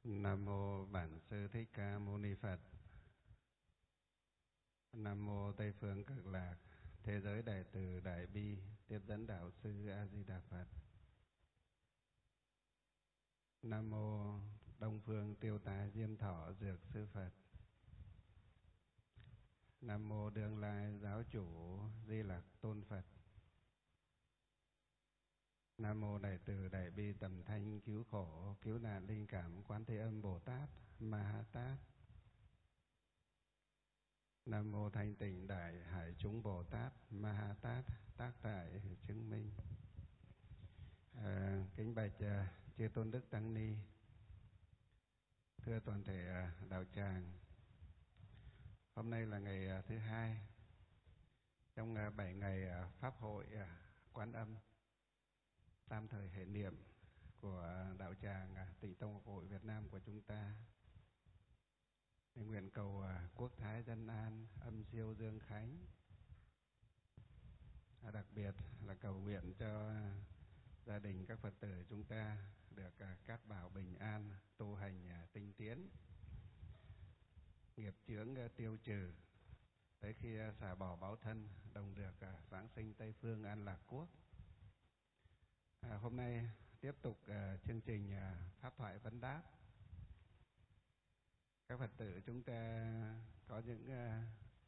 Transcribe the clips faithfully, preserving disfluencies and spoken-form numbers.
Nam mô Bản Sư Thích Ca Mâu Ni Phật. Nam mô Tây phương Cực Lạc Thế giới Đại Từ Đại Bi Tiếp dẫn Đạo Sư A Di Đà Phật. Nam mô Đông phương Tiêu Tá Diêm Thọ Dược Sư Phật. Nam mô Đương Lai Giáo Chủ Di Lặc Tôn Phật. Nam mô Đại Từ Đại Bi Tầm Thanh Cứu Khổ Cứu Nạn Linh Cảm Quán Thế Âm Bồ Tát Ma Ha Tát. Nam mô Thanh Tịnh Đại Hải Chúng Bồ Tát Ma Ha Tát tác tại chứng minh. À, kính bạch uh, chư tôn đức tăng ni, thưa toàn thể uh, đạo tràng. Hôm nay là ngày uh, thứ hai trong uh, bảy ngày uh, pháp hội uh, Quán Âm tam thời hệ niệm của uh, đạo tràng uh, Tịnh Tông Học Hội Việt Nam của chúng ta. Nguyện cầu uh, quốc thái dân an, âm siêu dương khánh. À, đặc biệt là cầu nguyện cho uh, gia đình các Phật tử chúng ta được uh, cát bảo bình an, tu hành uh, tinh tiến, nghiệp chướng uh, tiêu trừ, tới khi uh, xả bỏ báo thân, đồng được uh, vãng sinh Tây phương an lạc quốc. À, hôm nay tiếp tục uh, chương trình uh, pháp thoại vấn đáp. Các Phật tử chúng ta có những uh,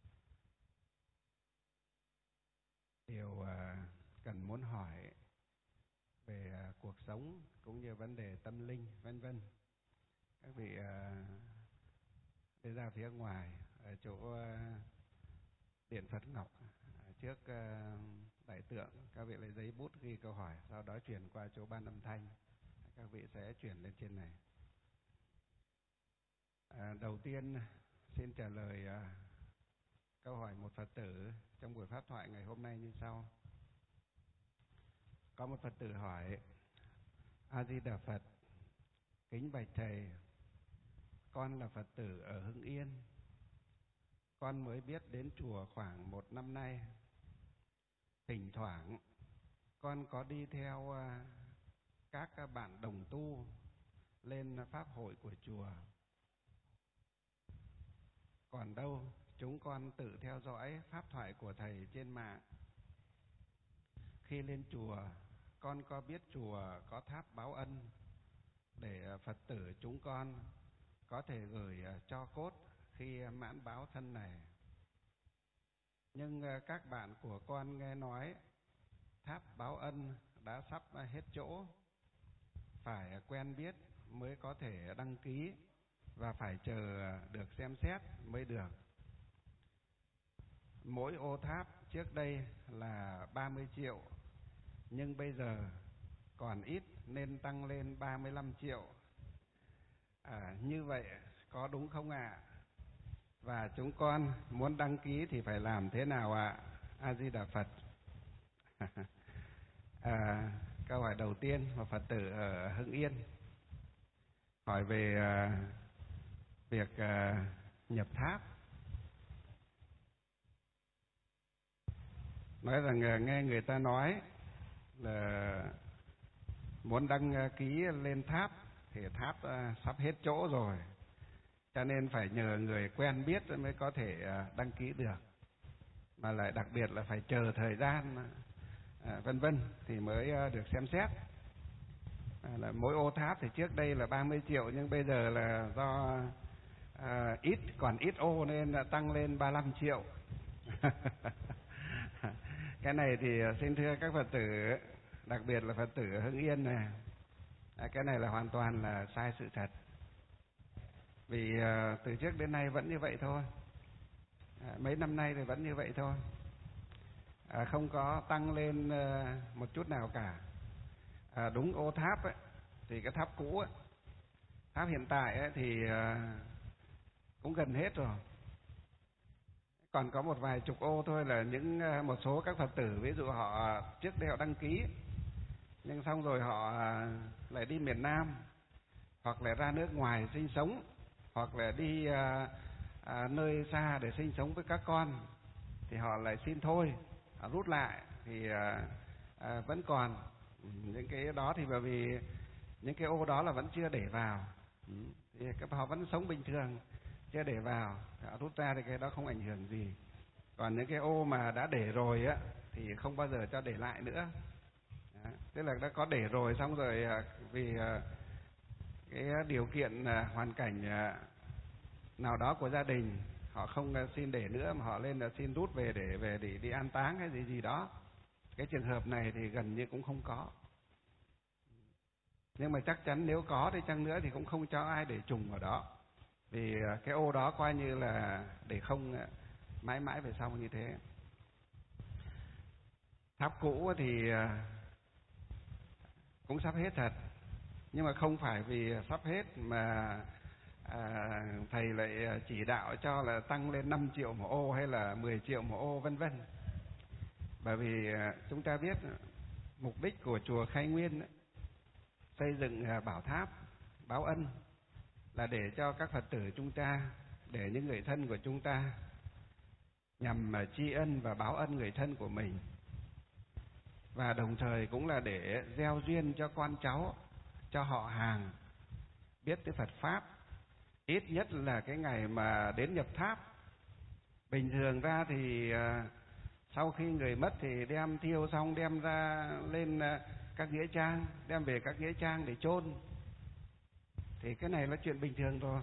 điều uh, cần muốn hỏi về uh, cuộc sống cũng như vấn đề tâm linh vân vân. Các vị uh, đi ra phía ngoài ở chỗ uh, Điện Phật Ngọc uh, trước uh, đại tượng, các vị lấy giấy bút ghi câu hỏi, sau đó chuyển qua chỗ ban âm thanh, các vị sẽ chuyển lên trên này. À, đầu tiên xin trả lời uh, câu hỏi một Phật tử trong buổi pháp thoại ngày hôm nay như sau. Có một Phật tử hỏi: A Di Đà Phật, kính bạch thầy, con là Phật tử ở Hưng Yên. Con mới biết đến chùa khoảng một năm nay. Thỉnh thoảng con có đi theo uh, các bạn đồng tu lên pháp hội của chùa. Còn đâu chúng con tự theo dõi pháp thoại của thầy trên mạng. Khi lên chùa, con có biết chùa có tháp báo ân để Phật tử chúng con có thể gửi cho cốt khi mãn báo thân này. Nhưng các bạn của con nghe nói tháp báo ân đã sắp hết chỗ, phải quen biết mới có thể đăng ký và phải chờ được xem xét mới được. Mỗi ô tháp trước đây là ba mươi triệu, nhưng bây giờ còn ít nên tăng lên ba mươi lăm triệu. À, như vậy có đúng không ạ? À? Và chúng con muốn đăng ký thì phải làm thế nào ạ? À? A Di Đà Phật. à, câu hỏi đầu tiên một Phật tử ở Hưng Yên hỏi về uh, việc uh, nhập tháp. Nói rằng uh, nghe người ta nói là muốn đăng ký lên tháp thì tháp uh, sắp hết chỗ rồi, cho nên phải nhờ người quen biết mới có thể uh, đăng ký được, mà lại đặc biệt là phải chờ thời gian uh, vân vân thì mới uh, được xem xét. À, là mỗi ô tháp thì trước đây là ba mươi triệu, nhưng bây giờ là do uh, ít còn ít ô nên là tăng lên ba mươi lăm triệu. Cái này thì xin thưa các Phật tử, đặc biệt là Phật tử ở Hưng Yên này, à, cái này là hoàn toàn là sai sự thật. Vì uh, từ trước đến nay vẫn như vậy thôi, à, mấy năm nay thì vẫn như vậy thôi, à, không có tăng lên uh, một chút nào cả. À, đúng ô tháp ấy, thì cái tháp cũ ấy, tháp hiện tại ấy, thì uh, cũng gần hết rồi. Còn có một vài chục ô thôi là những uh, một số các Phật tử, ví dụ họ trước đây họ đăng ký, nhưng xong rồi họ uh, lại đi miền Nam, hoặc là ra nước ngoài sinh sống, hoặc là đi uh, uh, nơi xa để sinh sống với các con, thì họ lại xin thôi, họ rút lại, thì uh, uh, vẫn còn những cái đó. Thì bởi vì những cái ô đó là vẫn chưa để vào, Ừ. Thì các họ vẫn sống bình thường, chưa để vào, họ rút ra thì cái đó không ảnh hưởng gì. Còn những cái ô mà đã để rồi á thì không bao giờ cho để lại nữa. Đó. Tức là đã có để rồi xong rồi vì cái điều kiện hoàn cảnh nào đó của gia đình họ không xin để nữa mà họ lên là xin rút về để về để đi an táng hay gì gì đó. Cái trường hợp này thì gần như cũng không có. Nhưng mà chắc chắn nếu có thì chăng nữa thì cũng không cho ai để trùng vào đó. Vì cái ô đó coi như là để không mãi mãi về sau như thế. Tháp cũ thì cũng sắp hết thật. Nhưng mà không phải vì sắp hết mà à, thầy lại chỉ đạo cho là tăng lên năm triệu một ô hay là mười triệu một ô vân vân. Bởi vì chúng ta biết mục đích của chùa Khai Nguyên xây dựng bảo tháp báo ân là để cho các Phật tử chúng ta, để những người thân của chúng ta nhằm tri ân và báo ân người thân của mình, và đồng thời cũng là để gieo duyên cho con cháu, cho họ hàng biết tới Phật pháp, ít nhất là cái ngày mà đến nhập tháp. Bình thường ra thì sau khi người mất thì đem thiêu xong đem ra lên các nghĩa trang, đem về các nghĩa trang để chôn, thì cái này là chuyện bình thường rồi.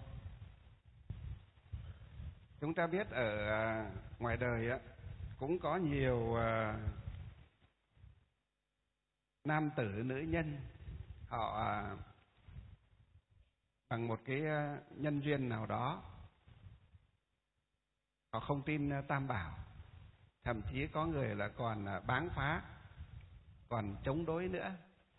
Chúng ta biết ở ngoài đời á cũng có nhiều nam tử nữ nhân, họ bằng một cái nhân duyên nào đó họ không tin Tam Bảo, thậm chí có người là còn báng phá, còn chống đối nữa.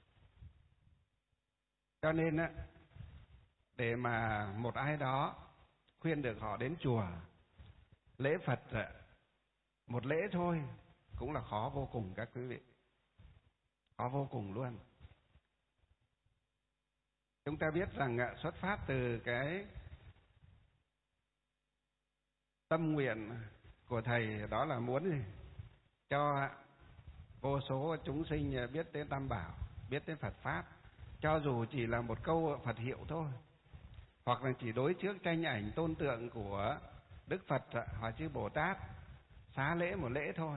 Cho nên á, để mà một ai đó khuyên được họ đến chùa lễ Phật một lễ thôi cũng là khó vô cùng các quý vị, khó vô cùng luôn. Chúng ta biết rằng xuất phát từ cái tâm nguyện của thầy đó là muốn gì? Cho vô số chúng sinh biết đến Tam Bảo, biết đến Phật pháp, cho dù chỉ là một câu Phật hiệu thôi, hoặc là chỉ đối trước tranh ảnh tôn tượng của Đức Phật hoặc chư Bồ Tát, xá lễ một lễ thôi.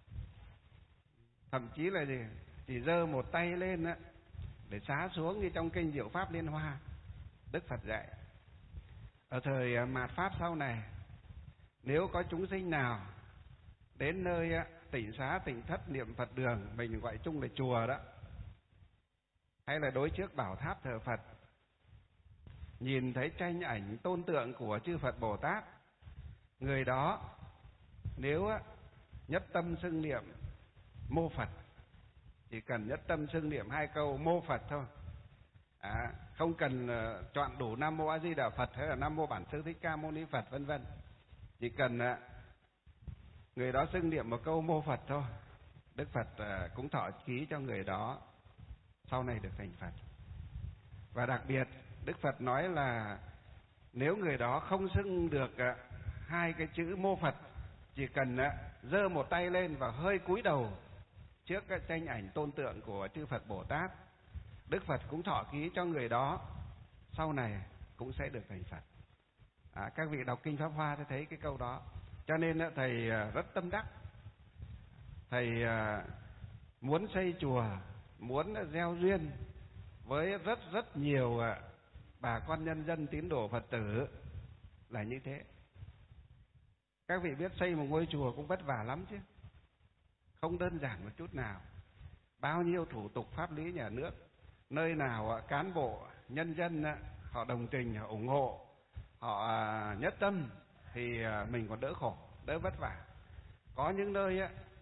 Thậm chí là gì? Chỉ giơ một tay lên á để xá xuống như trong kinh Diệu Pháp Liên Hoa Đức Phật dạy. Ở thời mạt pháp sau này, nếu có chúng sinh nào đến nơi á, tịnh xá tịnh thất niệm Phật đường, mình gọi chung là chùa đó, hay là đối trước bảo tháp thờ Phật, nhìn thấy tranh ảnh tôn tượng của chư Phật Bồ Tát, người đó nếu á, nhất tâm xưng niệm mô Phật, chỉ cần nhất tâm xưng niệm hai câu mô Phật thôi, à, không cần uh, chọn đủ Nam Mô A Di Đà Phật hay là Nam Mô Bản Sư Thích Ca Mâu Ni Phật vân vân, chỉ cần uh, người đó xưng niệm một câu mô Phật thôi, Đức Phật uh, cũng thọ ký cho người đó sau này được thành Phật. Và đặc biệt Đức Phật nói là nếu người đó không xưng được uh, hai cái chữ mô Phật, chỉ cần uh, giơ một tay lên và hơi cúi đầu trước cái tranh ảnh tôn tượng của chư Phật Bồ Tát, Đức Phật cũng thọ ký cho người đó sau này cũng sẽ được thành Phật. À, các vị đọc kinh Pháp Hoa thì thấy cái câu đó. Cho nên thầy rất tâm đắc, thầy muốn xây chùa, muốn gieo duyên với rất rất nhiều bà con nhân dân tín đồ Phật tử là như thế. Các vị biết xây một ngôi chùa cũng vất vả lắm chứ, không đơn giản một chút nào. Bao nhiêu thủ tục pháp lý nhà nước, nơi nào cán bộ nhân dân họ đồng tình, họ ủng hộ, họ nhất tâm thì mình còn đỡ khổ, đỡ vất vả. Có những nơi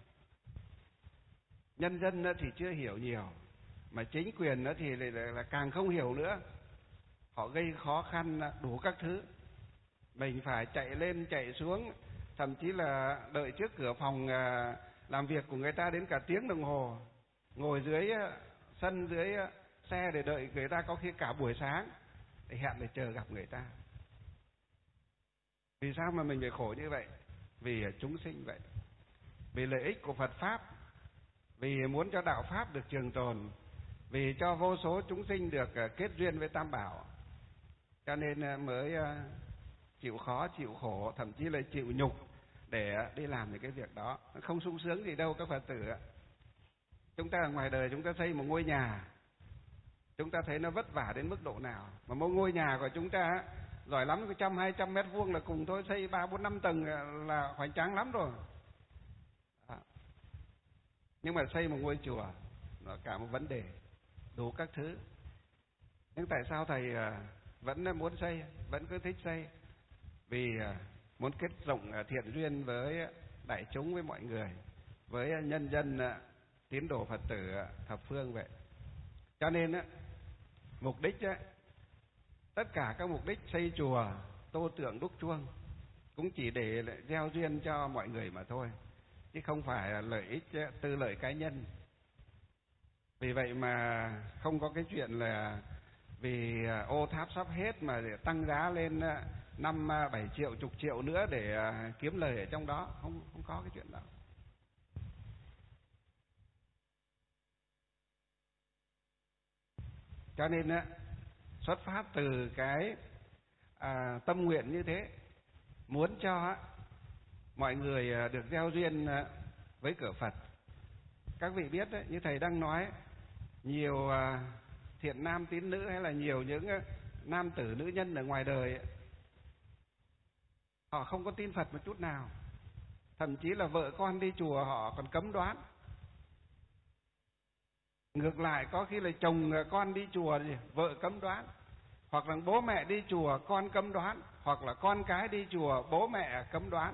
nhân dân thì chưa hiểu nhiều, mà chính quyền thì là càng không hiểu nữa, họ gây khó khăn đủ các thứ, mình phải chạy lên chạy xuống, thậm chí là đợi trước cửa phòng làm việc của người ta đến cả tiếng đồng hồ, ngồi dưới sân dưới xe để đợi người ta, có khi cả buổi sáng để hẹn để chờ gặp người ta. Vì sao mà mình phải khổ như vậy? Vì chúng sinh vậy, vì lợi ích của Phật pháp, vì muốn cho đạo pháp được trường tồn, vì cho vô số chúng sinh được kết duyên với Tam Bảo. cho nên mới chịu khó, chịu khổ, thậm chí là chịu nhục để đi làm những cái việc đó. Không sung sướng gì đâu các Phật tử ạ. Chúng ta ở ngoài đời chúng ta xây một ngôi nhà, chúng ta thấy nó vất vả đến mức độ nào. Mà một ngôi nhà của chúng ta giỏi lắm cái trăm hai trăm mét vuông là cùng thôi, xây ba bốn năm tầng là hoành tráng lắm rồi. Đó. Nhưng mà xây một ngôi chùa nó cả một vấn đề, đủ các thứ. Nhưng tại sao thầy vẫn muốn xây, vẫn cứ thích xây? Vì muốn kết rộng thiện duyên với đại chúng, với mọi người, với nhân dân tín đồ Phật tử thập phương vậy. Cho nên mục đích tất cả các mục đích xây chùa, tô tượng, đúc chuông cũng chỉ để gieo duyên cho mọi người mà thôi, chứ không phải là lợi ích tư lợi cá nhân. Vì vậy mà không có cái chuyện là vì ô tháp sắp hết mà để tăng giá lên năm bảy triệu, chục triệu nữa để kiếm lời ở trong đó. Không, không có cái chuyện đó. Cho nên xuất phát từ cái à, tâm nguyện như thế, muốn cho mọi người được gieo duyên với cửa Phật. Các vị biết đấy, như thầy đang nói, nhiều thiện nam tín nữ hay là nhiều những nam tử nữ nhân ở ngoài đời, họ không có tin Phật một chút nào. Thậm chí là vợ con đi chùa họ còn cấm đoán. Ngược lại có khi là chồng con đi chùa gì vợ cấm đoán, hoặc là bố mẹ đi chùa con cấm đoán, hoặc là con cái đi chùa bố mẹ cấm đoán.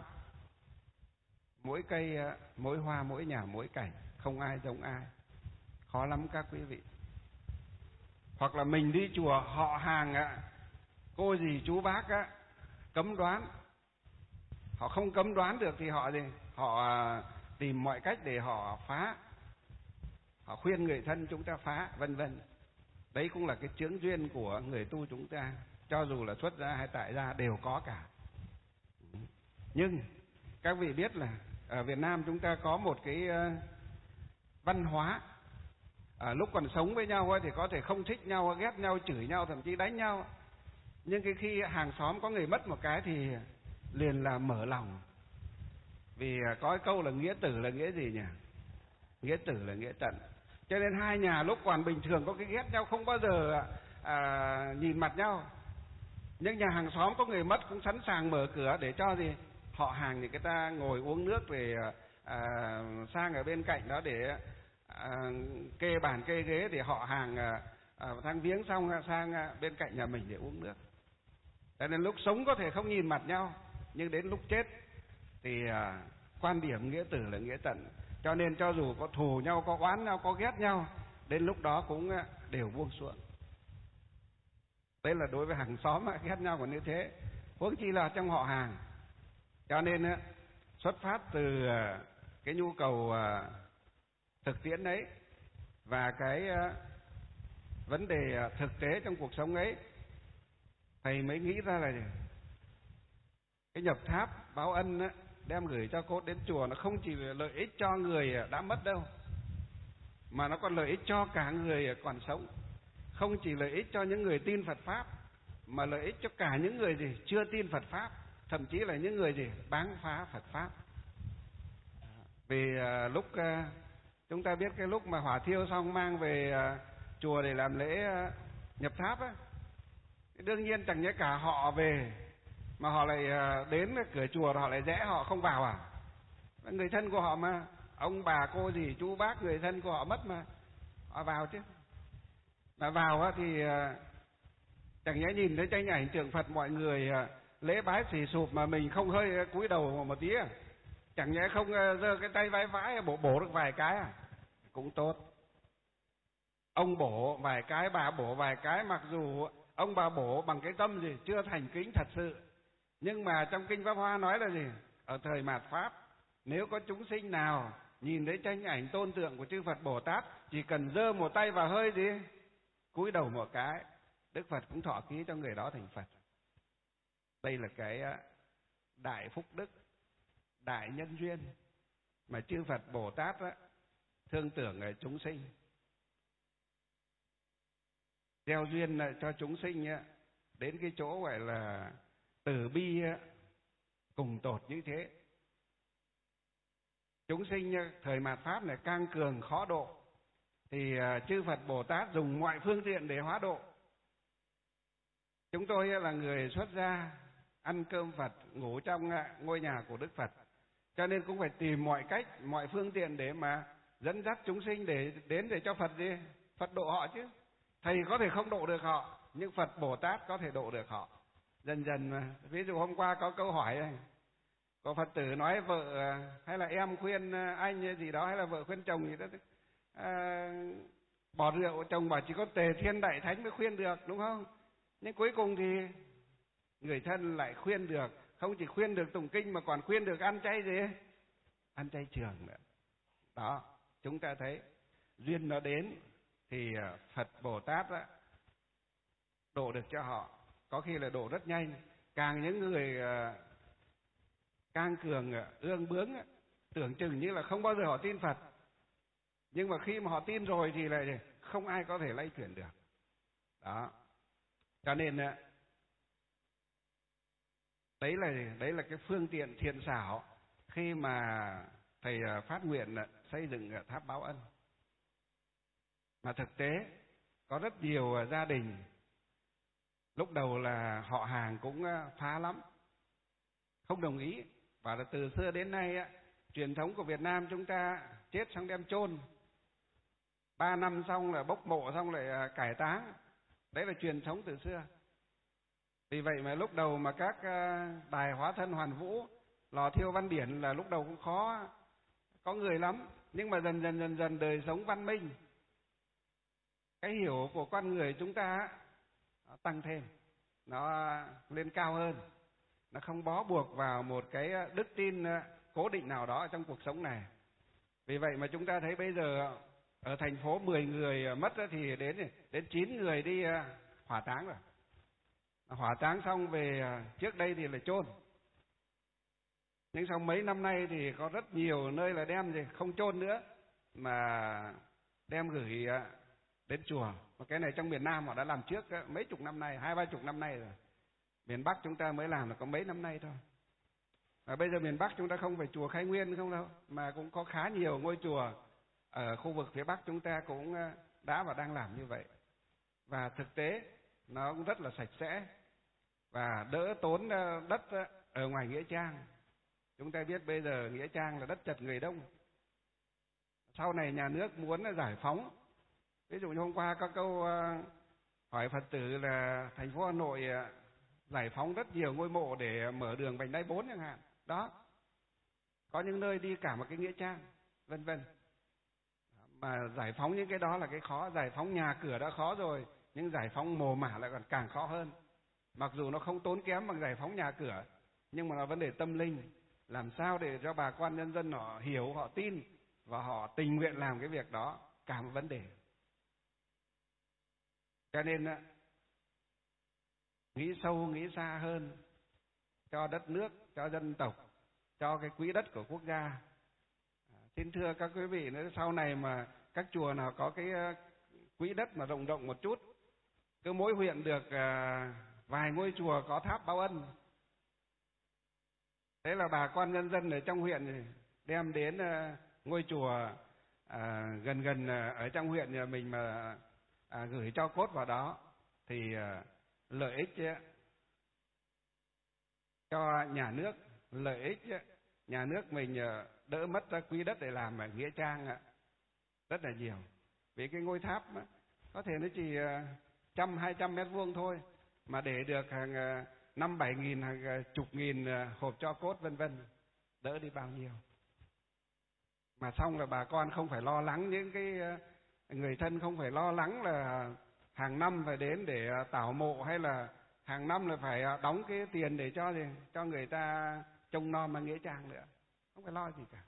Mỗi cây, mỗi hoa, mỗi nhà, mỗi cảnh, không ai giống ai. Khó lắm các quý vị. Hoặc là mình đi chùa họ hàng ạ, cô dì chú bác á, cấm đoán. Họ không cấm đoán được thì họ gì? Họ tìm mọi cách để họ phá. Họ khuyên người thân chúng ta phá, vân vân. Đấy cũng là cái chướng duyên của người tu chúng ta, cho dù là xuất gia hay tại gia đều có cả. Nhưng các vị biết là ở Việt Nam chúng ta có một cái văn hóa, à, lúc còn sống với nhau thì có thể không thích nhau, ghét nhau, chửi nhau, thậm chí đánh nhau. Nhưng cái khi hàng xóm có người mất một cái thì liền là mở lòng. Vì có cái câu là nghĩa tử là nghĩa gì nhỉ? Nghĩa tử là nghĩa tận. Cho nên hai nhà lúc còn bình thường có cái ghét nhau, không bao giờ à, nhìn mặt nhau. Nhưng nhà hàng xóm có người mất cũng sẵn sàng mở cửa để cho gì? Họ hàng thì người ta ngồi uống nước để à, sang ở bên cạnh đó để à, kê bàn kê ghế để họ hàng à, à, thang viếng xong sang bên cạnh nhà mình để uống nước. Cho nên lúc sống có thể không nhìn mặt nhau, nhưng đến lúc chết thì à, quan điểm nghĩa tử là nghĩa tận. Cho nên cho dù có thù nhau, có oán nhau, có ghét nhau, đến lúc đó cũng đều buông xuống. Đấy là đối với hàng xóm ghét nhau còn như thế, huống chi là trong họ hàng. Cho nên xuất phát từ cái nhu cầu thực tiễn ấy và cái vấn đề thực tế trong cuộc sống ấy, thầy mới nghĩ ra là cái nhập tháp báo ân á, đem gửi cho cốt đến chùa, nó không chỉ là lợi ích cho người đã mất đâu, mà nó còn lợi ích cho cả người còn sống. Không chỉ lợi ích cho những người tin Phật Pháp, mà lợi ích cho cả những người gì chưa tin Phật Pháp, thậm chí là những người gì báng phá Phật Pháp. Vì uh, lúc uh, chúng ta biết cái lúc mà hỏa thiêu xong mang về uh, chùa để làm lễ uh, nhập tháp á, đương nhiên chẳng nhẽ cả họ về mà họ lại uh, đến cửa chùa họ lại rẽ họ không vào à? Người thân của họ mà, ông bà cô dì chú bác người thân của họ mất mà, họ vào chứ. Mà vào á thì uh, chẳng nhẽ nhìn thấy tranh ảnh tượng Phật mọi người uh, lễ bái xì sụp mà mình không hơi cúi đầu một tí à? Chẳng nhẽ không giơ cái tay vái vái bổ bổ được vài cái à? Cũng tốt. Ông bổ vài cái, bà bổ vài cái, mặc dù ông bà bổ bằng cái tâm gì chưa thành kính thật sự, nhưng mà trong kinh Pháp Hoa nói là gì? Ở thời mạt Pháp, nếu có chúng sinh nào nhìn thấy tranh ảnh tôn tượng của chư Phật Bồ Tát, chỉ cần giơ một tay vào hơi gì cúi đầu một cái, Đức Phật cũng thọ ký cho người đó thành Phật. Đây là cái đại phúc đức, đại nhân duyên mà chư Phật Bồ Tát á, thương tưởng ở chúng sinh, gieo duyên cho chúng sinh á, đến cái chỗ gọi là từ bi cùng tột như thế. Chúng sinh thời mạt Pháp này càng cường khó độ, thì chư Phật Bồ Tát dùng mọi phương tiện để hóa độ. Chúng tôi là người xuất gia, ăn cơm Phật, ngủ trong ngôi nhà của Đức Phật, cho nên cũng phải tìm mọi cách, mọi phương tiện để mà dẫn dắt chúng sinh để đến để cho Phật gì? Phật độ họ chứ. Thầy có thể không độ được họ, nhưng Phật Bồ Tát có thể độ được họ. Dần dần mà. Ví dụ hôm qua có câu hỏi này, có Phật tử nói vợ hay là em khuyên anh gì đó, hay là vợ khuyên chồng gì đó, à, bỏ rượu, chồng bảo chỉ có Tề Thiên Đại Thánh mới khuyên được, đúng không? Nhưng cuối cùng thì người thân lại khuyên được, không chỉ khuyên được tụng kinh mà còn khuyên được ăn chay gì? Ăn chay trường nữa. Đó, chúng ta thấy duyên nó đến thì Phật Bồ Tát á, độ được cho họ, có khi là độ rất nhanh. Càng những người càng cường ương bướng, tưởng chừng như là không bao giờ họ tin Phật, nhưng mà khi mà họ tin rồi thì lại không ai có thể lay chuyển được. Đó, cho nên đấy là đấy là cái phương tiện thiện xảo khi mà thầy phát nguyện xây dựng tháp báo ân. Mà thực tế có rất nhiều gia đình lúc đầu là họ hàng cũng phá lắm, không đồng ý, và là từ xưa đến nay á, truyền thống của Việt Nam chúng ta chết xong đem chôn, ba năm xong là bốc mộ xong lại cải táng, đấy là truyền thống từ xưa. Vì vậy mà lúc đầu mà các đài hóa thân hoàn vũ, lò thiêu văn điển là lúc đầu cũng khó có người lắm, nhưng mà dần dần dần dần đời sống văn minh, cái hiểu của con người chúng ta nó tăng thêm, nó lên cao hơn, nó không bó buộc vào một cái đức tin cố định nào đó trong cuộc sống này. Vì vậy mà chúng ta thấy bây giờ ở thành phố mười người mất thì đến đến chín người đi hỏa táng rồi. Hỏa táng xong về, trước đây thì là chôn, nhưng sau mấy năm nay thì có rất nhiều nơi là đem gì không chôn nữa mà đem gửi đến chùa. Và cái này trong miền Nam họ đã làm trước mấy chục năm nay, hai ba chục năm nay rồi. Miền Bắc chúng ta mới làm là có mấy năm nay thôi. Và bây giờ miền Bắc chúng ta không phải chùa Khai Nguyên không đâu, mà cũng có khá nhiều ngôi chùa ở khu vực phía Bắc chúng ta cũng đã và đang làm như vậy. Và thực tế nó cũng rất là sạch sẽ và đỡ tốn đất ở ngoài nghĩa trang. Chúng ta biết bây giờ nghĩa trang là đất chật người đông. Sau này nhà nước muốn giải phóng, ví dụ như hôm qua có câu hỏi Phật tử là thành phố Hà Nội giải phóng rất nhiều ngôi mộ để mở đường vành đai bốn chẳng hạn. Đó, có những nơi đi cả một cái nghĩa trang, vân vân. Mà giải phóng những cái đó là cái khó, giải phóng nhà cửa đã khó rồi, nhưng giải phóng mồ mả lại còn càng khó hơn. Mặc dù nó không tốn kém bằng giải phóng nhà cửa, nhưng mà là vấn đề tâm linh, làm sao để cho bà con nhân dân họ hiểu, họ tin và họ tình nguyện làm cái việc đó, cả một vấn đề. Cho nên nghĩ sâu, nghĩ xa hơn cho đất nước, cho dân tộc, cho cái quỹ đất của quốc gia. Xin thưa các quý vị, nếu sau này mà các chùa nào có cái quỹ đất mà rộng rộng một chút, cứ mỗi huyện được vài ngôi chùa có tháp báo ân, thế là bà con nhân dân ở trong huyện đem đến ngôi chùa à, gần gần ở trong huyện nhà mình mà à, gửi cho cốt vào đó, thì à, lợi ích ấy, cho nhà nước, lợi ích ấy, nhà nước mình đỡ mất quý đất để làm ở nghĩa trang rất là nhiều. Vì cái ngôi tháp có thể nó chỉ trăm hai trăm mét vuông thôi, mà để được hàng năm bảy nghìn, hàng chục nghìn hộp cho cốt vân vân, đỡ đi bao nhiêu. Mà xong là bà con không phải lo lắng, những cái người thân không phải lo lắng là hàng năm phải đến để tảo mộ, hay là hàng năm là phải đóng cái tiền để cho gì cho người ta trông nom mà nghĩa trang nữa, không phải lo gì cả.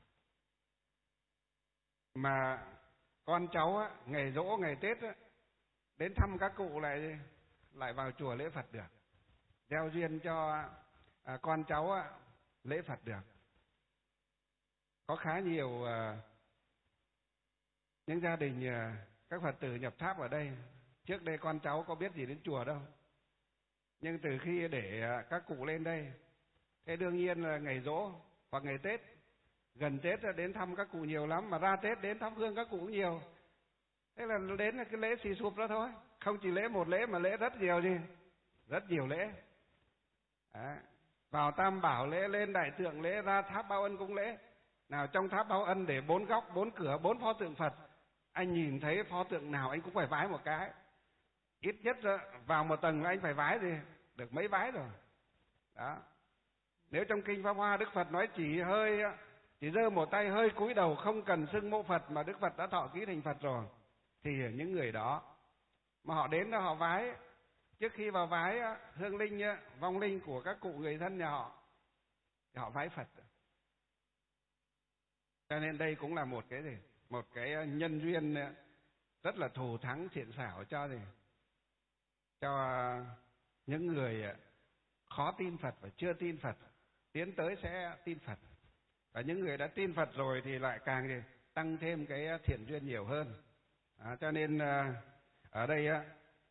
Mà con cháu á, ngày giỗ ngày Tết á, đến thăm các cụ lại lại vào chùa lễ Phật được, gieo duyên cho à, con cháu á, lễ Phật được. Có khá nhiều à, những gia đình à, các Phật tử nhập tháp ở đây, trước đây con cháu có biết gì đến chùa đâu, Nhưng từ khi để các cụ lên đây, thế đương nhiên là ngày giỗ hoặc ngày Tết, gần Tết đến thăm các cụ nhiều lắm, mà ra Tết đến thắp hương các cụ cũng nhiều. Thế là đến là cái lễ xì sụp đó thôi, không chỉ lễ một lễ mà lễ rất nhiều gì, rất nhiều lễ. Đấy. Vào Tam Bảo lễ, lên Đại Tượng lễ, ra tháp Báo Ân cũng lễ. Nào trong tháp Báo Ân để bốn góc, bốn cửa, bốn pho tượng Phật, anh nhìn thấy pho tượng nào anh cũng phải vái một cái. Ít nhất vào một tầng anh phải vái gì, được mấy vái rồi. Đó. Nếu trong kinh Pháp Hoa Đức Phật nói chỉ hơi, chỉ giơ một tay hơi cúi đầu, không cần xưng mô Phật mà Đức Phật đã thọ ký thành Phật rồi, thì những người đó mà họ đến đó họ vái, trước khi vào vái hương linh, vong linh của các cụ người thân nhà họ, thì họ vái Phật. Cho nên đây cũng là một cái gì, một cái nhân duyên rất là thù thắng thiện xảo cho gì, cho những người khó tin Phật và chưa tin Phật tiến tới sẽ tin Phật, và những người đã tin Phật rồi thì lại càng gì, tăng thêm cái thiện duyên nhiều hơn. À, cho nên ở đây á,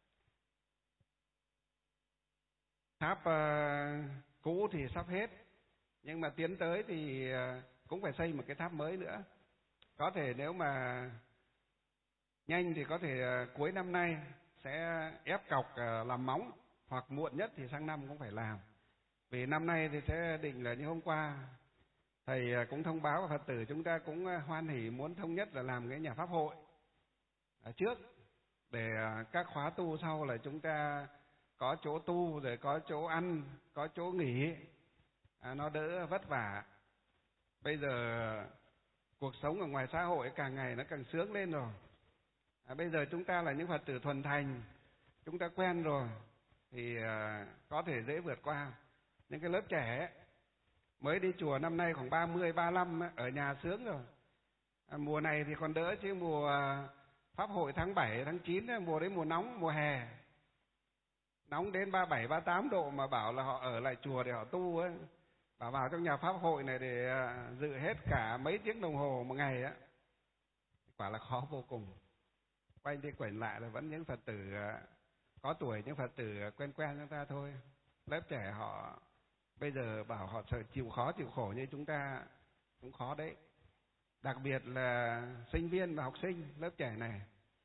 tháp uh, cũ thì sắp hết, nhưng mà tiến tới thì uh, cũng phải xây một cái tháp mới nữa. Có thể nếu mà nhanh thì có thể uh, cuối năm nay sẽ ép cọc uh, làm móng, hoặc muộn nhất thì sang năm cũng phải làm. Vì năm nay thì sẽ định là như hôm qua thầy uh, cũng thông báo với Phật tử chúng ta cũng uh, hoan hỉ muốn thống nhất là làm cái nhà pháp hội uh, trước, để uh, các khóa tu sau là chúng ta có chỗ tu, rồi có chỗ ăn, có chỗ nghỉ, à, nó đỡ vất vả. Bây giờ cuộc sống ở ngoài xã hội càng ngày nó càng sướng lên rồi. À, bây giờ chúng ta là những Phật tử thuần thành, chúng ta quen rồi thì à, có thể dễ vượt qua. Những cái lớp trẻ mới đi chùa năm nay khoảng ba mươi, ba mươi lăm ở nhà sướng rồi. À, mùa này thì còn đỡ, chứ mùa pháp hội tháng bảy, tháng chín, mùa đấy mùa nóng, mùa hè nóng đến ba mươi bảy, ba mươi tám độ mà bảo là họ ở lại chùa để họ tu ấy, bảo vào trong nhà pháp hội này để dự hết cả mấy tiếng đồng hồ một ngày á, quả là khó vô cùng. Quay đi quẩn lại là vẫn những Phật tử có tuổi, những Phật tử quen quen chúng ta thôi. Lớp trẻ họ bây giờ bảo họ sợ chịu khó chịu khổ như chúng ta cũng khó đấy, đặc biệt là sinh viên và học sinh lớp trẻ này.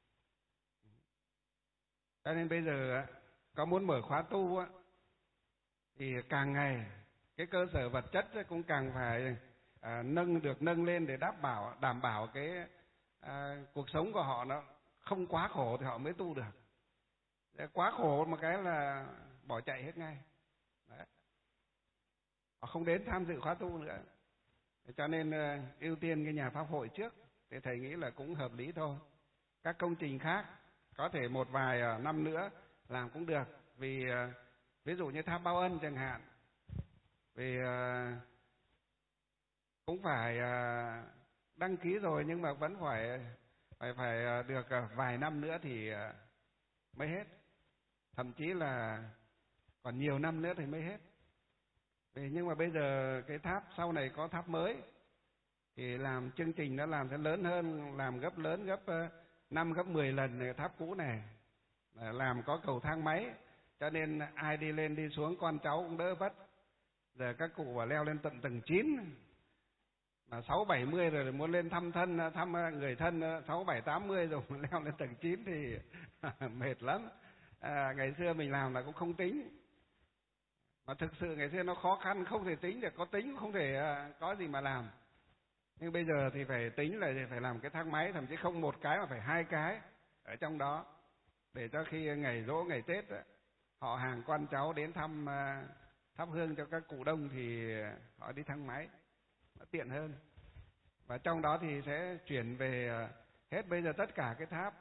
Cho nên bây giờ có muốn mở khóa tu á, thì càng ngày cái cơ sở vật chất cũng càng phải à, nâng được nâng lên để đáp bảo đảm bảo cái à, cuộc sống của họ nó không quá khổ thì họ mới tu được. Quá khổ một cái là bỏ chạy hết ngay. Đấy. Họ không đến tham dự khóa tu nữa. Cho nên uh, ưu tiên cái nhà pháp hội trước, thì thầy nghĩ là cũng hợp lý thôi. Các công trình khác có thể một vài uh, năm nữa làm cũng được. Vì uh, ví dụ như tháp Báo Ân chẳng hạn, vì uh, cũng phải uh, đăng ký rồi, nhưng mà vẫn phải phải phải uh, được uh, vài năm nữa thì uh, mới hết, thậm chí là còn nhiều năm nữa thì mới hết. Vì nhưng mà bây giờ cái tháp sau này có tháp mới thì làm chương trình nó làm sẽ lớn hơn, làm gấp lớn gấp năm gấp mười lần tháp cũ này, làm có cầu thang máy, cho nên ai đi lên đi xuống con cháu cũng đỡ vất. Giờ các cụ bảo leo lên tận tầng chín mà sáu bảy mươi rồi muốn lên thăm thân, thăm người thân sáu bảy tám mươi rồi leo lên tầng chín thì mệt lắm. À, ngày xưa mình làm là cũng không tính, mà thực sự ngày xưa nó khó khăn không thể tính được, có tính không thể có gì mà làm. Nhưng bây giờ thì phải tính là phải làm cái thang máy, thậm chí không một cái mà phải hai cái ở trong đó, để cho khi ngày giỗ ngày Tết họ hàng con cháu đến thăm thắp hương cho các cụ đông thì họ đi thang máy nó tiện hơn. Và trong đó thì sẽ chuyển về hết. Bây giờ tất cả cái tháp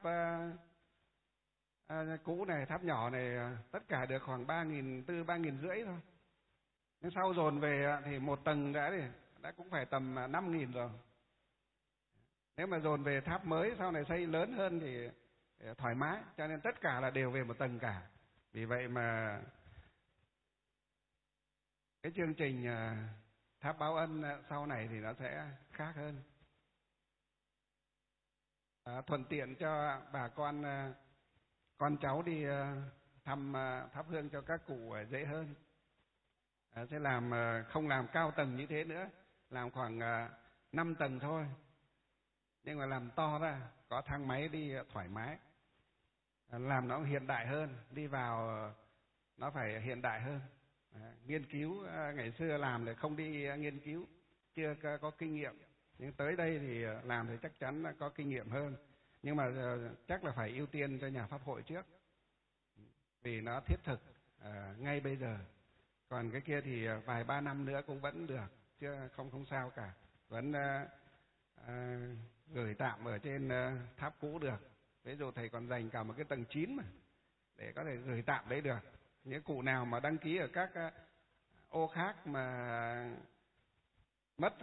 À, cũ này, tháp nhỏ này tất cả được khoảng ba nghìn tư, ba nghìn rưỡi thôi. Nhưng sau dồn về thì một tầng đã thì đã cũng phải tầm năm nghìn rồi. Nếu mà dồn về tháp mới sau này xây lớn hơn thì thoải mái, cho nên tất cả là đều về một tầng cả. Vì vậy mà cái chương trình tháp Báo Ân sau này thì nó sẽ khác hơn, à, thuận tiện cho bà con con cháu đi thăm thắp hương cho các cụ dễ hơn. À, sẽ làm không làm cao tầng như thế nữa, làm khoảng năm tầng thôi, nhưng mà làm to ra, có thang máy đi thoải mái, làm nó hiện đại hơn, đi vào nó phải hiện đại hơn. À, nghiên cứu ngày xưa làm thì không đi nghiên cứu, chưa có, có kinh nghiệm, nhưng tới đây thì làm thì chắc chắn là có kinh nghiệm hơn, nhưng mà chắc là phải ưu tiên cho nhà pháp hội trước, vì nó thiết thực à, ngay bây giờ. Còn cái kia thì vài ba năm nữa cũng vẫn được, chứ không không sao cả, vẫn à, à, gửi tạm ở trên à, tháp cũ được. Ví dụ thầy còn dành cả một cái tầng chín mà, để có thể gửi tạm đấy được. Những cụ nào mà đăng ký ở các à, ô khác mà mất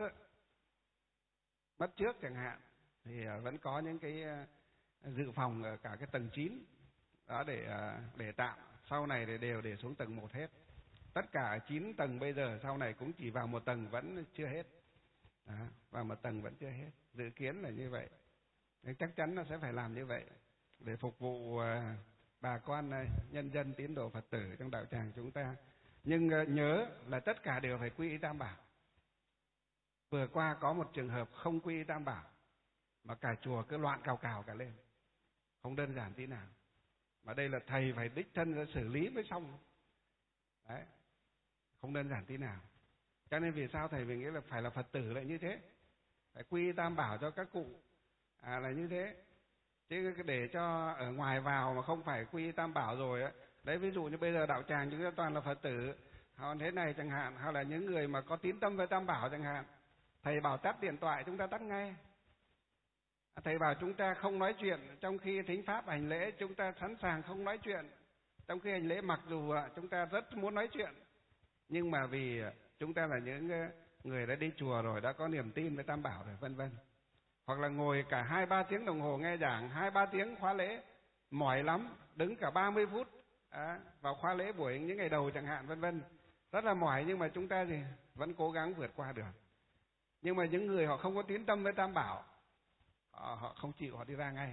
mất trước chẳng hạn, thì à, vẫn có những cái à, dự phòng ở cả cái tầng chín đó để à, để tạm. Sau này thì đều để xuống tầng một hết. Tất cả chín tầng bây giờ sau này cũng chỉ vào một tầng vẫn chưa hết. Đó, vào một tầng vẫn chưa hết. Dự kiến là như vậy. Nên chắc chắn nó sẽ phải làm như vậy để phục vụ uh, bà con uh, nhân dân tín đồ Phật tử trong đạo tràng chúng ta. Nhưng uh, nhớ là tất cả đều phải quy y Tam Bảo. Vừa qua có một trường hợp không quy y Tam Bảo mà cả chùa cứ loạn cào cào cả lên, không đơn giản tí nào. Mà đây là thầy phải đích thân ra xử lý mới xong. Đấy, không đơn giản tí nào. Cho nên vì sao thầy mình nghĩ là phải là Phật tử lại như thế, phải quy Tam Bảo cho các cụ à, là như thế. Chứ để cho ở ngoài vào mà không phải quy Tam Bảo rồi á. Đấy, ví dụ như bây giờ đạo tràng chúng ta toàn là Phật tử, hoặc thế này chẳng hạn, hoặc là những người mà có tín tâm với Tam Bảo chẳng hạn, thầy bảo tắt điện thoại chúng ta tắt ngay. Thầy bảo chúng ta không nói chuyện trong khi thính pháp hành lễ, chúng ta sẵn sàng không nói chuyện trong khi hành lễ, mặc dù chúng ta rất muốn nói chuyện, nhưng mà vì chúng ta là những người đã đi chùa rồi, đã có niềm tin với Tam Bảo rồi, vân vân. Hoặc là ngồi cả hai ba tiếng đồng hồ nghe giảng, hai ba tiếng khóa lễ, mỏi lắm, đứng cả ba mươi phút à, vào khóa lễ buổi những ngày đầu chẳng hạn, vân vân, rất là mỏi, nhưng mà chúng ta thì vẫn cố gắng vượt qua được. Nhưng mà những người họ không có tín tâm với Tam Bảo, họ, họ không chịu, họ đi ra ngay.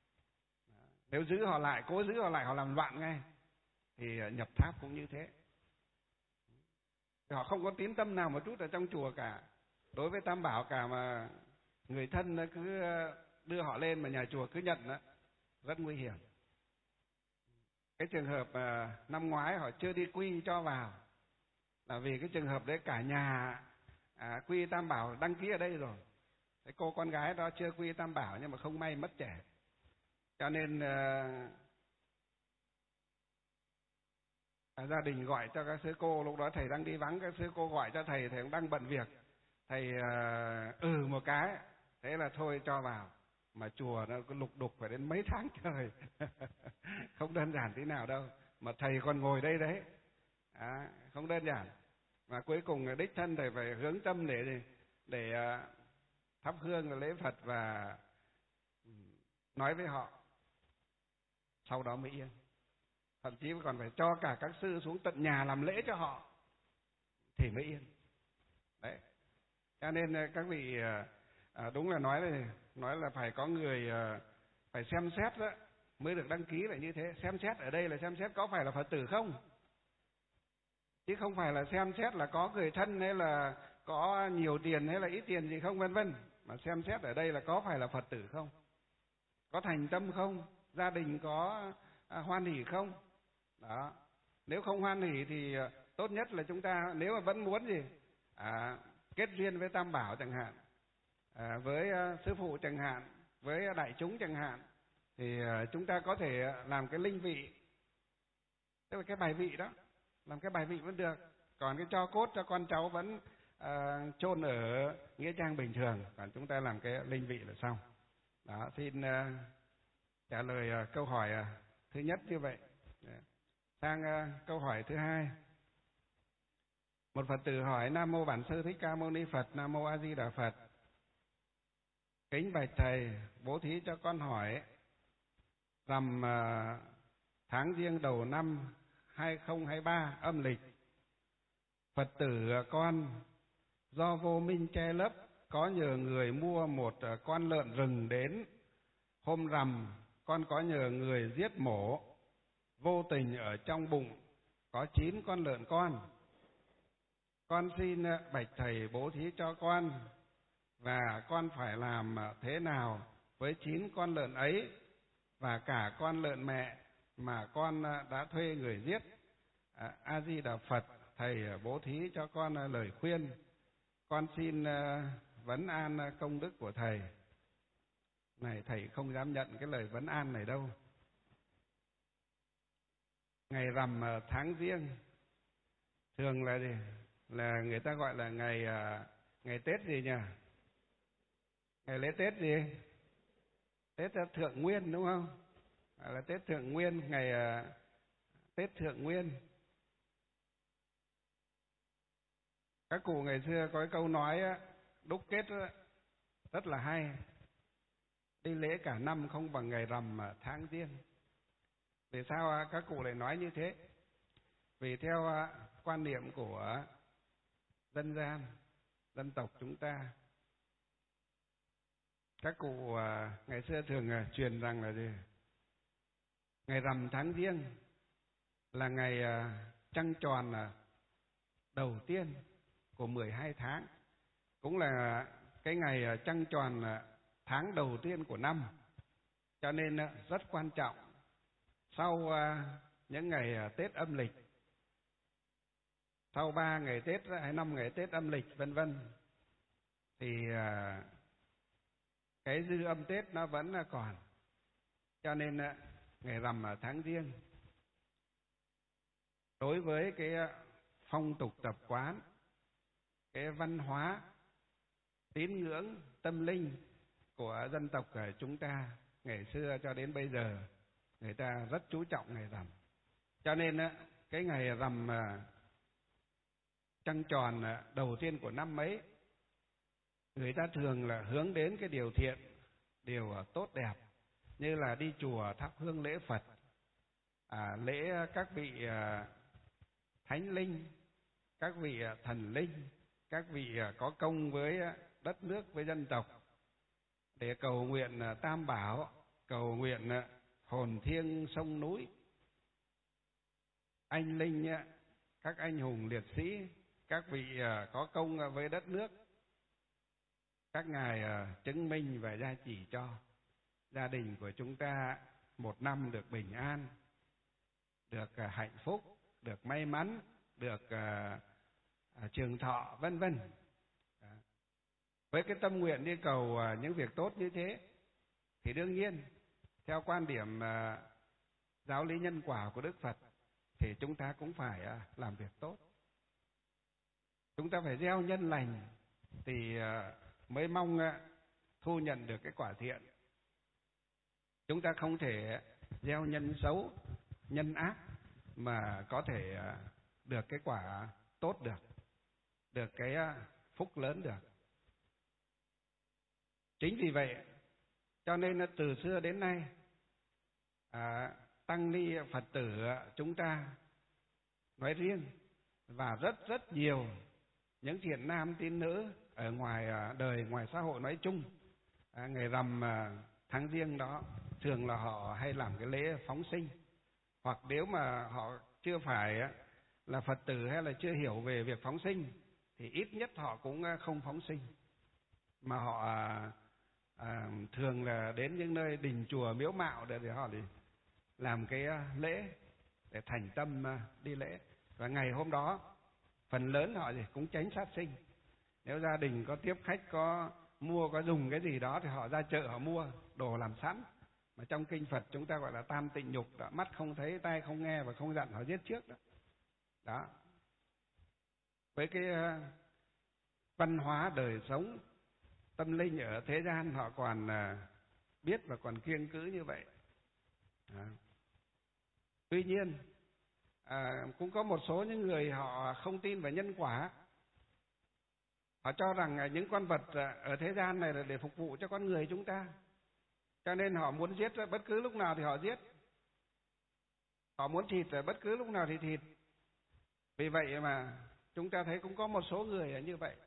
Nếu giữ họ lại, cố giữ họ lại, họ làm loạn ngay. Thì nhập tháp cũng như thế. Họ không có tín tâm nào một chút ở trong chùa cả, đối với Tam Bảo cả, mà người thân cứ đưa họ lên mà nhà chùa cứ nhận đó, rất nguy hiểm. Cái trường hợp năm ngoái họ chưa đi quy cho vào là vì cái trường hợp đấy cả nhà à, quy Tam Bảo đăng ký ở đây rồi. Cái cô con gái đó chưa quy Tam Bảo nhưng mà không may mất trẻ, cho nên uh, gia đình gọi cho các sư cô. Lúc đó thầy đang đi vắng, các sư cô gọi cho thầy, thầy cũng đang bận việc. Thầy uh, ừ một cái, thế là thôi cho vào. Mà chùa nó có lục đục phải đến mấy tháng trời. Không đơn giản tí nào đâu, mà thầy còn ngồi đây đấy à, không đơn giản. Mà cuối cùng đích thân thầy phải hướng tâm để để uh, thắp hương lễ Phật và nói với họ, sau đó mới yên. Thậm chí còn phải cho cả các sư xuống tận nhà làm lễ cho họ thì mới yên. Đấy, cho nên các vị à, đúng là nói là nói là phải có người à, phải xem xét đó mới được đăng ký là như thế. Xem xét ở đây là xem xét có phải là Phật tử không, chứ không phải là xem xét là có người thân hay là có nhiều tiền hay là ít tiền gì không, vân vân. Mà xem xét ở đây là có phải là Phật tử không, có thành tâm không, gia đình có à, hoan hỷ không. Đó, nếu không hoan hỷ thì tốt nhất là chúng ta, nếu mà vẫn muốn gì à, kết duyên với Tam Bảo chẳng hạn, à, với uh, sư phụ chẳng hạn, với đại chúng chẳng hạn, thì uh, chúng ta có thể làm cái linh vị, tức là cái bài vị đó, làm cái bài vị vẫn được. Còn cái tro cốt cho con cháu vẫn uh, chôn ở nghĩa trang bình thường, còn chúng ta làm cái linh vị là xong. Đó, xin uh, trả lời uh, câu hỏi uh, thứ nhất như vậy. Yeah. Sang uh, câu hỏi thứ hai. Một Phật tử hỏi: Nam mô Bản Sư Thích Ca Mâu Ni Phật. Nam mô A Di Đà Phật. Kính bạch thầy, bố thí cho con hỏi, rằm uh, tháng Giêng đầu năm hai không hai ba âm lịch, Phật tử con do vô minh che lấp có nhờ người mua một uh, con lợn rừng đến. Hôm rằm con có nhờ người giết mổ vô tình ở trong bụng có chín con lợn con. Con xin bạch thầy bố thí cho con, và con phải làm thế nào với chín con lợn ấy và cả con lợn mẹ mà con đã thuê người giết? À, A Di Đà Phật, thầy bố thí cho con lời khuyên. Con xin vấn an công đức của thầy. Này, thầy không dám nhận cái lời vấn an này đâu. Ngày rằm tháng Giêng thường là gì? Là người ta gọi là ngày ngày Tết gì nhỉ? Ngày lễ Tết gì? Tết Thượng Nguyên đúng không? À, là Tết Thượng Nguyên, ngày Tết Thượng Nguyên. Các cụ ngày xưa có cái câu nói á, đúc kết á, rất là hay. Đi lễ cả năm không bằng ngày rằm tháng Giêng. Vì sao các cụ lại nói như thế? Vì theo quan niệm của dân gian, dân tộc chúng ta, các cụ ngày xưa thường truyền rằng là gì? Ngày rằm tháng Giêng là ngày trăng tròn đầu tiên của mười hai tháng, cũng là cái ngày trăng tròn tháng đầu tiên của năm, cho nên rất quan trọng. Sau những ngày Tết âm lịch, sau ba ngày Tết hay năm ngày Tết âm lịch vân vân, thì cái dư âm Tết nó vẫn còn, cho nên ngày rằm tháng Giêng đối với cái phong tục tập quán, cái văn hóa, tín ngưỡng, tâm linh của dân tộc chúng ta ngày xưa cho đến bây giờ, người ta rất chú trọng ngày rằm. Cho nên cái ngày rằm trăng tròn đầu tiên của năm ấy, người ta thường là hướng đến cái điều thiện, điều tốt đẹp, như là đi chùa thắp hương lễ Phật, à, lễ các vị à, thánh linh, các vị thần linh, các vị có công với đất nước, với dân tộc, để cầu nguyện Tam Bảo, cầu nguyện hồn thiêng sông núi, anh linh, các anh hùng liệt sĩ, các vị có công với đất nước, các ngài chứng minh và gia trì cho gia đình của chúng ta một năm được bình an, được hạnh phúc, được may mắn, được uh, trường thọ vân vân. Với cái tâm nguyện đi cầu uh, những việc tốt như thế, thì đương nhiên theo quan điểm uh, giáo lý nhân quả của Đức Phật, thì chúng ta cũng phải uh, làm việc tốt. Chúng ta phải gieo nhân lành thì uh, mới mong uh, thu nhận được cái quả thiện. Chúng ta không thể gieo nhân xấu, nhân ác mà có thể uh, được cái quả tốt được, được cái phúc lớn được. Chính vì vậy, cho nên từ xưa đến nay, à, tăng ni Phật tử chúng ta nói riêng, và rất rất nhiều những thiện nam tín nữ ở ngoài đời, ngoài xã hội nói chung, à, ngày rằm tháng Giêng đó thường là họ hay làm cái lễ phóng sinh, hoặc nếu mà họ chưa phải là Phật tử hay là chưa hiểu về việc phóng sinh, thì ít nhất họ cũng không phóng sinh, mà họ à, à, thường là đến những nơi đình chùa miếu mạo để, để họ để làm cái lễ, để thành tâm đi lễ. Và ngày hôm đó phần lớn họ gì cũng tránh sát sinh. Nếu gia đình có tiếp khách, có mua, có dùng cái gì đó, thì họ ra chợ họ mua đồ làm sẵn, mà trong kinh Phật chúng ta gọi là tam tịnh nhục đó, mắt không thấy, tai không nghe và không dặn, họ giết trước đó. Đó. Với cái uh, văn hóa đời sống tâm linh ở thế gian, họ còn uh, biết và còn kiêng cữ như vậy. Đó. Tuy nhiên à, cũng có một số những người họ không tin vào nhân quả. Họ cho rằng những con vật ở thế gian này là để phục vụ cho con người chúng ta, cho nên họ muốn giết bất cứ lúc nào thì họ giết, họ muốn thịt bất cứ lúc nào thì thịt. Vì vậy mà chúng ta thấy cũng có một số người như vậy.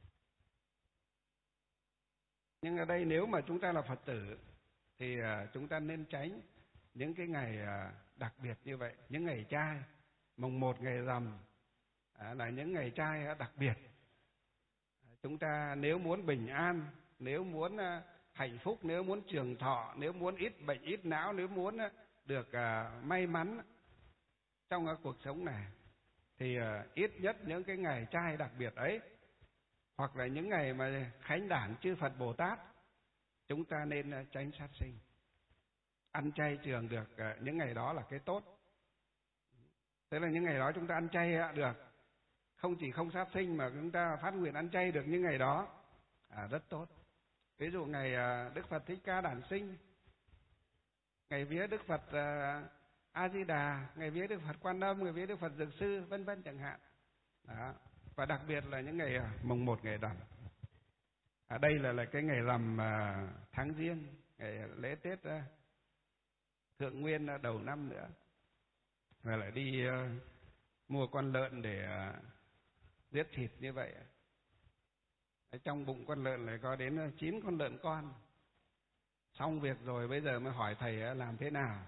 Nhưng ở đây nếu mà chúng ta là Phật tử thì chúng ta nên tránh những cái ngày đặc biệt như vậy. Những ngày trai, mùng một ngày rằm à, là những ngày trai đặc biệt. Chúng ta nếu muốn bình an, nếu muốn hạnh phúc, nếu muốn trường thọ, nếu muốn ít bệnh ít não, nếu muốn được uh, may mắn trong uh, cuộc sống này, thì uh, ít nhất những cái ngày trai đặc biệt ấy, hoặc là những ngày mà khánh đản chư Phật Bồ Tát, chúng ta nên uh, tránh sát sinh. Ăn chay trường được uh, những ngày đó là cái tốt. Thế là những ngày đó chúng ta ăn chay uh, được, không chỉ không sát sinh mà chúng ta phát nguyện ăn chay được những ngày đó, à, rất tốt. Ví dụ ngày uh, Đức Phật Thích Ca đản sinh, ngày vía Đức Phật uh, A Di Đà, ngày vía Đức Phật Quan Âm, ngày vía Đức Phật Dược Sư, vân vân chẳng hạn. Đó. Và đặc biệt là những ngày uh, mùng một ngày rằm. À, đây là là cái ngày rằm uh, tháng Giêng, ngày lễ Tết uh, Thượng Nguyên uh, đầu năm nữa. Và lại đi uh, mua con lợn để uh, giết thịt như vậy. Ở trong bụng con lợn lại có đến uh, chín con lợn con. Xong việc rồi bây giờ mới hỏi thầy uh, làm thế nào.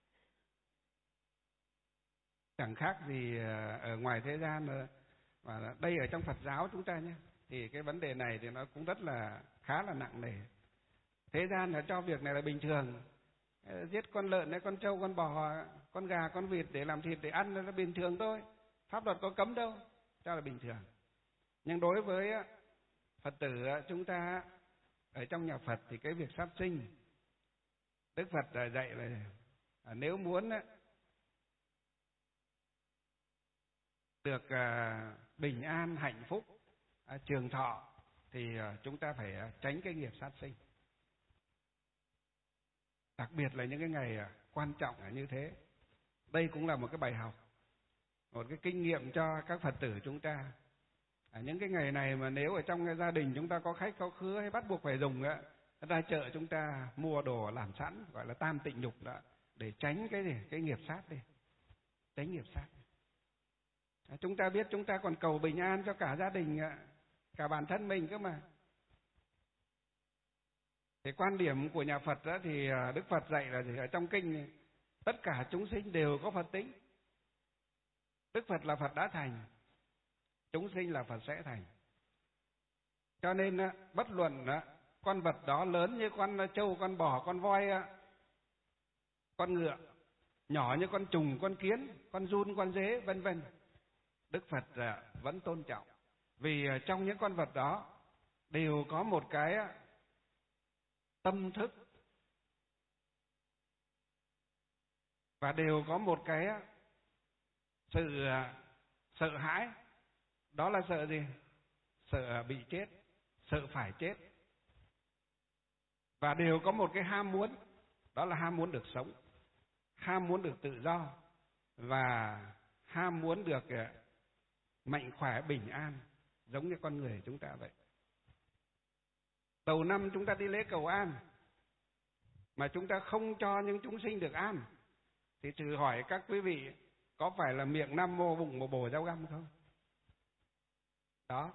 Chẳng khác gì uh, ở ngoài thế gian, uh, và đây ở trong Phật giáo chúng ta nhé, thì cái vấn đề này thì nó cũng rất là khá là nặng nề. Thế gian là cho việc này là bình thường. Giết con lợn, con trâu, con bò, con gà, con vịt để làm thịt để ăn là bình thường thôi. Pháp luật có cấm đâu, cho là bình thường. Nhưng đối với Phật tử chúng ta ở trong nhà Phật thì cái việc sát sinh, Đức Phật dạy là nếu muốn được bình an, hạnh phúc, trường thọ thì chúng ta phải tránh cái nghiệp sát sinh. Đặc biệt là những cái ngày quan trọng như thế. Đây cũng là một cái bài học, một cái kinh nghiệm cho các Phật tử chúng ta. À, những cái ngày này mà nếu ở trong cái gia đình chúng ta có khách có khứa hay bắt buộc phải dùng á, ra chợ chúng ta mua đồ làm sẵn, gọi là tam tịnh nhục đó, để tránh cái gì? Cái nghiệp sát đi, tránh nghiệp sát. À, chúng ta biết chúng ta còn cầu bình an cho cả gia đình, cả bản thân mình cơ mà. Cái quan điểm của nhà Phật đó thì Đức Phật dạy là gì? Ở trong kinh tất cả chúng sinh đều có Phật tính. Đức Phật là Phật đã thành, chúng sinh là Phật sẽ thành. Cho nên bất luận con vật đó lớn như con trâu, con bò, con voi, con ngựa, nhỏ như con trùng, con kiến, con giun, con dế, vân vân, Đức Phật vẫn tôn trọng. Vì trong những con vật đó đều có một cái tâm thức và đều có một cái sự sợ hãi. Đó là sợ gì? Sợ bị chết, sợ phải chết. Và đều có một cái ham muốn, đó là ham muốn được sống, ham muốn được tự do và ham muốn được mạnh khỏe, bình an, giống như con người chúng ta vậy. Đầu năm chúng ta đi lễ cầu an mà chúng ta không cho những chúng sinh được an, thì thử hỏi các quý vị có phải là miệng Nam Mô bụng một bồ dao găm không? Đó.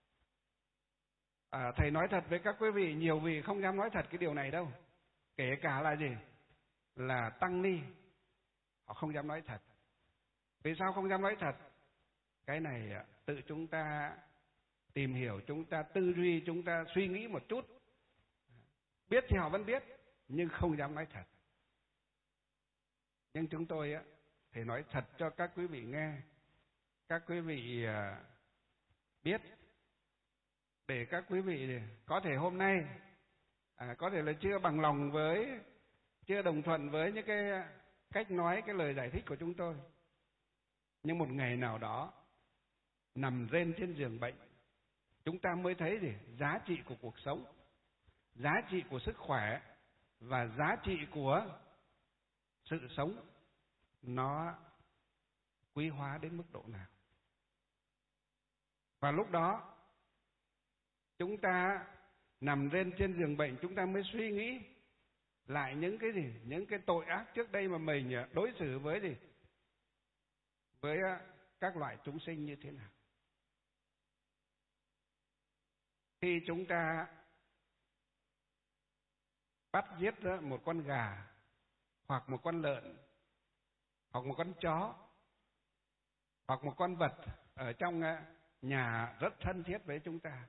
À, thầy nói thật với các quý vị, nhiều vị không dám nói thật cái điều này đâu. Kể cả là gì? Là tăng ni, họ không dám nói thật. Vì sao không dám nói thật? Cái này tự chúng ta tìm hiểu, chúng ta tư duy, chúng ta suy nghĩ một chút. Biết thì họ vẫn biết, nhưng không dám nói thật. Nhưng chúng tôi á, thì nói thật cho các quý vị nghe, các quý vị biết, để các quý vị có thể hôm nay à, có thể là chưa bằng lòng với, chưa đồng thuận với những cái cách nói, cái lời giải thích của chúng tôi. Nhưng một ngày nào đó nằm rên trên giường bệnh, chúng ta mới thấy gì? Giá trị của cuộc sống, giá trị của sức khỏe và giá trị của sự sống nó quý hóa đến mức độ nào. Và lúc đó chúng ta nằm rên trên giường bệnh, chúng ta mới suy nghĩ lại những cái gì? Những cái tội ác trước đây mà mình đối xử với gì? Với các loại chúng sinh như thế nào. Khi chúng ta bắt giết một con gà hoặc một con lợn hoặc một con chó, hoặc một con vật ở trong nhà rất thân thiết với chúng ta,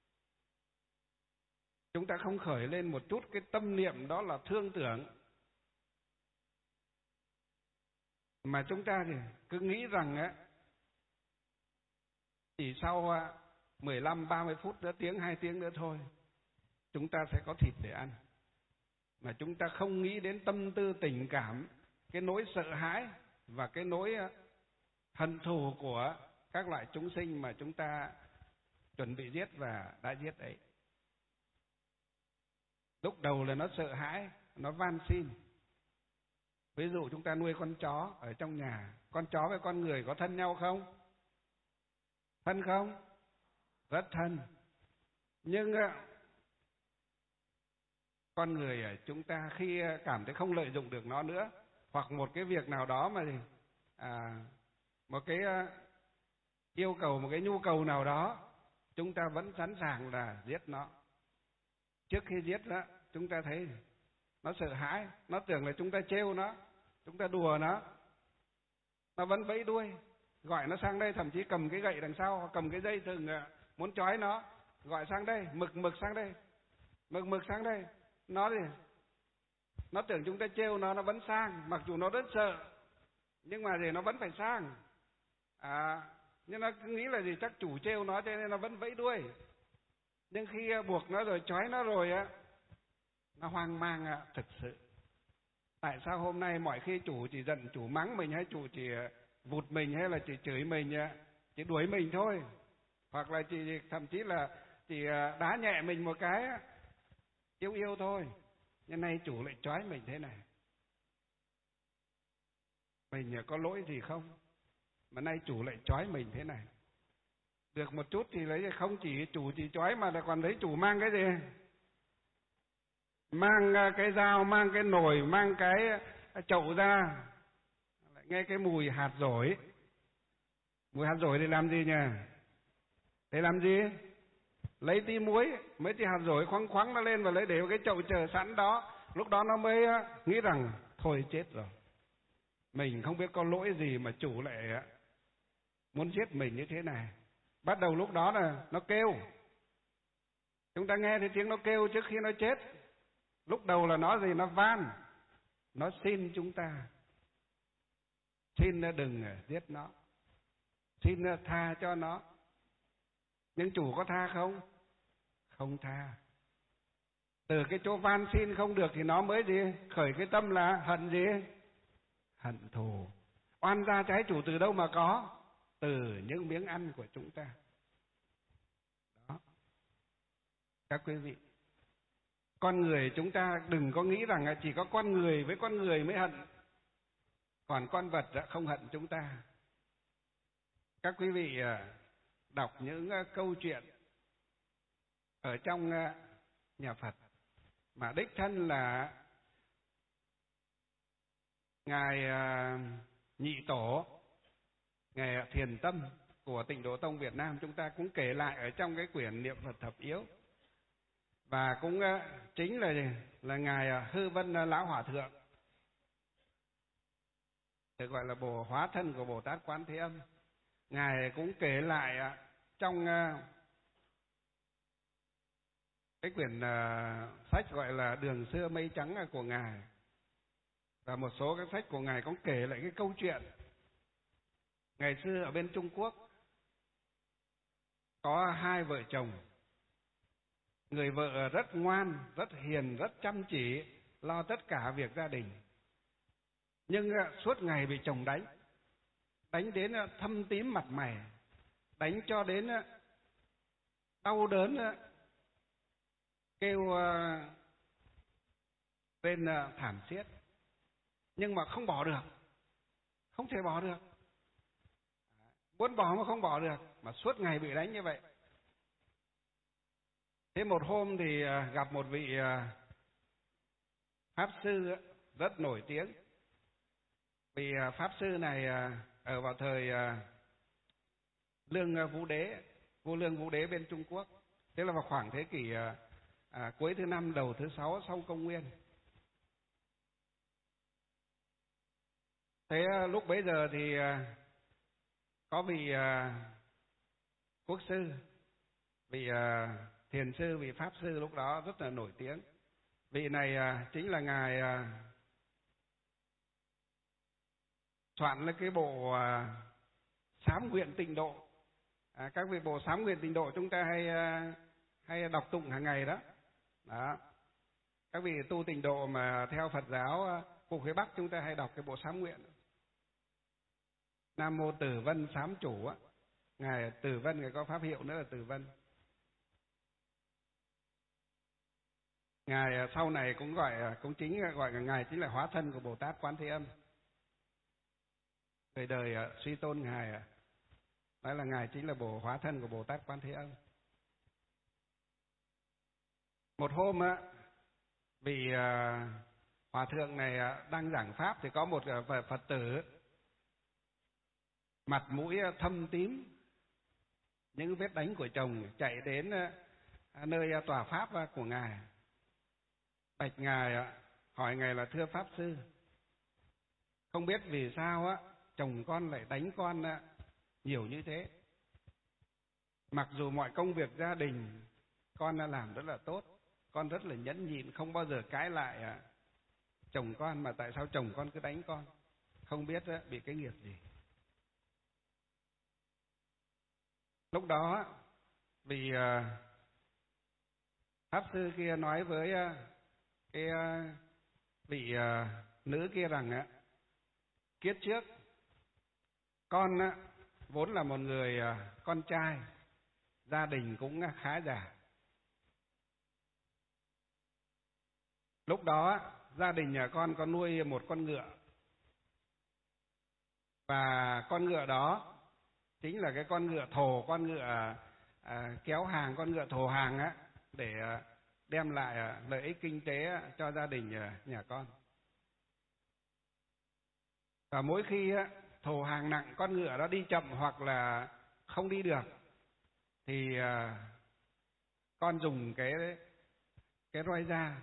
chúng ta không khởi lên một chút cái tâm niệm đó là thương tưởng, mà chúng ta thì cứ nghĩ rằng á, chỉ sau mười lăm ba mươi phút nữa, tiếng hai tiếng nữa thôi, chúng ta sẽ có thịt để ăn, mà chúng ta không nghĩ đến tâm tư tình cảm, cái nỗi sợ hãi và cái nỗi hận thù của các loại chúng sinh mà chúng ta chuẩn bị giết và đã giết ấy. Lúc đầu là nó sợ hãi, nó van xin. Ví dụ chúng ta nuôi con chó ở trong nhà, con chó với con người có thân nhau không? Thân không? Rất thân. Nhưng con người chúng ta khi cảm thấy không lợi dụng được nó nữa, hoặc một cái việc nào đó mà à, một cái yêu cầu, một cái nhu cầu nào đó, chúng ta vẫn sẵn sàng là giết nó. Trước khi giết đó, chúng ta thấy nó sợ hãi, nó tưởng là chúng ta trêu nó, chúng ta đùa nó, nó vẫn vẫy đuôi, gọi nó sang đây, thậm chí cầm cái gậy đằng sau, cầm cái dây thừng muốn trói nó, gọi sang đây, mực mực sang đây, mực mực sang đây. Nó thì nó tưởng chúng ta trêu nó, nó vẫn sang, mặc dù nó rất sợ, nhưng mà thì nó vẫn phải sang. À, nhưng nó cứ nghĩ là gì chắc chủ trêu nó, cho nên nó vẫn vẫy đuôi. Nhưng khi buộc nó rồi, trói nó rồi á, nó hoang mang à, thực sự. Tại sao hôm nay mọi khi chủ chỉ giận, chủ mắng mình, hay chủ chỉ vụt mình, hay là chỉ chửi mình, chỉ đuổi mình thôi, hoặc là chỉ thậm chí là chỉ đá nhẹ mình một cái yêu yêu thôi, nhưng nay chủ lại trói mình thế này. Mình có lỗi gì không mà nay chủ lại trói mình thế này? Được một chút thì lấy, không chỉ chủ chỉ trói mà lại còn thấy chủ mang cái gì, mang cái dao, mang cái nồi, mang cái chậu ra, lại nghe cái mùi hạt dổi. Mùi hạt dổi thì làm gì nhỉ? Để làm gì? Lấy tí muối, mấy tí hạt dổi khoắng khoắng nó lên và lấy để vào cái chậu chờ sẵn đó. Lúc đó nó mới nghĩ rằng thôi chết rồi, mình không biết có lỗi gì mà chủ lại muốn giết mình như thế này. Bắt đầu lúc đó là nó kêu, chúng ta nghe thấy tiếng nó kêu trước khi nó chết. Lúc đầu là nó gì? Nó van, nó xin chúng ta, xin đừng giết nó, xin tha cho nó. Nhưng chủ có tha không? Không tha. Từ cái chỗ van xin không được thì nó mới gì? Khởi cái tâm là hận gì? Hận thù. Oan gia trái chủ từ đâu mà có? Từ những miếng ăn của chúng ta. Đó. Các quý vị, con người chúng ta đừng có nghĩ rằng chỉ có con người với con người mới hận, còn con vật không hận chúng ta. Các quý vị đọc những câu chuyện ở trong nhà Phật mà đích thân là Ngài Nhị Tổ, Ngài Thiền Tâm của Tịnh Độ Tông Việt Nam, chúng ta cũng kể lại ở trong cái quyển Niệm Phật Thập Yếu. Và cũng chính là là Ngài Hư Vân Lão Hòa Thượng, được gọi là Bồ Hóa Thân của Bồ Tát Quán Thế Âm. Ngài cũng kể lại trong cái quyển sách gọi là Đường Xưa Mây Trắng của Ngài, và một số các sách của Ngài cũng kể lại cái câu chuyện ngày xưa ở bên Trung Quốc có hai vợ chồng. Người vợ rất ngoan, rất hiền, rất chăm chỉ, lo tất cả việc gia đình. Nhưng suốt ngày bị chồng đánh, đánh đến thâm tím mặt mày, đánh cho đến đau đớn, kêu lên thảm thiết, nhưng mà không bỏ được, không thể bỏ được, muốn bỏ mà không bỏ được, mà suốt ngày bị đánh như vậy. Thế một hôm thì gặp một vị pháp sư rất nổi tiếng. Vị pháp sư này ở vào thời Lương Vũ Đế, vua Lương Vũ Đế bên Trung Quốc. Thế là vào khoảng thế kỷ à, cuối thứ năm đầu thứ sáu sau công nguyên. Thế lúc bấy giờ thì có vị quốc sư, vị thiền sư, vị pháp sư lúc đó rất là nổi tiếng. Vị này chính là ngài soạn lên cái bộ Sám Nguyện Tịnh Độ. À, các vị bộ Sám Nguyện Tịnh Độ chúng ta hay hay đọc tụng hàng ngày đó. Đó. Các vị tu tịnh độ mà theo Phật giáo vùng phía Bắc chúng ta hay đọc cái bộ Sám Nguyện. Nam mô Tử Vân Sám Chủ á, ngài Tử Vân, ngài có pháp hiệu nữa là Tử Vân. Ngài sau này cũng gọi cũng chính gọi là ngài chính là hóa thân của Bồ Tát Quán Thế Âm. Người đời suy tôn ngài nói là ngài chính là bộ hóa thân của Bồ Tát Quán Thế Âm. Một hôm á, vị hòa thượng này đang giảng pháp thì có một Phật tử mặt mũi thâm tím, những vết đánh của chồng, chạy đến nơi tòa pháp của ngài, bạch ngài, hỏi ngài là thưa pháp sư, không biết vì sao á chồng con lại đánh con nhiều như thế. Mặc dù mọi công việc gia đình con đã làm rất là tốt, con rất là nhẫn nhịn, không bao giờ cãi lại chồng con, mà tại sao chồng con cứ đánh con? Không biết bị cái nghiệp gì. Lúc đó vì pháp sư kia nói với cái vị nữ kia rằng kiếp trước con vốn là một người con trai, gia đình cũng khá giả. Lúc đó gia đình nhà con có nuôi một con ngựa, và con ngựa đó chính là cái con ngựa thồ, con ngựa à, kéo hàng, con ngựa thồ hàng á, để đem lại lợi ích kinh tế cho gia đình nhà con. Và mỗi khi thồ hàng nặng, con ngựa đó đi chậm hoặc là không đi được thì con dùng cái cái roi da,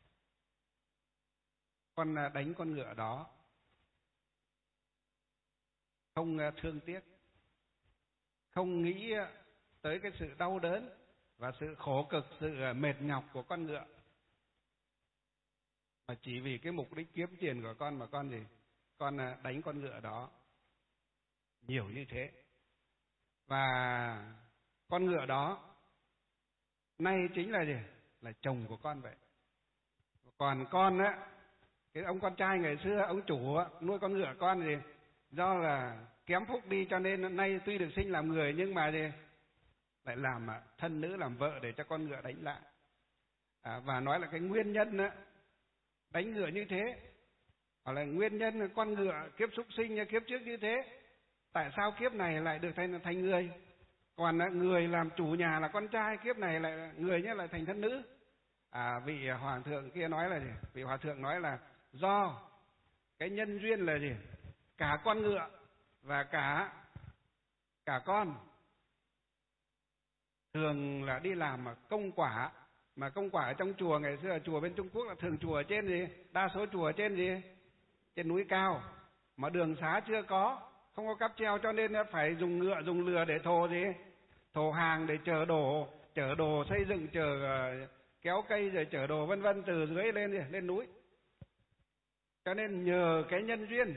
con đánh con ngựa đó, không thương tiếc, không nghĩ tới cái sự đau đớn và sự khổ cực, sự mệt nhọc của con ngựa, mà chỉ vì cái mục đích kiếm tiền của con mà con gì con đánh con ngựa đó nhiều như thế. Và con ngựa đó nay chính là gì? Là chồng của con vậy. Còn con á, cái ông con trai ngày xưa, ông chủ á, nuôi con ngựa con gì do là kém phúc đi, cho nên nay tuy được sinh làm người nhưng mà gì lại làm thân nữ, làm vợ để cho con ngựa đánh lại. À, và nói là cái nguyên nhân á, đánh ngựa như thế, hoặc là nguyên nhân con ngựa kiếp súc sinh kiếp trước như thế, tại sao kiếp này lại được thành thành người, còn người làm chủ nhà là con trai, kiếp này lại người nhé lại thành thân nữ. À, vị hoàng thượng kia nói là gì? Vị hòa thượng nói là do cái nhân duyên là gì? Cả con ngựa và cả cả con thường là đi làm mà công quả, mà công quả ở trong chùa ngày xưa, chùa bên Trung Quốc là thường chùa ở trên gì? Đa số chùa ở trên gì? Trên núi cao, mà đường xá chưa có, không có cáp treo, cho nên phải dùng ngựa, dùng lừa để thồ gì? Thồ hàng để chở đồ, chở đồ xây dựng, chở kéo cây rồi chở đồ vân vân từ dưới lên gì? Lên núi. Cho nên nhờ cái nhân duyên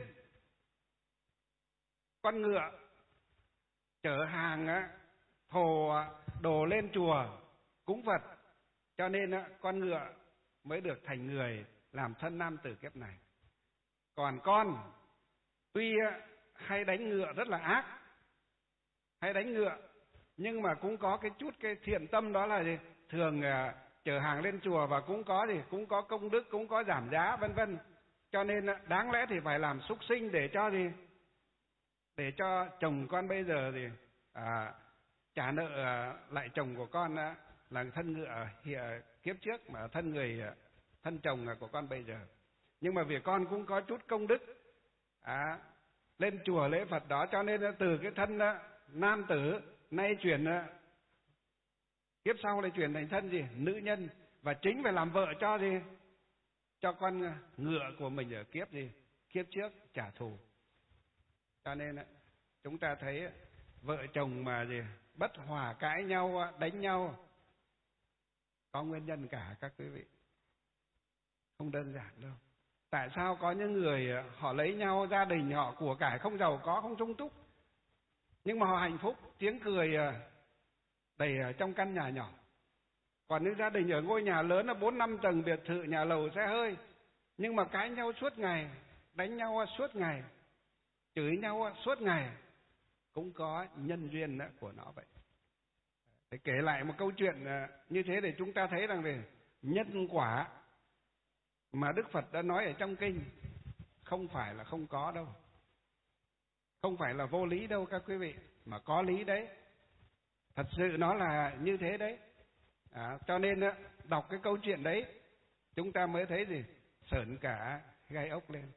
con ngựa chở hàng á, thồ đồ lên chùa cúng Phật, cho nên á, con ngựa mới được thành người làm thân nam tử kiếp này. Còn con tuy á, hay đánh ngựa rất là ác, hay đánh ngựa, nhưng mà cũng có cái chút cái thiện tâm, đó là gì? Thường à, chở hàng lên chùa và cũng có gì? Cũng có công đức, cũng có giảm giá vân vân. Cho nên á, đáng lẽ thì phải làm súc sinh để cho gì? Để cho chồng con bây giờ thì à, trả nợ à, lại chồng của con á, là thân ngựa hiện kiếp trước, mà thân người thân chồng của con bây giờ. Nhưng mà vì con cũng có chút công đức à, lên chùa lễ Phật đó, cho nên từ cái thân á, nam tử nay chuyển á, kiếp sau lại chuyển thành thân gì? Nữ nhân, và chính phải làm vợ cho gì? Cho con ngựa của mình ở kiếp gì? Kiếp trước trả thù. Cho nên chúng ta thấy vợ chồng mà gì bất hòa, cãi nhau, đánh nhau có nguyên nhân cả các quý vị, không đơn giản đâu. Tại sao có những người họ lấy nhau, gia đình họ của cải không giàu có, không sung túc, nhưng mà họ hạnh phúc, tiếng cười đầy trong căn nhà nhỏ. Còn những gia đình ở ngôi nhà lớn là bốn năm tầng biệt thự, nhà lầu xe hơi, nhưng mà cãi nhau suốt ngày, đánh nhau suốt ngày, chửi nhau suốt ngày, cũng có nhân duyên của nó vậy. Để kể lại một câu chuyện như thế để chúng ta thấy rằng về nhân quả mà Đức Phật đã nói ở trong kinh không phải là không có đâu, không phải là vô lý đâu các quý vị, mà có lý đấy. Thật sự nó là như thế đấy. À, cho nên đọc cái câu chuyện đấy chúng ta mới thấy gì sởn cả gai ốc lên.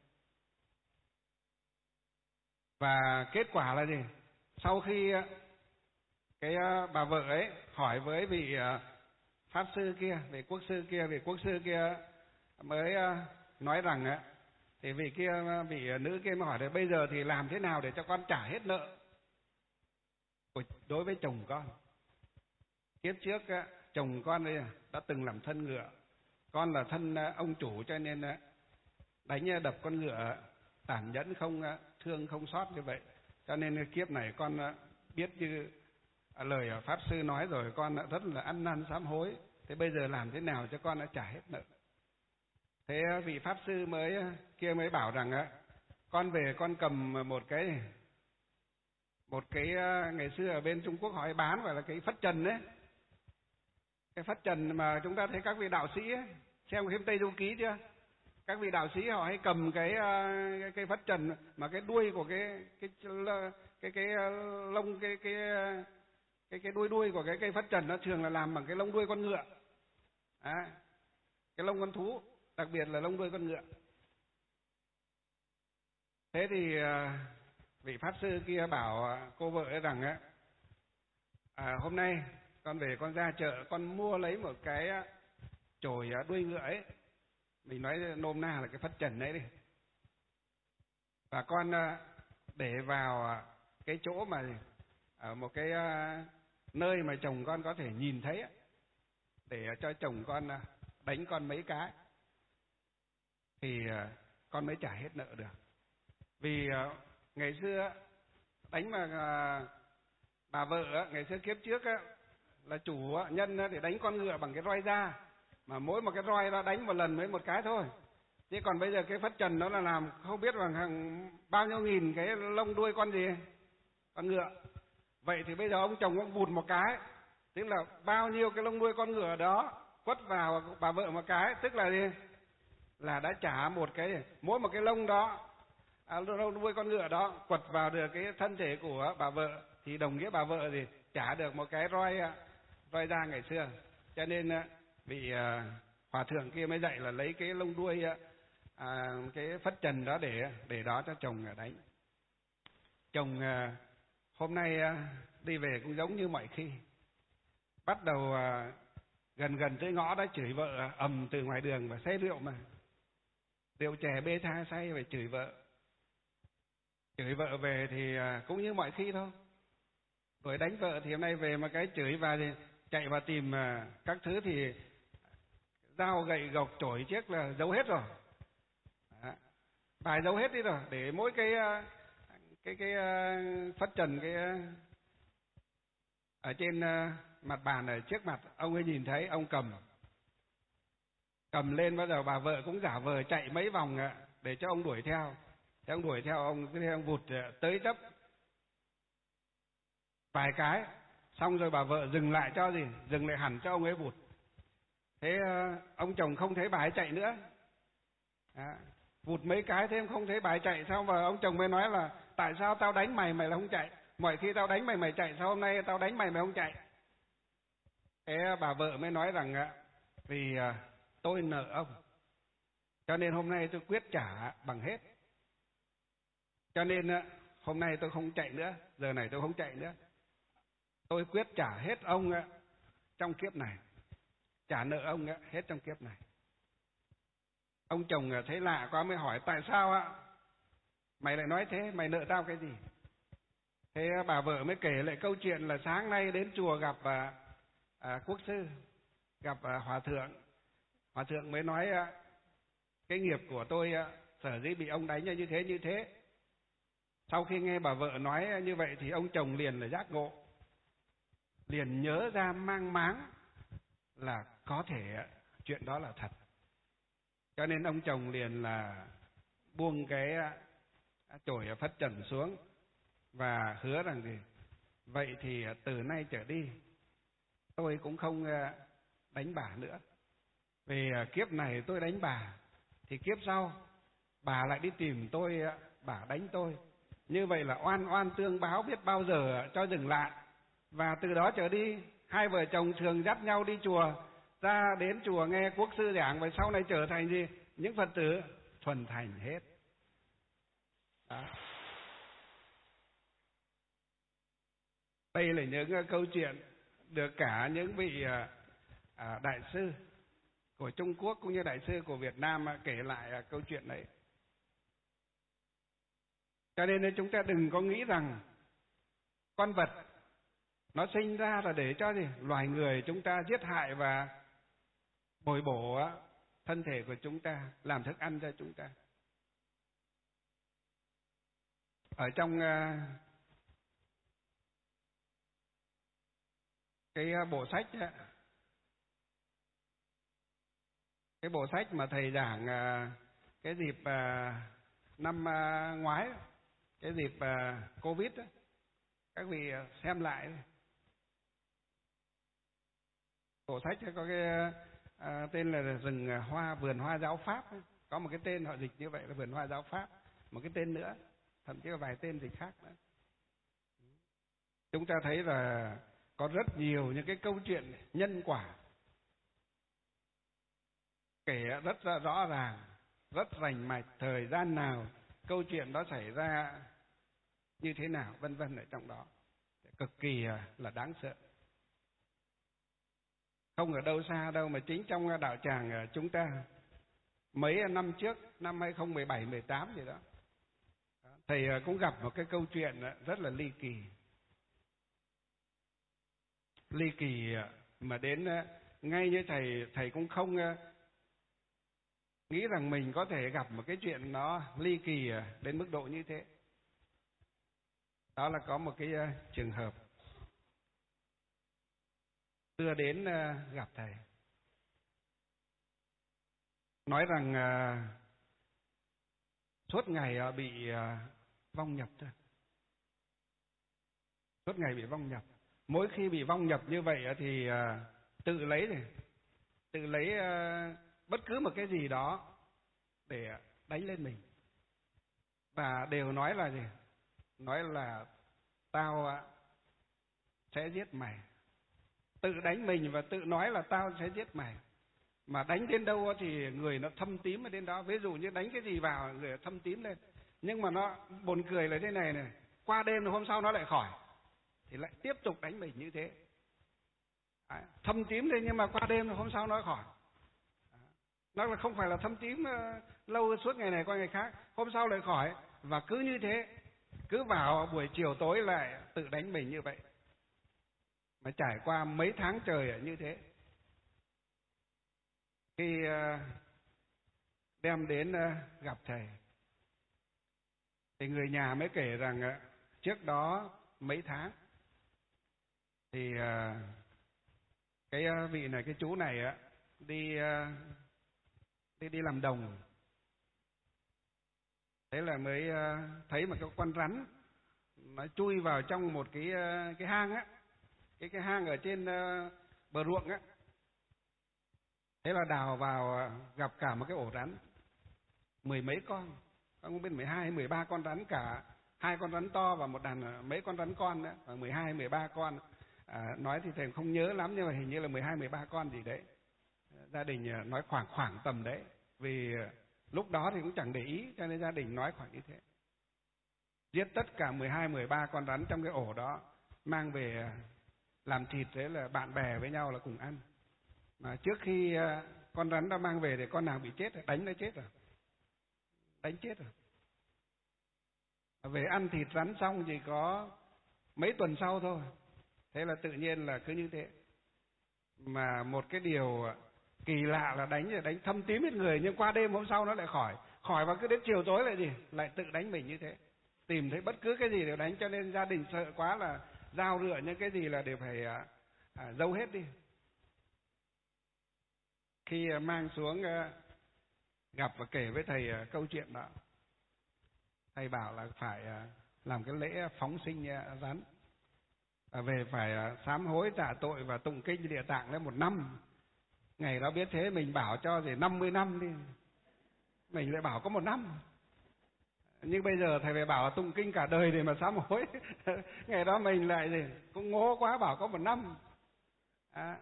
Và kết quả là gì? Sau khi cái bà vợ ấy hỏi với vị pháp sư kia, vị quốc sư kia, vị quốc sư kia mới nói rằng thì vị kia, vị nữ kia mới hỏi là bây giờ thì làm thế nào để cho con trả hết nợ đối với chồng con. Kiếp trước chồng con đây đã từng làm thân ngựa, con là thân ông chủ cho nên đánh đập con ngựa tàn nhẫn, không thương không xót như vậy. Cho nên kiếp này con biết như lời pháp sư nói rồi, con đã rất là ăn năn sám hối. Thế bây giờ làm thế nào cho con đã trả hết nợ? Thế vị pháp sư mới kia mới bảo rằng con về con cầm một cái một cái ngày xưa ở bên Trung Quốc họ hay bán gọi là cái phất trần đấy, cái phất trần mà chúng ta thấy các vị đạo sĩ ấy, xem phim Tây Du Ký chưa? Các vị đạo sĩ họ hay cầm cái cái, cái phất trần mà cái đuôi của cái cái cái cái, cái lông cái cái cái cái đuôi đuôi của cái cây phất trần nó thường là làm bằng cái lông đuôi con ngựa, à, cái lông con thú, đặc biệt là lông đuôi con ngựa. Thế thì vị pháp sư kia bảo cô vợ ấy rằng à, hôm nay con về con ra chợ con mua lấy một cái chổi đuôi ngựa ấy, mình nói nôm na là cái phất trần đấy đi, và con để vào cái chỗ mà ở một cái nơi mà chồng con có thể nhìn thấy, để cho chồng con đánh con mấy cái thì con mới trả hết nợ được. Vì ngày xưa đánh mà bà vợ ngày xưa kiếp trước là chủ nhân để đánh con ngựa bằng cái roi da, mà mỗi một cái roi ra đánh một lần mới một cái thôi. Chứ còn bây giờ cái phất trần nó là làm không biết bằng hàng bao nhiêu nghìn cái lông đuôi con gì, con ngựa. Vậy thì bây giờ ông chồng ông vụt một cái, tức là bao nhiêu cái lông đuôi con ngựa đó quất vào bà vợ một cái, tức là gì? Là đã trả một cái, mỗi một cái lông đó, à, lông đuôi con ngựa đó quật vào được cái thân thể của bà vợ thì đồng nghĩa bà vợ gì trả được một cái roi roi da ngày xưa. Cho nên vị hòa thượng kia mới dạy là lấy cái lông đuôi à, cái phất trần đó để để đó cho chồng đánh. Chồng hôm nay đi về cũng giống như mọi khi, bắt đầu gần gần tới ngõ đã chửi vợ ầm từ ngoài đường, và say rượu mà rượu chè bê tha say phải chửi vợ. Chửi vợ về thì cũng như mọi khi thôi, rồi đánh vợ thì hôm nay về mà cái chửi và thì chạy vào tìm các thứ thì dao gậy gộc chổi chiếc là giấu hết rồi, đó, bài giấu hết đi rồi, để mỗi cái cái cái phất trần cái ở trên mặt bàn ở trước mặt ông ấy nhìn thấy, ông cầm cầm lên, bắt đầu bà vợ cũng giả vờ chạy mấy vòng để cho ông đuổi theo. Thế ông đuổi theo, ông cứ theo ông vụt tới tấp vài cái, xong rồi bà vợ dừng lại cho gì, dừng lại hẳn cho ông ấy vụt. Thế ông chồng không thấy bà ấy chạy nữa, à, vụt mấy cái thêm không thấy bà ấy chạy, sao mà ông chồng mới nói là tại sao tao đánh mày mày là không chạy, mọi khi tao đánh mày mày chạy, sao hôm nay tao đánh mày mày không chạy. Thế bà vợ mới nói rằng vì tôi nợ ông, cho nên hôm nay tôi quyết trả bằng hết, cho nên hôm nay tôi không chạy nữa, giờ này tôi không chạy nữa, tôi quyết trả hết ông trong kiếp này, trả nợ ông hết trong kiếp này. Ông chồng thấy lạ quá mới hỏi tại sao ạ? Mày lại nói thế, mày nợ tao cái gì? Thế bà vợ mới kể lại câu chuyện là sáng nay đến chùa gặp à, à, quốc sư, gặp à, hòa thượng. Hòa thượng mới nói à, cái nghiệp của tôi à, sở dĩ bị ông đánh như thế như thế. Sau khi nghe bà vợ nói như vậy thì ông chồng liền là giác ngộ, liền nhớ ra mang máng là có thể chuyện đó là thật. Cho nên ông chồng liền là buông cái chổi phất trần xuống và hứa rằng gì? Vậy thì từ nay trở đi tôi cũng không đánh bà nữa. Vì kiếp này tôi đánh bà thì kiếp sau bà lại đi tìm tôi, bà đánh tôi. Như vậy là oan oan tương báo, biết bao giờ cho dừng lại. Và từ đó trở đi hai vợ chồng thường dắt nhau đi chùa, ra đến chùa nghe quốc sư giảng, và sau này trở thành gì? Những Phật tử thuần thành hết. Đó. Đây là những câu chuyện được cả những vị à, đại sư của Trung Quốc cũng như đại sư của Việt Nam kể lại câu chuyện đấy. Cho nên chúng ta đừng có nghĩ rằng con vật nó sinh ra là để cho gì? Loài người chúng ta giết hại và bồi bổ thân thể của chúng ta, làm thức ăn cho chúng ta. Ở trong cái bộ sách cái bộ sách mà thầy giảng cái dịp năm ngoái, cái dịp Covid đó, các vị xem lại. Bộ sách có cái à, tên là rừng hoa, vườn hoa giáo pháp, có một cái tên họ dịch như vậy là vườn hoa giáo pháp, một cái tên nữa, thậm chí là vài tên dịch khác nữa. Chúng ta thấy là có rất nhiều những cái câu chuyện nhân quả kể rất là rõ ràng, rất rành mạch, thời gian nào câu chuyện đó xảy ra như thế nào, vân vân ở trong đó, cực kỳ là đáng sợ. Không ở đâu xa đâu mà chính trong đạo tràng chúng ta mấy năm trước, năm hai không một bảy mười tám gì đó, thầy cũng gặp một cái câu chuyện rất là ly kỳ. Ly kỳ mà đến ngay như thầy thầy cũng không nghĩ rằng mình có thể gặp một cái chuyện nó ly kỳ đến mức độ như thế. Đó là có một cái trường hợp đưa đến gặp thầy, nói rằng suốt ngày bị vong nhập thôi, suốt ngày bị vong nhập. Mỗi khi bị vong nhập như vậy thì tự lấy này, tự lấy bất cứ một cái gì đó để đánh lên mình, và đều nói là gì? Nói là tao sẽ giết mày. Tự đánh mình và tự nói là tao sẽ giết mày. Mà đánh đến đâu thì người nó thâm tím ở đến đó. Ví dụ như đánh cái gì vào người thâm tím lên. Nhưng mà nó buồn cười là thế này này, qua đêm rồi hôm sau nó lại khỏi, thì lại tiếp tục đánh mình như thế. Đấy, thâm tím lên nhưng mà qua đêm rồi hôm sau nó khỏi. Nó là không phải là thâm tím uh, lâu suốt ngày này qua ngày khác, hôm sau lại khỏi, và cứ như thế, cứ vào buổi chiều tối lại tự đánh mình như vậy. Mà trải qua mấy tháng trời như thế. Khi uh, đem đến uh, gặp thầy, thì người nhà mới kể rằng uh, trước đó mấy tháng thì uh, cái uh, vị này, cái chú này uh, đi uh, đi đi làm đồng. Thế là mới uh, thấy một cái con rắn nó chui vào trong một cái uh, cái hang á, cái cái hang ở trên uh, bờ ruộng á. Thế là đào vào uh, gặp cả một cái ổ rắn, mười mấy con, không biết mười hai hay mười ba con rắn, cả hai con rắn to và một đàn mấy con rắn con nữa, và mười hai mười ba con. À, nói thì thầy không nhớ lắm nhưng mà hình như là mười hai mười ba con gì đấy. Gia đình nói khoảng khoảng tầm đấy, vì lúc đó thì cũng chẳng để ý, cho nên gia đình nói khoảng như thế. Giết tất cả mười hai mười ba con rắn trong cái ổ đó, mang về làm thịt, thế là bạn bè với nhau là cùng ăn. Mà trước khi con rắn đã mang về thì con nào bị chết, đánh nó chết rồi, đánh chết rồi. Về ăn thịt rắn xong chỉ có mấy tuần sau thôi. Thế là tự nhiên là cứ như thế. Mà một cái điều kỳ lạ là đánh rồi đánh thâm tím hết người, nhưng qua đêm hôm sau nó lại khỏi. Khỏi và cứ đến chiều tối lại gì? Lại tự đánh mình như thế. Tìm thấy bất cứ cái gì đều đánh, cho nên gia đình sợ quá là dao rựa những cái gì là đều phải à, à, giấu hết đi. Khi à, mang xuống à, gặp và kể với thầy à, câu chuyện đó, thầy bảo là phải à, làm cái lễ phóng sinh à, rắn. À, về phải à, sám hối tạ tội và tụng kinh Địa Tạng lên một năm. Ngày đó biết thế mình bảo cho gì năm mươi năm đi, mình lại bảo có một năm. Nhưng bây giờ thầy phải bảo tụng kinh cả đời để mà sám hối. Ngày đó mình lại gì cũng ngố quá bảo có một năm. À.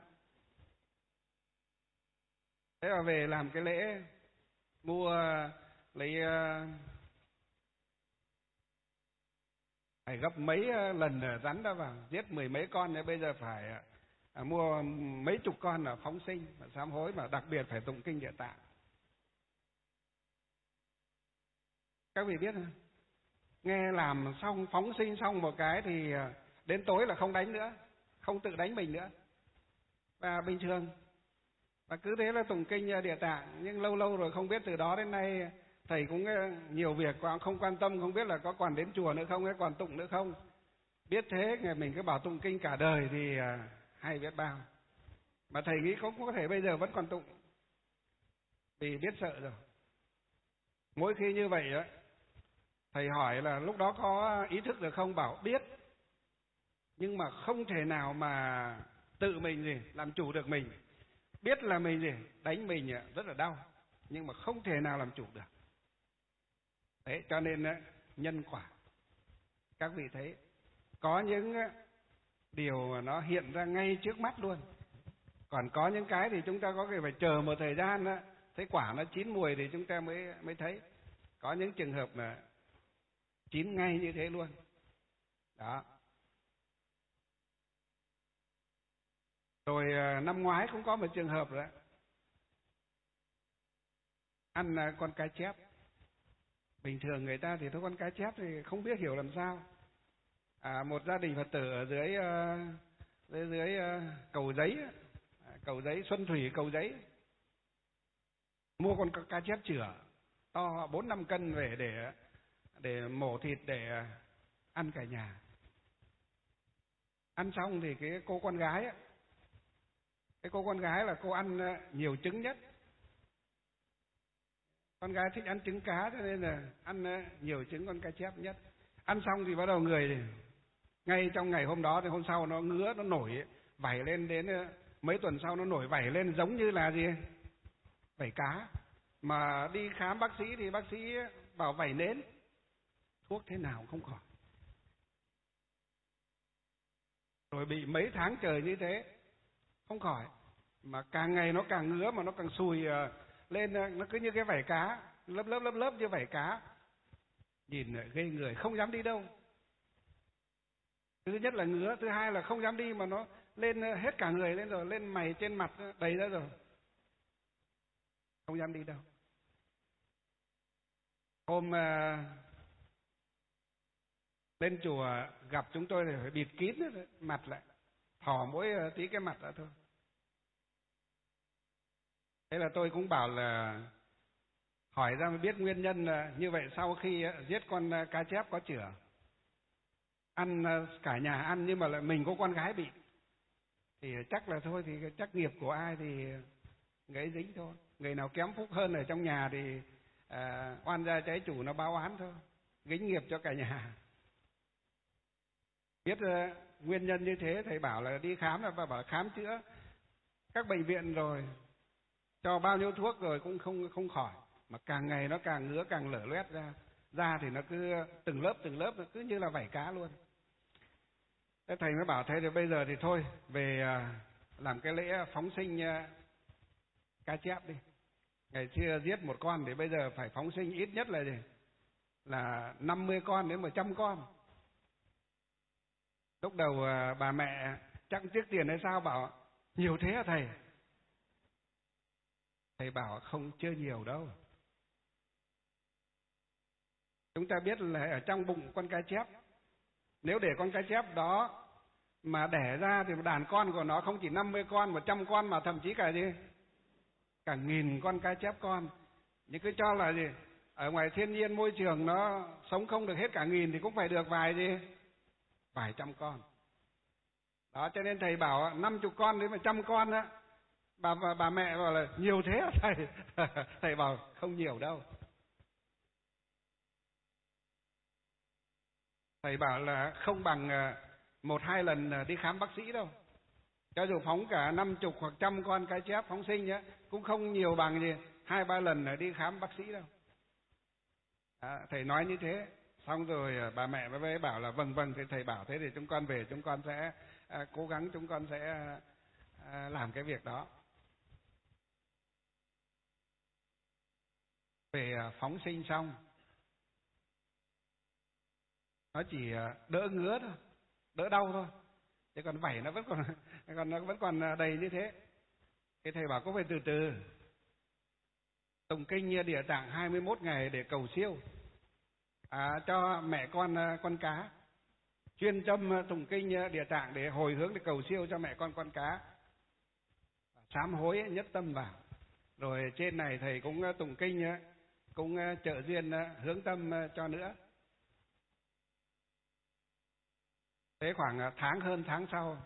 Thế mà về làm cái lễ mua lấy phải gấp mấy lần rắn đó vào, giết mười mấy con, nên bây giờ phải à, mua mấy chục con là phóng sinh và sám hối, mà đặc biệt phải tụng kinh Địa Tạng. Các vị biết không? Nghe làm xong phóng sinh xong một cái thì đến tối là không đánh nữa, không tự đánh mình nữa, và bình thường. Và cứ thế là tụng kinh Địa Tạng. Nhưng lâu lâu rồi không biết, từ đó đến nay thầy cũng nhiều việc quá, không quan tâm, không biết là có còn đến chùa nữa không, hay còn tụng nữa không. Biết thế ngày mình cứ bảo tụng kinh cả đời thì hay biết bao. Mà thầy nghĩ cũng có thể bây giờ vẫn còn tụng, vì biết sợ rồi. Mỗi khi như vậy á, thầy hỏi là lúc đó có ý thức được không, bảo biết, nhưng mà không thể nào mà tự mình gì làm chủ được mình. Biết là mình gì đánh mình rất là đau, nhưng mà không thể nào làm chủ được. Đấy, cho nên nhân quả. Các vị thấy có những điều nó hiện ra ngay trước mắt luôn. Còn có những cái thì chúng ta có thể phải chờ một thời gian đó, thấy quả nó chín mùi thì chúng ta mới mới thấy. Có những trường hợp mà chín ngay như thế luôn. Đó. Rồi năm ngoái cũng có một trường hợp đó, ăn con cá chép. Bình thường người ta thì thôi con cá chép thì không biết hiểu làm sao. À, một gia đình Phật tử ở dưới dưới, dưới Cầu Giấy, Cầu Giấy Xuân Thủy Cầu Giấy, mua con cá chép chửa to bốn năm cân về để để mổ thịt để ăn cả nhà. Ăn xong thì cái cô con gái á, cái cô con gái là cô ăn nhiều trứng nhất. Con gái thích ăn trứng cá, cho nên là ăn nhiều trứng con cá chép nhất. Ăn xong thì bắt đầu người thì ngay trong ngày hôm đó thì hôm sau nó ngứa, nó nổi vảy lên, đến mấy tuần sau nó nổi vảy lên giống như là gì? Vảy cá. Mà đi khám bác sĩ thì bác sĩ bảo vảy nến, thuốc thế nào không khỏi. Rồi bị mấy tháng trời như thế không khỏi, mà càng ngày nó càng ngứa, mà nó càng sùi lên, nó cứ như cái vảy cá, lớp lớp lớp lớp như vảy cá, nhìn ghê người, không dám đi đâu. Thứ nhất là ngứa, thứ hai là không dám đi, mà nó lên hết cả người lên rồi, lên mày trên mặt đầy ra rồi, không dám đi đâu. Hôm uh, lên chùa gặp chúng tôi thì phải bịt kín mặt lại, thò mỗi tí cái mặt ra thôi. Thế là tôi cũng bảo là hỏi ra mới biết nguyên nhân là như vậy. Sau khi giết con cá chép có chửa, ăn cả nhà ăn, nhưng mà lại mình có con gái bị, thì chắc là thôi, thì chắc nghiệp của ai thì người ấy dính thôi. Người nào kém phúc hơn ở trong nhà thì à, oan gia trái chủ nó báo oán thôi, gánh nghiệp cho cả nhà. Biết uh, nguyên nhân như thế, thầy bảo là đi khám, là bảo khám chữa các bệnh viện rồi, cho bao nhiêu thuốc rồi cũng không không khỏi, mà càng ngày nó càng ngứa, càng lở loét ra, da thì nó cứ từng lớp từng lớp, nó cứ như là vảy cá luôn. Thế thầy mới bảo thế thì bây giờ thì thôi, về uh, làm cái lễ phóng sinh uh, cá chép đi. Ngày xưa giết một con thì bây giờ phải phóng sinh ít nhất là gì? Là năm mươi con đến một trăm con. Lúc đầu uh, bà mẹ chắc tiếc tiền hay sao bảo nhiều thế hả thầy? Thầy bảo không, chưa nhiều đâu. Chúng ta biết là ở trong bụng con cá chép, nếu để con cá chép đó mà đẻ ra thì đàn con của nó không chỉ năm mươi con, một trăm con, mà thậm chí cả gì? Cả nghìn con cá chép con. Nhưng cứ cho là gì? Ở ngoài thiên nhiên môi trường nó sống không được hết cả nghìn thì cũng phải được vài gì? Vài trăm con. Đó, cho nên thầy bảo năm chục con đến một trăm con á. Bà, bà, bà mẹ bảo là nhiều thế à thầy? Thầy bảo không nhiều đâu. Thầy bảo là không bằng một hai lần đi khám bác sĩ đâu. Cho dù phóng cả năm chục hoặc trăm con cá chép phóng sinh á, cũng không nhiều bằng gì hai ba lần đi khám bác sĩ đâu. À, thầy nói như thế, xong rồi bà mẹ mới bảo là vâng vâng, thì thầy bảo thế thì chúng con về chúng con sẽ à, cố gắng chúng con sẽ à, làm cái việc đó. Về phóng sinh xong, nó chỉ đỡ ngứa thôi, đỡ đau thôi, chứ còn vảy nó vẫn còn, còn nó vẫn còn đầy như thế. Thì thầy bảo có phải từ từ, tụng kinh Địa Tạng hai mươi mốt ngày để cầu siêu à, cho mẹ con con cá, chuyên tâm tụng kinh Địa Tạng để hồi hướng để cầu siêu cho mẹ con con cá, sám hối nhất tâm vào. Rồi trên này thầy cũng tụng kinh, cũng trợ duyên hướng tâm cho nữa. Thế khoảng tháng hơn tháng sau,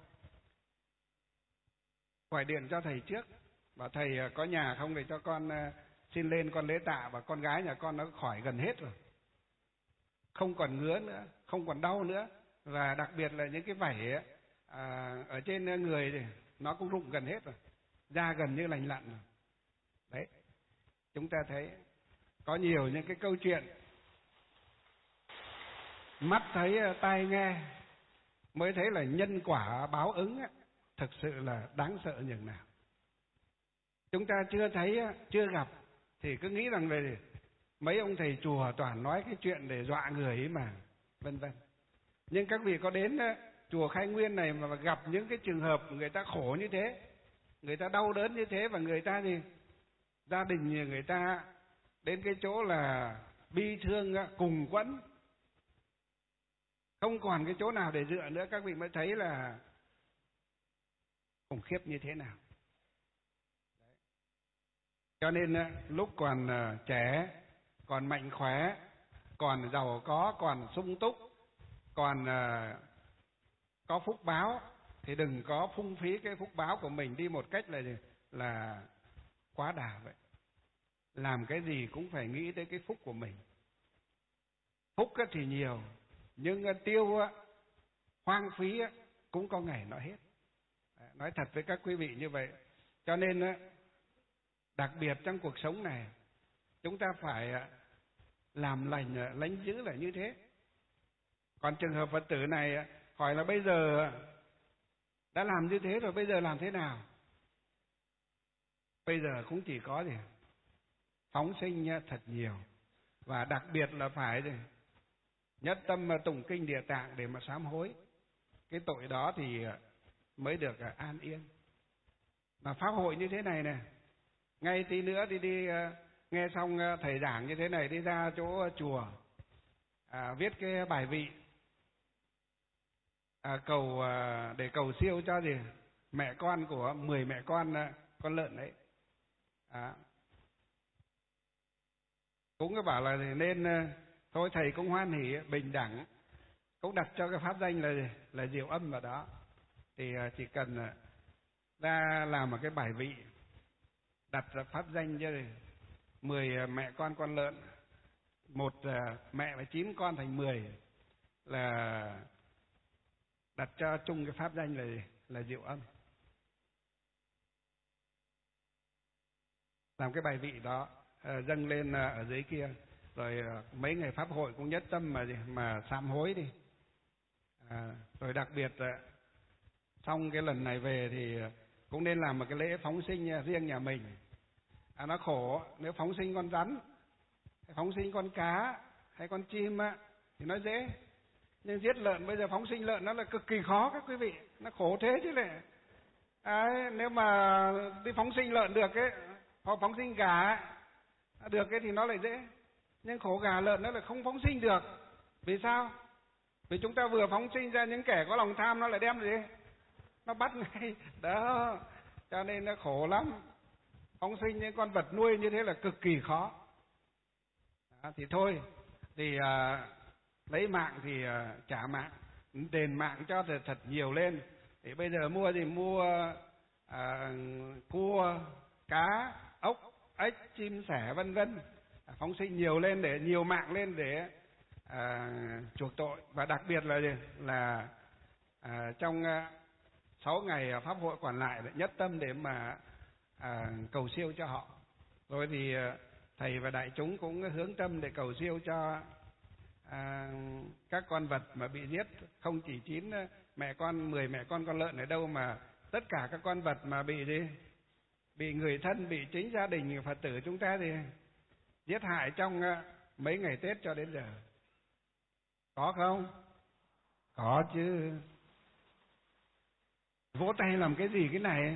gọi điện cho thầy trước, bảo thầy có nhà không để cho con xin lên con lễ tạ, và con gái nhà con nó khỏi gần hết rồi, không còn ngứa nữa, không còn đau nữa, và đặc biệt là những cái vảy ấy, à, ở trên người thì nó cũng rụng gần hết rồi, da gần như lành lặn rồi. Đấy, chúng ta thấy có nhiều những cái câu chuyện mắt thấy tai nghe mới thấy là nhân quả báo ứng ấy, thực sự là đáng sợ nhường nào. Chúng ta chưa thấy, chưa gặp thì cứ nghĩ rằng về mấy ông thầy chùa toàn nói cái chuyện để dọa người ấy mà, vân vân. Nhưng các vị có đến chùa Khai Nguyên này mà gặp những cái trường hợp người ta khổ như thế, người ta đau đớn như thế, và người ta gì, gia đình người ta đến cái chỗ là bi thương cùng quẫn, không còn cái chỗ nào để dựa nữa, các vị mới thấy là khủng khiếp như thế nào. Đấy. Cho nên lúc còn trẻ, còn mạnh khỏe, còn giàu có, còn sung túc, còn có phúc báo, thì đừng có phung phí cái phúc báo của mình đi một cách là là quá đà vậy. Làm cái gì cũng phải nghĩ tới cái phúc của mình. Phúc thì nhiều, nhưng tiêu hoang phí cũng có ngày nó hết. Nói thật với các quý vị như vậy. Cho nên đặc biệt trong cuộc sống này, chúng ta phải làm lành lánh dữ là như thế. Còn trường hợp Phật tử này hỏi là bây giờ đã làm như thế rồi, bây giờ làm thế nào? Bây giờ cũng chỉ có gì phóng sinh thật nhiều, và đặc biệt là phải gì nhất tâm tụng kinh Địa Tạng để mà sám hối. Cái tội đó thì mới được an yên. Mà pháp hội như thế này nè, ngay tí nữa thì đi nghe xong thầy giảng như thế này, đi ra chỗ chùa à, viết cái bài vị à, cầu à, để cầu siêu cho gì mẹ con của mười mẹ con con lợn đấy. À, cũng có bảo là nên thôi thầy cũng hoan hỉ bình đẳng, cũng đặt cho cái pháp danh là là Diệu Âm vào đó. Thì chỉ cần ra làm một cái bài vị, đặt ra pháp danh cho mười mẹ con con lợn, một mẹ và chín con thành mười, là đặt cho chung cái pháp danh là là Diệu Âm. Làm cái bài vị đó dâng lên ở dưới kia, rồi mấy ngày pháp hội cũng nhất tâm mà mà sám hối đi. À, rồi đặc biệt xong cái lần này về thì cũng nên làm một cái lễ phóng sinh riêng nhà mình. À, nó khổ, nếu phóng sinh con rắn, hay phóng sinh con cá, hay con chim á, thì nó dễ. Nhưng giết lợn, bây giờ phóng sinh lợn nó là cực kỳ khó các quý vị, nó khổ thế chứ lệ. À, nếu mà đi phóng sinh lợn được ấy, hoặc phóng sinh gà được cái thì nó lại dễ. Nhưng khổ gà lợn nó là không phóng sinh được. Vì sao? Vì chúng ta vừa phóng sinh ra những kẻ có lòng tham, nó lại đem gì? Nó bắt ngay. Đó. Cho nên nó khổ lắm. Phóng sinh những con vật nuôi như thế là cực kỳ khó. Đó, thì thôi. Thì à, lấy mạng thì à, trả mạng. Đền mạng cho thật, thật nhiều lên. Thì bây giờ mua gì? Mua à, cua, cá, ốc, ếch, chim sẻ vân vân. Phóng sinh nhiều lên để nhiều mạng lên để à, chuộc tội. Và đặc biệt là gì? Là à, trong à, sáu ngày pháp hội còn lại nhất tâm để mà à, cầu siêu cho họ. Rồi thì à, thầy và đại chúng cũng hướng tâm để cầu siêu cho à, các con vật mà bị giết. Không chỉ chín mẹ con, mười mẹ con con lợn ở đâu, mà tất cả các con vật mà bị gì? Bị người thân, bị chính gia đình Phật tử chúng ta thì giết hại trong à, mấy ngày Tết cho đến giờ. Có không? Có chứ. Vỗ tay làm cái gì cái này?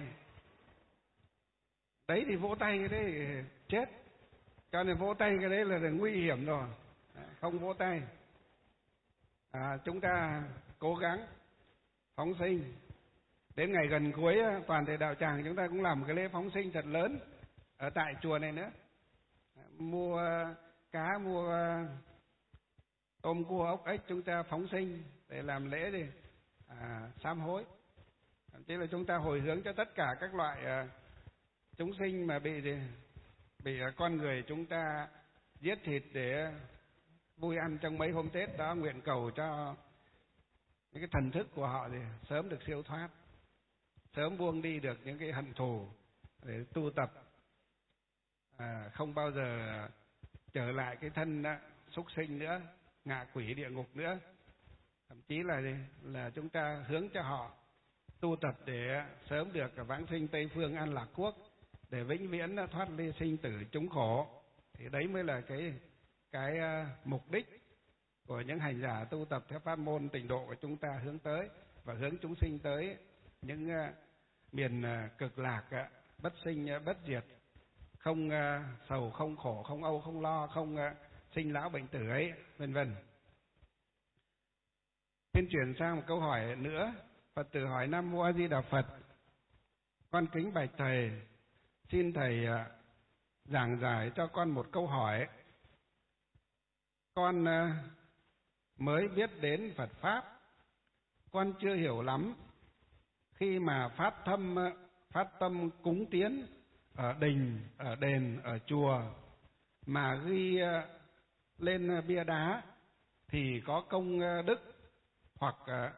Đấy thì vỗ tay cái đấy chết. Cho nên vỗ tay cái đấy là nguy hiểm rồi. Không vỗ tay. À, chúng ta cố gắng phóng sinh. Đến ngày gần cuối toàn thể đạo tràng chúng ta cũng làm cái lễ phóng sinh thật lớn ở tại chùa này nữa. Mua cá, mua tôm cua ốc ếch chúng ta phóng sinh để làm lễ đi à, sám hối. Thậm chí là chúng ta hồi hướng cho tất cả các loại à, chúng sinh mà bị gì, bị à, con người chúng ta giết thịt để vui ăn trong mấy hôm Tết đó, nguyện cầu cho những cái thần thức của họ thì sớm được siêu thoát, sớm buông đi được những cái hận thù để tu tập à, không bao giờ trở lại cái thân đó, súc sinh nữa, ngạ quỷ địa ngục nữa. Thậm chí là là chúng ta hướng cho họ tu tập để sớm được vãng sinh Tây Phương An Lạc Quốc, để vĩnh viễn thoát ly sinh tử chúng khổ. Thì đấy mới là cái cái mục đích của những hành giả tu tập theo pháp môn tịnh độ của chúng ta hướng tới, và hướng chúng sinh tới những miền cực lạc bất sinh bất diệt, không sầu không khổ, không âu không lo, không sinh lão bệnh tử ấy, vân vân. Xin chuyển sang một câu hỏi nữa. Phật tử hỏi: Nam Mô A Di Đà Phật, con kính bạch thầy, xin thầy giảng giải cho con một câu hỏi. Con mới biết đến Phật pháp, con chưa hiểu lắm. Khi mà phát tâm phát tâm cúng tiến ở đình, ở đền, ở chùa mà ghi lên bia đá thì có công đức hoặc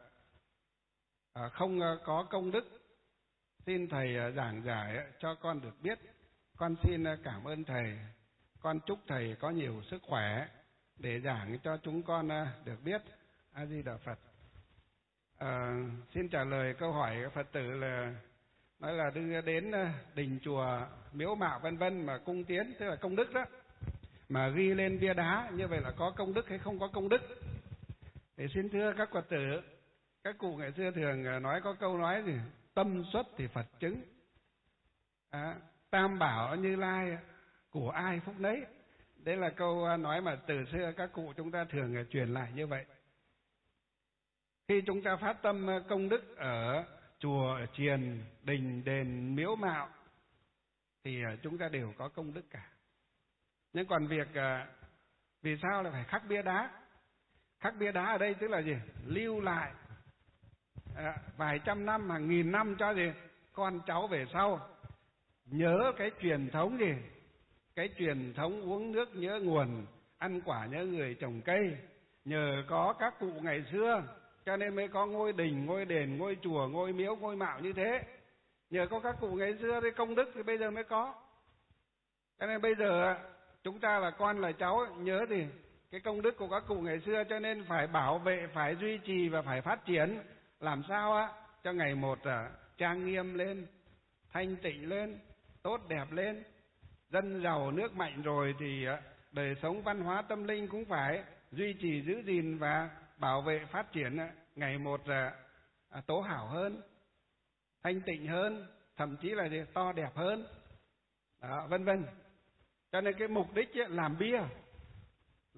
không có công đức? Xin thầy giảng giải cho con được biết. Con xin cảm ơn thầy. Con chúc thầy có nhiều sức khỏe để giảng cho chúng con được biết. A Di Đà Phật. À, xin trả lời câu hỏi Phật tử là nói là đưa đến đình chùa miếu mạo vân vân mà cung tiến, tức là công đức đó, mà ghi lên bia đá như vậy là có công đức hay không có công đức? Thì xin thưa các Phật tử, các cụ ngày xưa thường nói có câu nói gì: tâm xuất thì Phật chứng. À, tam bảo Như Lai của ai phúc nấy. Đấy là câu nói mà từ xưa các cụ chúng ta thường truyền lại như vậy. Khi chúng ta phát tâm công đức ở chùa, ở chiền, đình, đền, miếu mạo thì chúng ta đều có công đức cả. Nhưng còn việc vì sao lại phải khắc bia đá? Khắc bia đá ở đây tức là gì? Lưu lại à, vài trăm năm, hàng nghìn năm cho gì? Con cháu về sau nhớ cái truyền thống gì? Cái truyền thống uống nước nhớ nguồn, ăn quả nhớ người trồng cây. Nhờ có các cụ ngày xưa cho nên mới có ngôi đình, ngôi đền, ngôi chùa, ngôi miếu, ngôi mạo như thế. Nhờ có các cụ ngày xưa thì công đức thì bây giờ mới có. Cho nên bây giờ chúng ta là con là cháu nhớ thì cái công đức của các cụ ngày xưa, cho nên phải bảo vệ, phải duy trì và phải phát triển làm sao á cho ngày một à, trang nghiêm lên, thanh tịnh lên, tốt đẹp lên. Dân giàu nước mạnh rồi thì đời sống văn hóa tâm linh cũng phải duy trì, giữ gìn và bảo vệ, phát triển ngày một à, à, tố hảo hơn, thanh tịnh hơn, thậm chí là gì? To đẹp hơn, đó, vân vân. Cho nên cái mục đích ấy, làm bia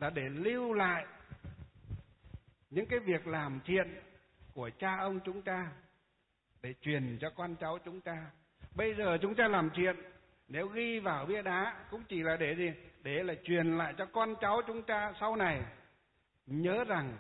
là để lưu lại những cái việc làm thiện của cha ông chúng ta, để truyền cho con cháu chúng ta. Bây giờ chúng ta làm thiện, nếu ghi vào bia đá cũng chỉ là để gì? Để là truyền lại cho con cháu chúng ta sau này nhớ rằng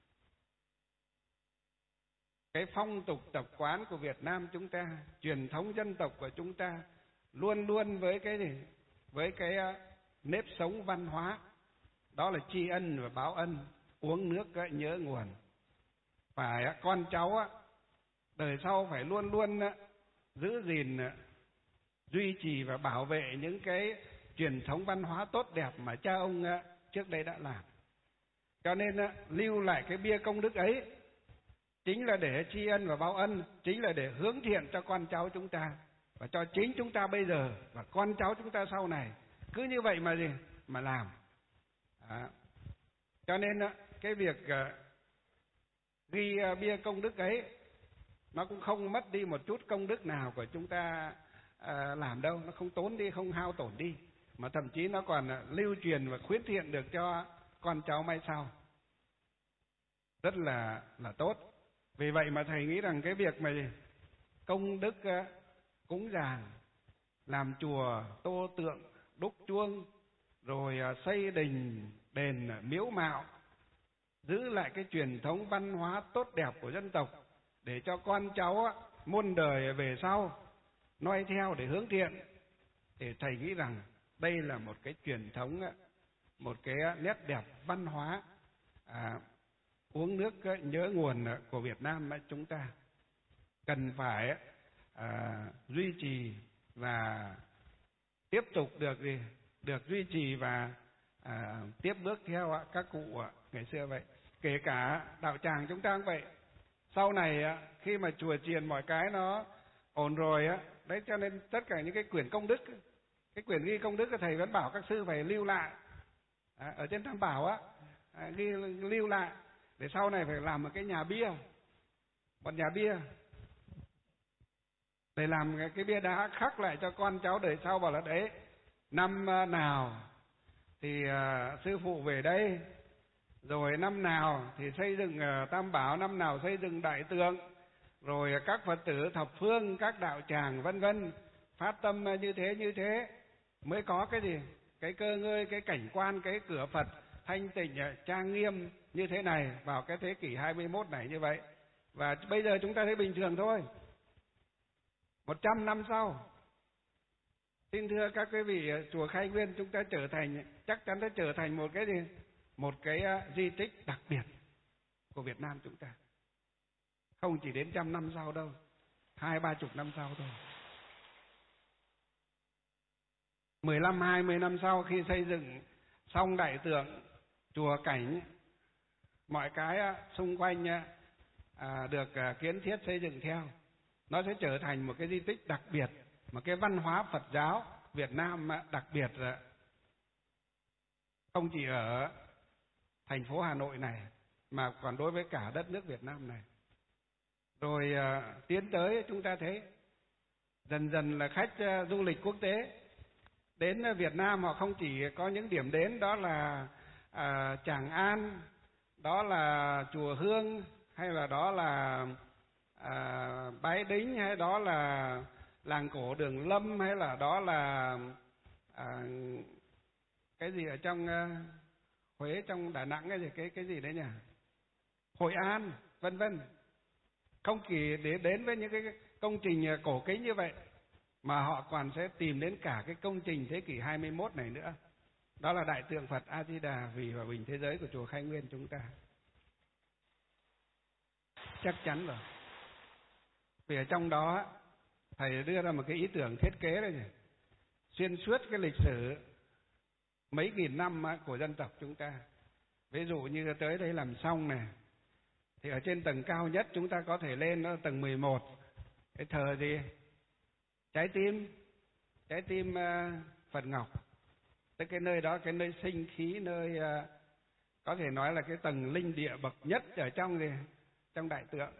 cái phong tục tập quán của Việt Nam chúng ta, truyền thống dân tộc của chúng ta luôn luôn với cái gì? Với cái nếp sống văn hóa, đó là tri ân và báo ân, uống nước nhớ nguồn. Phải con cháu đời sau phải luôn luôn giữ gìn, duy trì và bảo vệ những cái truyền thống văn hóa tốt đẹp mà cha ông trước đây đã làm. Cho nên lưu lại cái bia công đức ấy chính là để tri ân và báo ân, chính là để hướng thiện cho con cháu chúng ta và cho chính chúng ta bây giờ và con cháu chúng ta sau này. Cứ như vậy mà gì? Mà làm. Đó. Cho nên cái việc ghi bia công đức ấy nó cũng không mất đi một chút công đức nào của chúng ta à, làm đâu, nó không tốn đi, không hao tổn đi, mà thậm chí nó còn lưu truyền và khuyến thiện được cho con cháu mai sau, rất là là tốt. Vì vậy mà thầy nghĩ rằng cái việc mà công đức cúng dường, làm chùa, tô tượng, đúc chuông, rồi xây đình, đền, miếu mạo, giữ lại cái truyền thống văn hóa tốt đẹp của dân tộc để cho con cháu muôn đời về sau noi theo để hướng thiện, thì thầy nghĩ rằng đây là một cái truyền thống, một cái nét đẹp văn hóa à, uống nước nhớ nguồn của Việt Nam chúng ta cần phải à, duy trì và tiếp tục được gì được duy trì và à, tiếp bước theo các cụ ngày xưa vậy. Kể cả đạo tràng chúng ta cũng vậy. Sau này khi mà chùa chiền mọi cái nó ổn rồi á, đấy, cho nên tất cả những cái quyển công đức, cái quyển ghi công đức thầy vẫn bảo các sư phải lưu lại à, ở trên Tam Bảo á, à, ghi lưu lại để sau này phải làm một cái nhà bia, một nhà bia để làm cái, cái bia đá khắc lại cho con cháu đời sau, bảo là đấy, năm nào thì uh, sư phụ về đây, rồi năm nào thì xây dựng uh, Tam Bảo, năm nào xây dựng Đại Tượng, rồi uh, các Phật tử thập phương, các đạo tràng vân vân phát tâm uh, như thế như thế mới có cái gì, cái cơ ngơi, cái cảnh quan, cái cửa Phật thanh tịnh uh, trang nghiêm như thế này vào cái thế kỷ hai mươi mốt này như vậy. Và bây giờ chúng ta thấy bình thường thôi. Một trăm năm sau, xin thưa các quý vị, chùa Khai Nguyên chúng ta trở thành, chắc chắn sẽ trở thành một cái gì? Một cái uh, di tích đặc biệt của Việt Nam chúng ta. Không chỉ đến trăm năm sau đâu, hai ba chục năm sau thôi. Mười lăm hai mươi năm sau khi xây dựng xong Đại Tượng, chùa cảnh, mọi cái uh, xung quanh uh, được uh, kiến thiết xây dựng theo, nó sẽ trở thành một cái di tích đặc biệt, một cái văn hóa Phật giáo Việt Nam đặc biệt, không chỉ ở thành phố Hà Nội này mà còn đối với cả đất nước Việt Nam này. Rồi uh, tiến tới chúng ta thấy dần dần là khách uh, du lịch quốc tế đến Việt Nam, họ không chỉ có những điểm đến đó là uh, Tràng An, đó là chùa Hương, hay là đó là À, Bái Đính, hay đó là làng cổ Đường Lâm, hay là đó là à, cái gì ở trong uh, Huế, trong Đà Nẵng, cái gì cái cái gì đấy nhỉ, Hội An, vân vân. Không chỉ để đến với những cái công trình cổ kính như vậy, mà họ còn sẽ tìm đến cả cái công trình thế kỷ hai mươi mốt này nữa. Đó là Đại Tượng Phật A Di Đà vì hòa bình thế giới của chùa Khai Nguyên chúng ta. Chắc chắn rồi. Vì ở trong đó thầy đưa ra một cái ý tưởng thiết kế đây này, xuyên suốt cái lịch sử mấy nghìn năm của dân tộc chúng ta. Ví dụ như tới đây làm xong này, thì ở trên tầng cao nhất chúng ta có thể lên đó tầng mười một, cái thờ gì? Trái tim, trái tim uh, Phật Ngọc. Tới cái nơi đó, cái nơi sinh khí, nơi uh, có thể nói là cái tầng linh địa bậc nhất ở trong gì? Trong Đại Tượng.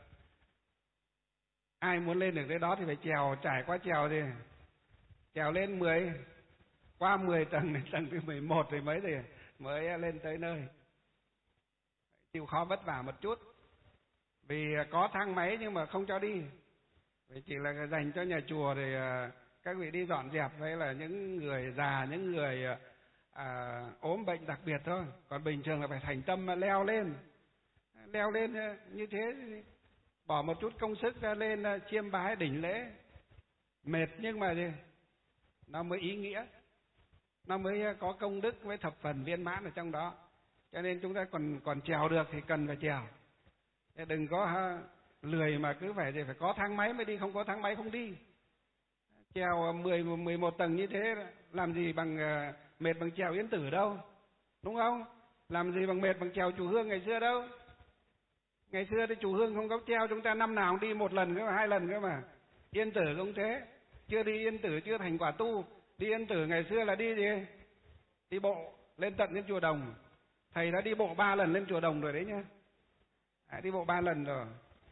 Ai muốn lên được tới đó thì phải trèo, trải qua trèo thì trèo lên mười, qua mười tầng đến tầng thứ mười một thì mới thì mới lên tới nơi. Chịu khó vất vả một chút, vì có thang máy nhưng mà không cho đi, vì chỉ là dành cho nhà chùa thì các vị đi dọn dẹp hay là những người già, những người à, ốm bệnh đặc biệt thôi. Còn bình thường là phải thành tâm mà leo lên, leo lên như thế, bỏ một chút công sức ra lên chiêm bái đỉnh lễ, mệt nhưng mà gì nó mới ý nghĩa, nó mới có công đức với thập phần viên mãn ở trong đó. Cho nên chúng ta còn còn trèo được thì cần phải trèo, đừng có ha, lười mà cứ phải phải có thang máy mới đi, không có thang máy không đi. Trèo mười mười một tầng như thế làm gì bằng mệt bằng trèo Yên Tử đâu, đúng không? Làm gì bằng mệt bằng trèo Chùa Hương ngày xưa đâu. Ngày xưa thì Chùa Hương không có treo, chúng ta năm nào cũng đi một lần cơ mà, hai lần cơ mà. Yên Tử cũng thế, chưa đi Yên Tử chưa thành quả tu. Đi Yên Tử ngày xưa là đi gì? Đi bộ lên tận đến chùa Đồng. Thầy đã đi bộ ba lần lên chùa Đồng rồi đấy nhá. À, đi bộ ba lần rồi.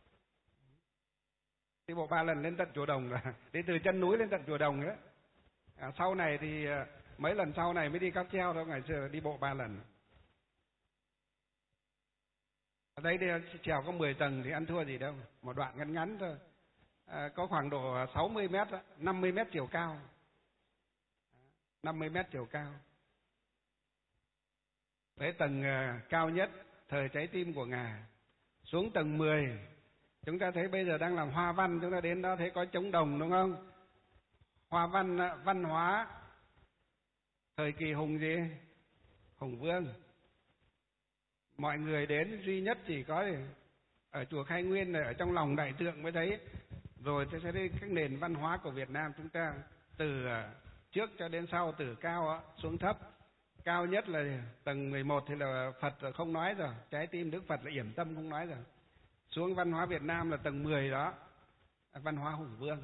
Đi bộ ba lần lên tận chùa Đồng rồi. Đi từ chân núi lên tận chùa Đồng ấy. À, sau này thì mấy lần sau này mới đi cáp treo thôi, ngày xưa đi bộ ba lần. Ở đây thì trèo có mười tầng thì ăn thua gì đâu, một đoạn ngắn ngắn thôi. À, có khoảng độ sáu mươi mét, năm mươi mét chiều cao. năm mươi mét chiều cao. Đấy tầng uh, cao nhất thời trái tim của Ngài. Xuống tầng mười, chúng ta thấy bây giờ đang làm hoa văn, chúng ta đến đó thấy có trống đồng đúng không? Hoa văn uh, văn hóa thời kỳ Hùng gì? Hùng Vương. Mọi người đến duy nhất chỉ có ở chùa Khai Nguyên này, ở trong lòng đại tượng mới thấy. Rồi sẽ thấy các nền văn hóa của Việt Nam chúng ta từ trước cho đến sau, từ cao xuống thấp. Cao nhất là tầng mười một thì là Phật không nói rồi, trái tim Đức Phật là yểm tâm không nói rồi. Xuống văn hóa Việt Nam là tầng mười đó, văn hóa Hùng Vương.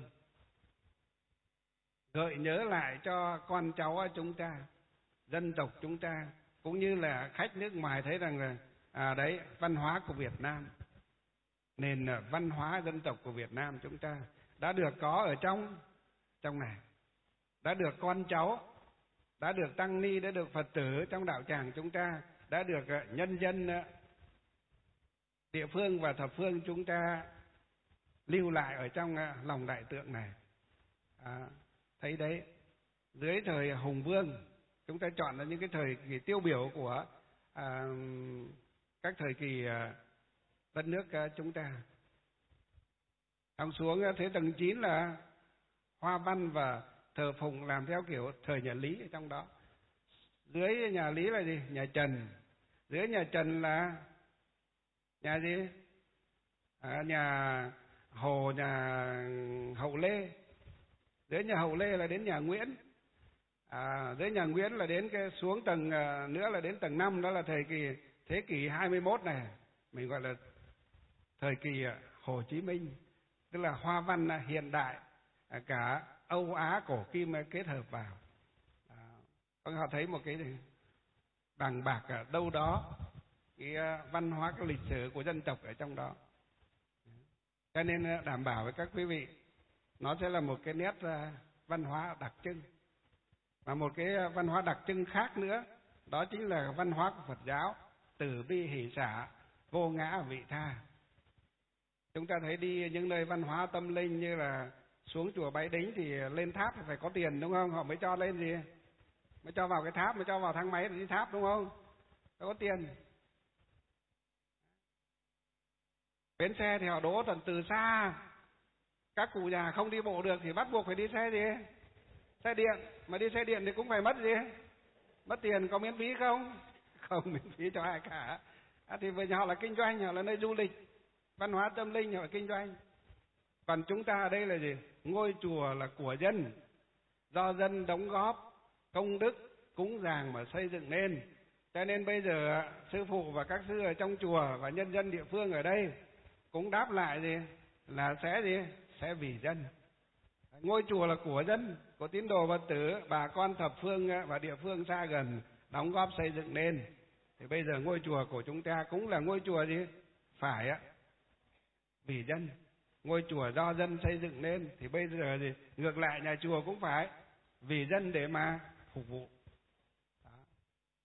Gợi nhớ lại cho con cháu chúng ta, dân tộc chúng ta, cũng như là khách nước ngoài thấy rằng là à đấy, văn hóa của Việt Nam, nền văn hóa dân tộc của Việt Nam chúng ta đã được có ở trong trong này, đã được con cháu, đã được tăng ni, đã được Phật tử trong đạo tràng chúng ta, đã được nhân dân địa phương và thập phương chúng ta lưu lại ở trong lòng đại tượng này. À, thấy đấy, dưới thời Hùng Vương chúng ta chọn là những cái thời kỳ tiêu biểu của à, các thời kỳ à, đất nước à, chúng ta. Xong xuống thế tầng chín là hoa văn và thờ phụng làm theo kiểu thời nhà Lý ở trong đó. Dưới nhà Lý là gì? Nhà Trần. Dưới nhà Trần là nhà gì? À, nhà Hồ, nhà Hậu Lê. Dưới nhà Hậu Lê là đến nhà Nguyễn. À, dưới nhà Nguyễn là đến cái xuống tầng nữa là đến tầng năm, đó là thời kỳ thế kỷ hai mươi mốt này, mình gọi là thời kỳ Hồ Chí Minh, tức là hoa văn hiện đại, cả Âu Á cổ kim kết hợp vào. À, họ thấy một cái bằng bạc ở đâu đó, cái văn hóa, cái lịch sử của dân tộc ở trong đó. Cho nên đảm bảo với các quý vị, nó sẽ là một cái nét văn hóa đặc trưng. Và một cái văn hóa đặc trưng khác nữa, đó chính là văn hóa của Phật giáo, từ bi hỷ xả, vô ngã vị tha. Chúng ta thấy đi những nơi văn hóa tâm linh như là xuống chùa Bái Đính thì lên tháp thì phải có tiền đúng không? Họ mới cho lên gì? Mới cho vào cái tháp, mới cho vào thang máy để đi tháp đúng không? Phải có tiền. Bến xe thì họ đỗ tận từ xa. Các cụ già không đi bộ được thì bắt buộc phải đi xe gì? Xe điện. Mà đi xe điện thì cũng phải mất gì? Mất tiền. Có miễn phí không? Không miễn phí cho ai cả. À, thì với họ là kinh doanh, họ là nơi du lịch, văn hóa tâm linh, họ là kinh doanh. Còn chúng ta ở đây là gì? Ngôi chùa là của dân, do dân đóng góp công đức cúng dường mà xây dựng nên. Cho nên bây giờ sư phụ và các sư ở trong chùa và nhân dân địa phương ở đây cũng đáp lại gì? Là sẽ gì? Sẽ vì dân. Ngôi chùa là của dân, của tín đồ Phật tử, bà con thập phương và địa phương xa gần đóng góp xây dựng nên. Thì bây giờ ngôi chùa của chúng ta cũng là ngôi chùa gì? Phải á, vì dân. Ngôi chùa do dân xây dựng nên, thì bây giờ thì ngược lại nhà chùa cũng phải vì dân để mà phục vụ. Đó.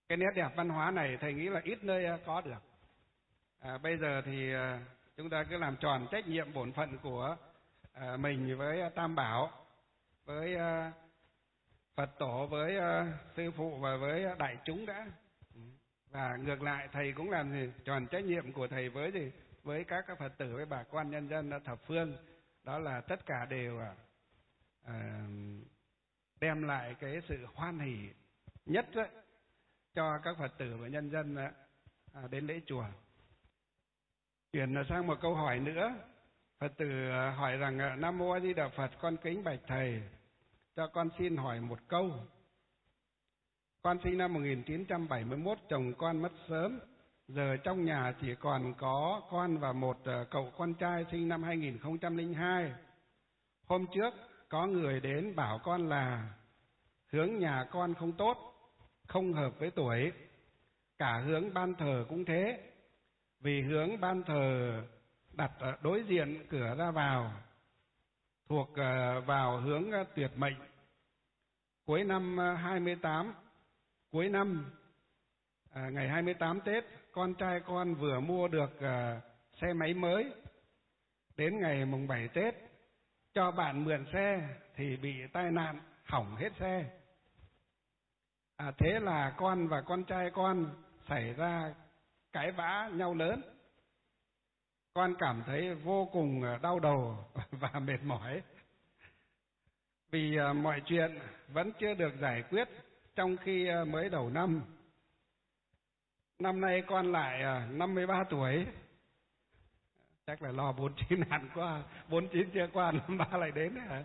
cái nét đẹp văn hóa này thầy nghĩ là ít nơi có được. À, bây giờ thì chúng ta cứ làm tròn trách nhiệm bổn phận của à, mình với Tam Bảo, với à, Phật tổ, với à, sư phụ và với đại chúng đã. Và ngược lại thầy cũng làm gì tròn trách nhiệm của thầy với gì với các các Phật tử, với bà con nhân dân thập phương, đó là tất cả đều à, đem lại cái sự hoan hỷ nhất đó, cho các Phật tử và nhân dân à, đến lễ chùa. Chuyển sang một câu hỏi nữa, Phật tử hỏi rằng: Nam Mô A Di Đà Phật, con kính bạch thầy, cho con xin hỏi một câu. Con sinh năm một nghìn chín trăm bảy mươi mốt, chồng con mất sớm, giờ trong nhà chỉ còn có con và một cậu con trai sinh năm hai nghìn không trăm lẻ hai. Hôm trước có người đến bảo con là hướng nhà con không tốt, không hợp với tuổi, cả hướng ban thờ cũng thế. Vì hướng ban thờ đặt đối diện cửa ra vào, thuộc vào hướng tuyệt mệnh. Cuối năm hai mươi tám, cuối năm à, ngày hai mươi tám Tết, con trai con vừa mua được à, xe máy mới. Đến ngày mùng bảy Tết cho bạn mượn xe thì bị tai nạn hỏng hết xe. À, thế là con và con trai con xảy ra cãi vã nhau lớn. Con cảm thấy vô cùng đau đầu và mệt mỏi, vì mọi chuyện vẫn chưa được giải quyết trong khi mới đầu năm. Năm nay con lại năm mươi ba tuổi, chắc là lo bốn chín hạn qua, bốn chín chưa qua, năm ba lại đến hả?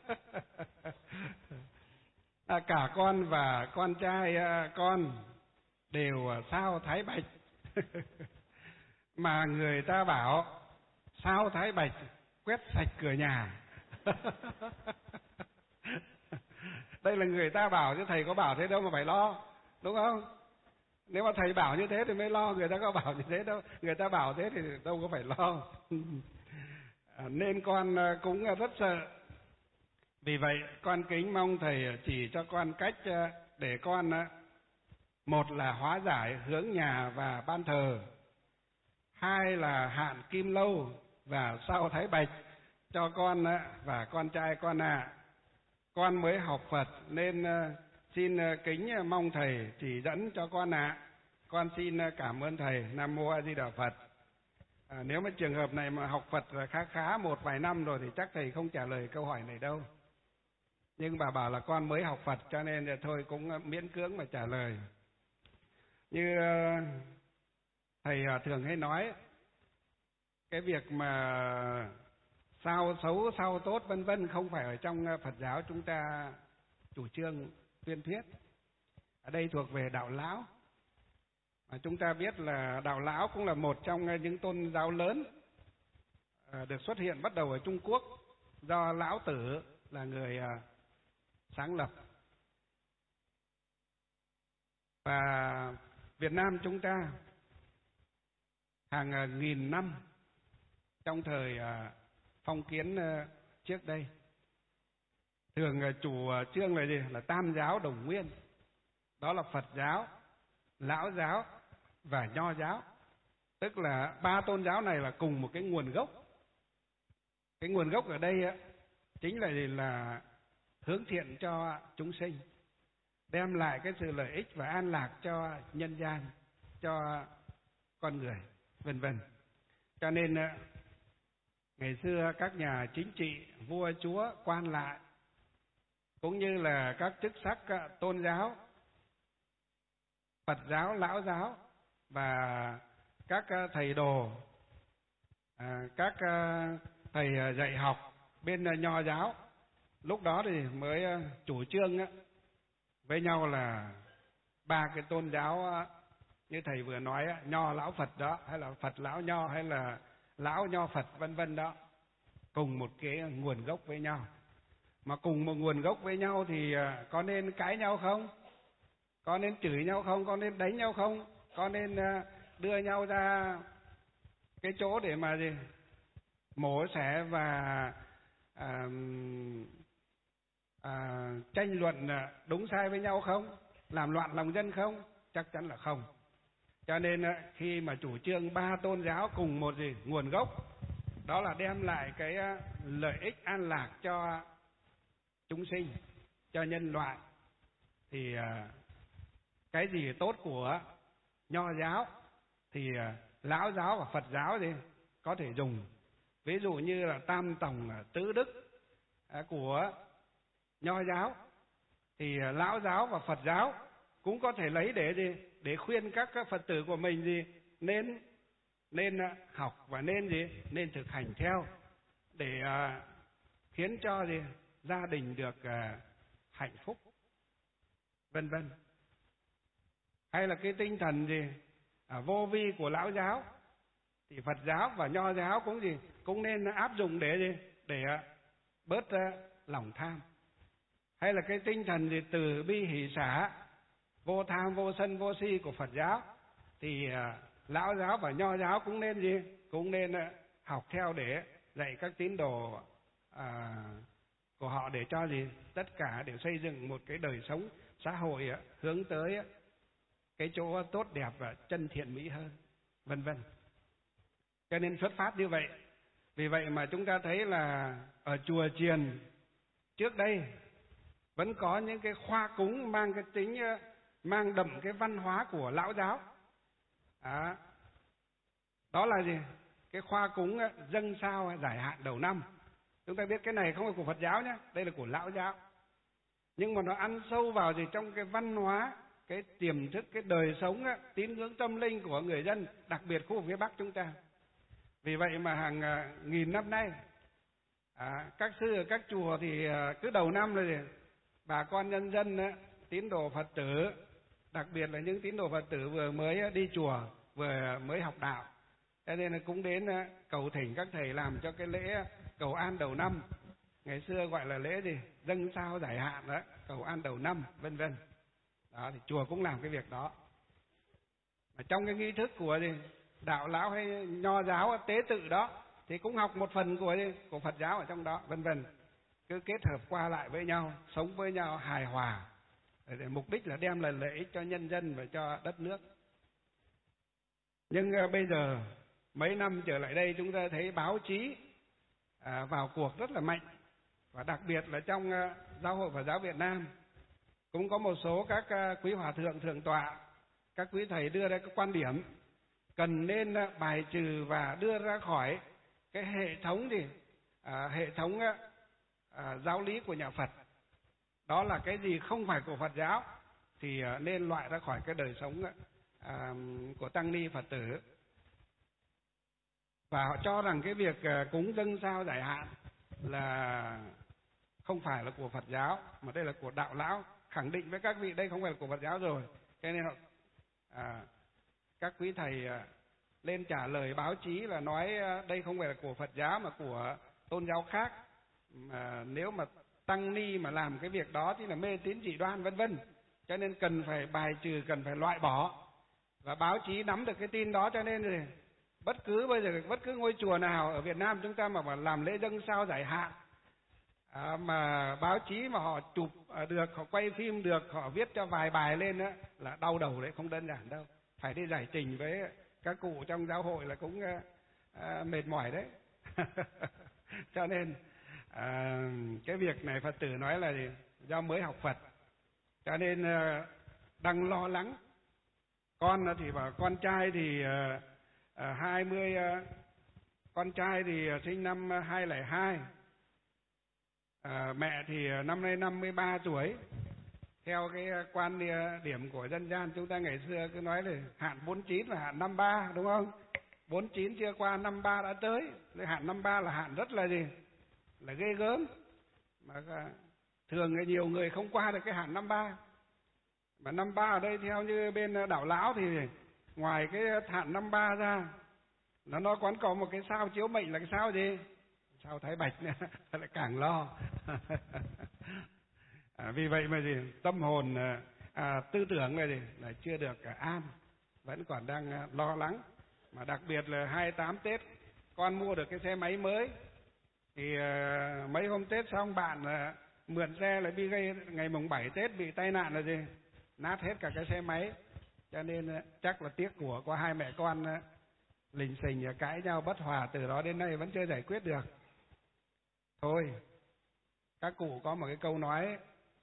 À, cả con và con trai con đều sao thái bạch. Mà người ta bảo sao thái bạch quét sạch cửa nhà. Đây là người ta bảo, chứ thầy có bảo thế đâu mà phải lo, đúng không? Nếu mà thầy bảo như thế thì mới lo, người ta có bảo như thế đâu. Người ta bảo thế thì đâu có phải lo. À, nên con cũng rất sợ. Vì vậy con kính mong thầy chỉ cho con cách để con, một là hóa giải hướng nhà và ban thờ, hai là hạn kim lâu và sao thái bạch cho con và con trai con ạ. À. Con mới học Phật nên xin kính mong thầy chỉ dẫn cho con ạ. À. Con xin cảm ơn thầy. Nam Mô A Di Đà Phật. À, nếu mà trường hợp này mà học Phật khá khá một vài năm rồi thì chắc thầy không trả lời câu hỏi này đâu. Nhưng bà bảo là con mới học Phật cho nên thôi cũng miễn cưỡng mà trả lời. Như thầy thường hay nói, cái việc mà sao xấu sao tốt vân vân không phải ở trong Phật giáo chúng ta chủ trương tuyên thuyết. Ở đây thuộc về đạo lão. Mà chúng ta biết là đạo lão cũng là một trong những tôn giáo lớn được xuất hiện bắt đầu ở Trung Quốc, do Lão Tử là người sáng lập. Và Việt Nam chúng ta hàng nghìn năm trong thời phong kiến trước đây thường chủ trương là gì? Là tam giáo đồng nguyên. Đó là Phật giáo, Lão giáo và Nho giáo. Tức là ba tôn giáo này là cùng một cái nguồn gốc. Cái nguồn gốc ở đây chính là gì? Là hướng thiện cho chúng sinh, đem lại cái sự lợi ích và an lạc cho nhân gian, cho con người, vân vân. Cho nên ngày xưa các nhà chính trị, vua chúa, quan lại cũng như là các chức sắc tôn giáo, Phật giáo, Lão giáo và các thầy đồ, các thầy dạy học bên Nho giáo, lúc đó thì mới chủ trương với nhau là ba cái tôn giáo như thầy vừa nói, Nho Lão Phật đó, hay là Phật Lão Nho, hay là Lão Nho Phật vân vân đó, cùng một cái nguồn gốc với nhau. Mà cùng một nguồn gốc với nhau thì có nên cãi nhau không? Có nên chửi nhau không? Có nên đánh nhau không? Có nên đưa nhau ra cái chỗ để mà gì? Mổ xẻ và à, à, tranh luận đúng sai với nhau không? Làm loạn lòng dân không? chắc chắn là không. Cho nên khi mà chủ trương ba tôn giáo cùng một gì nguồn gốc, đó là đem lại cái lợi ích an lạc cho chúng sinh, cho nhân loại, thì cái gì tốt của Nho giáo thì Lão giáo và Phật giáo thì có thể dùng. Ví dụ như là tam tổng tứ đức của Nho giáo thì Lão giáo và Phật giáo cũng có thể lấy để gì để khuyên các Phật tử của mình gì nên nên học và nên gì nên thực hành theo, để uh, khiến cho gì gia đình được uh, hạnh phúc, vân vân. Hay là cái tinh thần gì à, vô vi của Lão giáo thì Phật giáo và Nho giáo cũng gì cũng nên áp dụng để gì để uh, bớt uh, lòng tham. Hay là cái tinh thần gì từ bi hỷ xả, vô tham vô sân vô si của Phật giáo thì uh, Lão giáo và Nho giáo cũng nên gì cũng nên uh, học theo để dạy các tín đồ uh, của họ, để cho gì tất cả đều xây dựng một cái đời sống xã hội uh, hướng tới uh, cái chỗ tốt đẹp và chân thiện mỹ hơn, vân vân. Cho nên xuất phát như vậy. Vì vậy mà chúng ta thấy là ở chùa chiền trước đây vẫn có những cái khoa cúng mang cái tính mang đậm cái văn hóa của Lão giáo. À, đó là gì? Cái khoa cúng dâng sao giải hạn đầu năm. Chúng ta biết cái này không phải của Phật giáo nhé, đây là của Lão giáo. Nhưng mà nó ăn sâu vào gì trong cái văn hóa, cái tiềm thức, cái đời sống tín ngưỡng tâm linh của người dân, đặc biệt khu vực phía Bắc chúng ta. Vì vậy mà hàng uh, nghìn năm nay à, các sư ở các chùa thì uh, cứ đầu năm rồi bà con nhân dân uh, tín đồ Phật tử, đặc biệt là những tín đồ Phật tử vừa mới uh, đi chùa, vừa mới học đạo, cho nên là cũng đến uh, cầu thỉnh các thầy làm cho cái lễ uh, cầu an đầu năm. Ngày xưa gọi là lễ gì dâng sao giải hạn đó, cầu an đầu năm, vân vân. Đó thì chùa cũng làm cái việc đó. Mà trong cái nghi thức của gì Đạo Lão hay Nho giáo tế tự đó thì cũng học một phần của của Phật giáo ở trong đó, vân vân. Cứ kết hợp qua lại với nhau, sống với nhau hài hòa, để mục đích là đem lại lợi ích cho nhân dân và cho đất nước. Nhưng uh, bây giờ mấy năm trở lại đây chúng ta thấy báo chí à, vào cuộc rất là mạnh, và đặc biệt là trong uh, Giáo hội Phật giáo Việt Nam cũng có một số các uh, quý hòa thượng thượng tọa, các quý thầy đưa ra các quan điểm cần nên bài trừ và đưa ra khỏi cái hệ thống gì à, hệ thống à, giáo lý của nhà Phật. Đó là cái gì không phải của Phật giáo thì à, nên loại ra khỏi cái đời sống à, của tăng ni Phật tử. Và họ cho rằng cái việc à, cúng dâng sao giải hạn là không phải là của Phật giáo, mà đây là của Đạo Lão, khẳng định với các vị đây không phải là của Phật giáo rồi. Cho nên họ à, các quý thầy lên trả lời báo chí là nói đây không phải là của Phật giáo mà của tôn giáo khác, mà nếu mà tăng ni mà làm cái việc đó thì là mê tín dị đoan, vân vân. Cho nên cần phải bài trừ, cần phải loại bỏ. Và báo chí nắm được cái tin đó, cho nên thì bất cứ bây giờ bất cứ ngôi chùa nào ở Việt Nam chúng ta mà làm lễ dâng sao giải hạn à, mà báo chí mà họ chụp được, họ quay phim được, họ viết cho vài bài lên đó, là đau đầu đấy, không đơn giản đâu. Phải đi giải trình với các cụ trong giáo hội là cũng uh, uh, mệt mỏi đấy. Cho nên uh, cái việc này Phật tử nói là gì? Do mới học Phật, cho nên uh, đang lo lắng. Con thì bảo con trai thì uh, uh, hai mươi uh, con trai thì uh, sinh năm hai không không hai, uh, mẹ thì uh, năm nay năm mươi ba tuổi. Theo cái quan điểm của dân gian chúng ta ngày xưa cứ nói là hạn bốn chín là hạn năm ba, đúng không? bốn chín chưa qua, năm ba đã tới. Hạn năm ba là hạn rất là gì? Là ghê gớm. Mà thường là nhiều người không qua được cái hạn năm ba. Mà năm ba ở đây theo như bên Đạo Lão thì ngoài cái hạn năm ba ra, nó nói còn có một cái sao chiếu mệnh là cái sao gì? Sao Thái Bạch nữa, lại càng lo. À, vì vậy mà gì tâm hồn à, tư tưởng là gì là chưa được à, an, vẫn còn đang à, lo lắng. Mà đặc biệt là hai mươi tám Tết con mua được cái xe máy mới thì à, mấy hôm Tết xong bạn à, mượn xe lại bị gây ngày mùng bảy Tết bị tai nạn là gì nát hết cả cái xe máy. Cho nên chắc là tiếc của qua hai mẹ con lình xình cãi nhau bất hòa, từ đó đến nay vẫn chưa giải quyết được. Thôi, các cụ có một cái câu nói,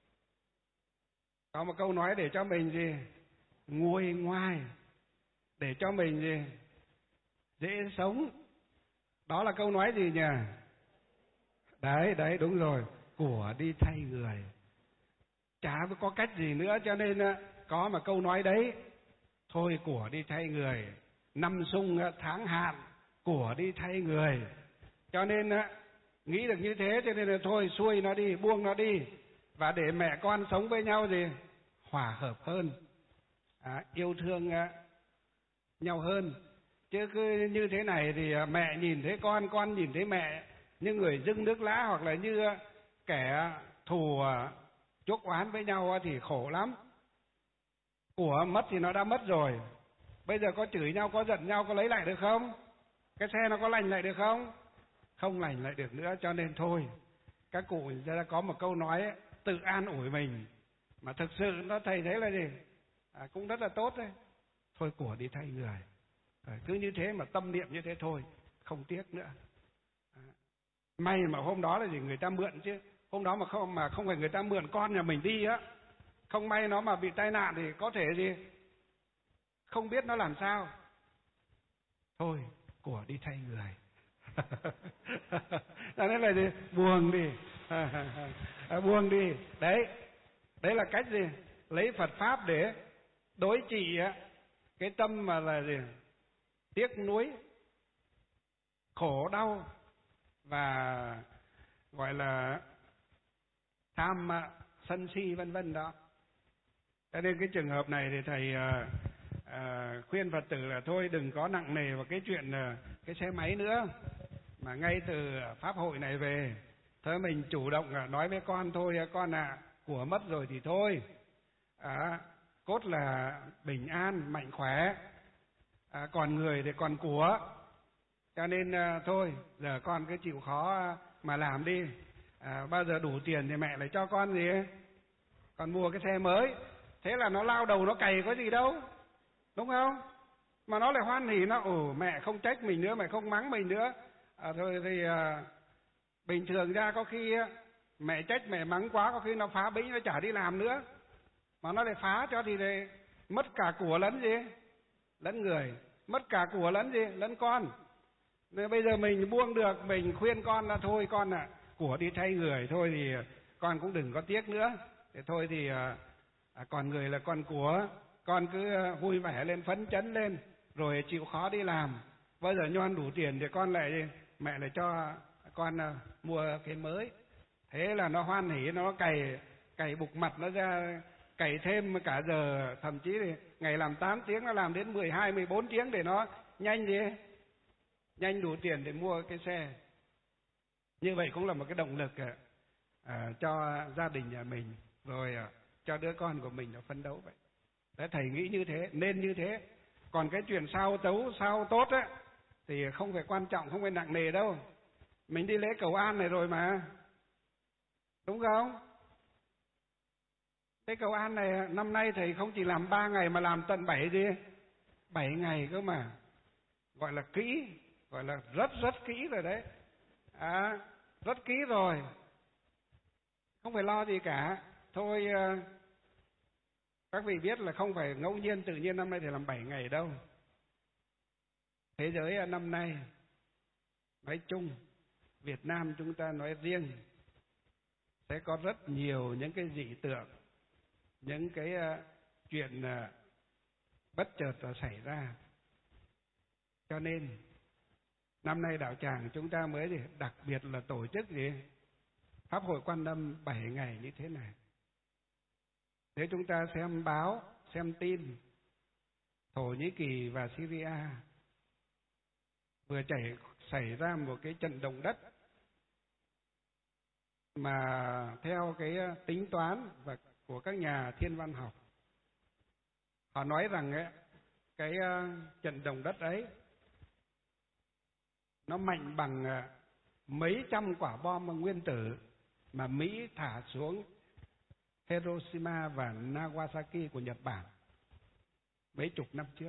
có một câu nói để cho mình gì nguôi ngoai, để cho mình gì dễ sống. Đó là câu nói gì nhỉ? Đấy, đấy, đúng rồi, của đi thay người. Chả có cách gì nữa, cho nên có mà câu nói đấy. Thôi của đi thay người, năm sung tháng hạn, của đi thay người. Cho nên nghĩ được như thế, cho nên là thôi xuôi nó đi, buông nó đi, và để mẹ con sống với nhau gì hòa hợp hơn, à, yêu thương nhau hơn. Chứ cứ như thế này thì mẹ nhìn thấy con, con nhìn thấy mẹ như người dưng nước lã, hoặc là như kẻ thù chuốc oán với nhau thì khổ lắm. Của mất thì nó đã mất rồi, bây giờ có chửi nhau, có giận nhau, có lấy lại được không? Cái xe nó có lành lại được không? Không lành lại được nữa. Cho nên thôi, các cụ ra có một câu nói ấy, tự an ủi mình, mà thực sự nó thầy thấy là gì, à, cũng rất là tốt đấy. Thôi của đi thay người, à, cứ như thế mà tâm niệm như thế thôi, không tiếc nữa. À, may mà hôm đó là gì người ta mượn, chứ hôm đó mà không mà không phải người ta mượn con nhà mình đi á, không may nó mà bị tai nạn thì có thể gì không biết nó làm sao. Thôi của đi thay người. Cho nên là gì buông đi. À, buông đi. Đấy, đấy là cách gì lấy Phật pháp để đối trị cái tâm mà là gì tiếc nuối, khổ đau và gọi là tham sân si vân vân đó. Cho nên cái trường hợp này thì thầy à, à, khuyên Phật tử là thôi đừng có nặng nề vào cái chuyện à, cái xe máy nữa, mà ngay từ pháp hội này về, thôi mình chủ động à, nói với con thôi, con ạ, à, của mất rồi thì thôi, à, cốt là bình an mạnh khỏe, à, còn người thì còn của, cho nên à, thôi giờ con cứ chịu khó mà làm đi, à, bao giờ đủ tiền thì mẹ lại cho con gì còn mua cái xe mới. Thế là nó lao đầu nó cày có gì đâu, đúng không? Mà nó lại hoan hỉ, nó ồ mẹ không trách mình nữa, mẹ không mắng mình nữa. À, thôi thì à, bình thường ra có khi mẹ trách mẹ mắng quá, có khi nó phá bĩnh, nó chả đi làm nữa, mà nó lại phá cho thì lại mất cả của lẫn gì lẫn người, mất cả của lẫn gì lẫn con. Nên bây giờ mình buông được, mình khuyên con là thôi con ạ, à, của đi thay người thôi thì con cũng đừng có tiếc nữa. Thế thôi thì à, còn người là con của, con cứ vui vẻ lên, phấn chấn lên, rồi chịu khó đi làm. Bao giờ nhoan đủ tiền thì con lại mẹ lại cho con uh, mua cái mới. Thế là nó hoan hỉ, nó cày cày bục mặt nó ra, cày thêm cả giờ, thậm chí thì ngày làm tám tiếng nó làm đến mười hai, mười bốn tiếng để nó nhanh gì nhanh đủ tiền để mua cái xe. Như vậy cũng là một cái động lực uh, uh, cho gia đình nhà mình, rồi uh, cho đứa con của mình nó phấn đấu vậy. Đấy, thầy nghĩ như thế, nên như thế. Còn cái chuyện sao tấu, sao tốt á thì không phải quan trọng, không phải nặng nề đâu. Mình đi lễ cầu an này rồi mà, đúng không? Lễ cầu an này năm nay thầy không chỉ làm ba ngày mà làm tận bảy gì bảy ngày cơ mà. Gọi là kỹ, gọi là rất rất kỹ rồi đấy. À, rất kỹ rồi, không phải lo gì cả. Thôi các vị biết là không phải ngẫu nhiên tự nhiên năm nay thì làm bảy ngày đâu. Thế giới năm nay nói chung, Việt Nam chúng ta nói riêng, sẽ có rất nhiều những cái dị tượng, những cái uh, chuyện uh, bất chợt uh, xảy ra. Cho nên năm nay đạo tràng chúng ta mới gì đặc biệt là tổ chức gì pháp hội Quan Âm bảy ngày như thế này. Nếu chúng ta xem báo, xem tin, Thổ Nhĩ Kỳ và Syria vừa chảy, xảy ra một cái trận động đất mà theo cái tính toán và của các nhà thiên văn học, họ nói rằng ấy, cái trận động đất ấy nó mạnh bằng mấy trăm quả bom nguyên tử mà Mỹ thả xuống Hiroshima và Nagasaki của Nhật Bản. mấy chục năm trước.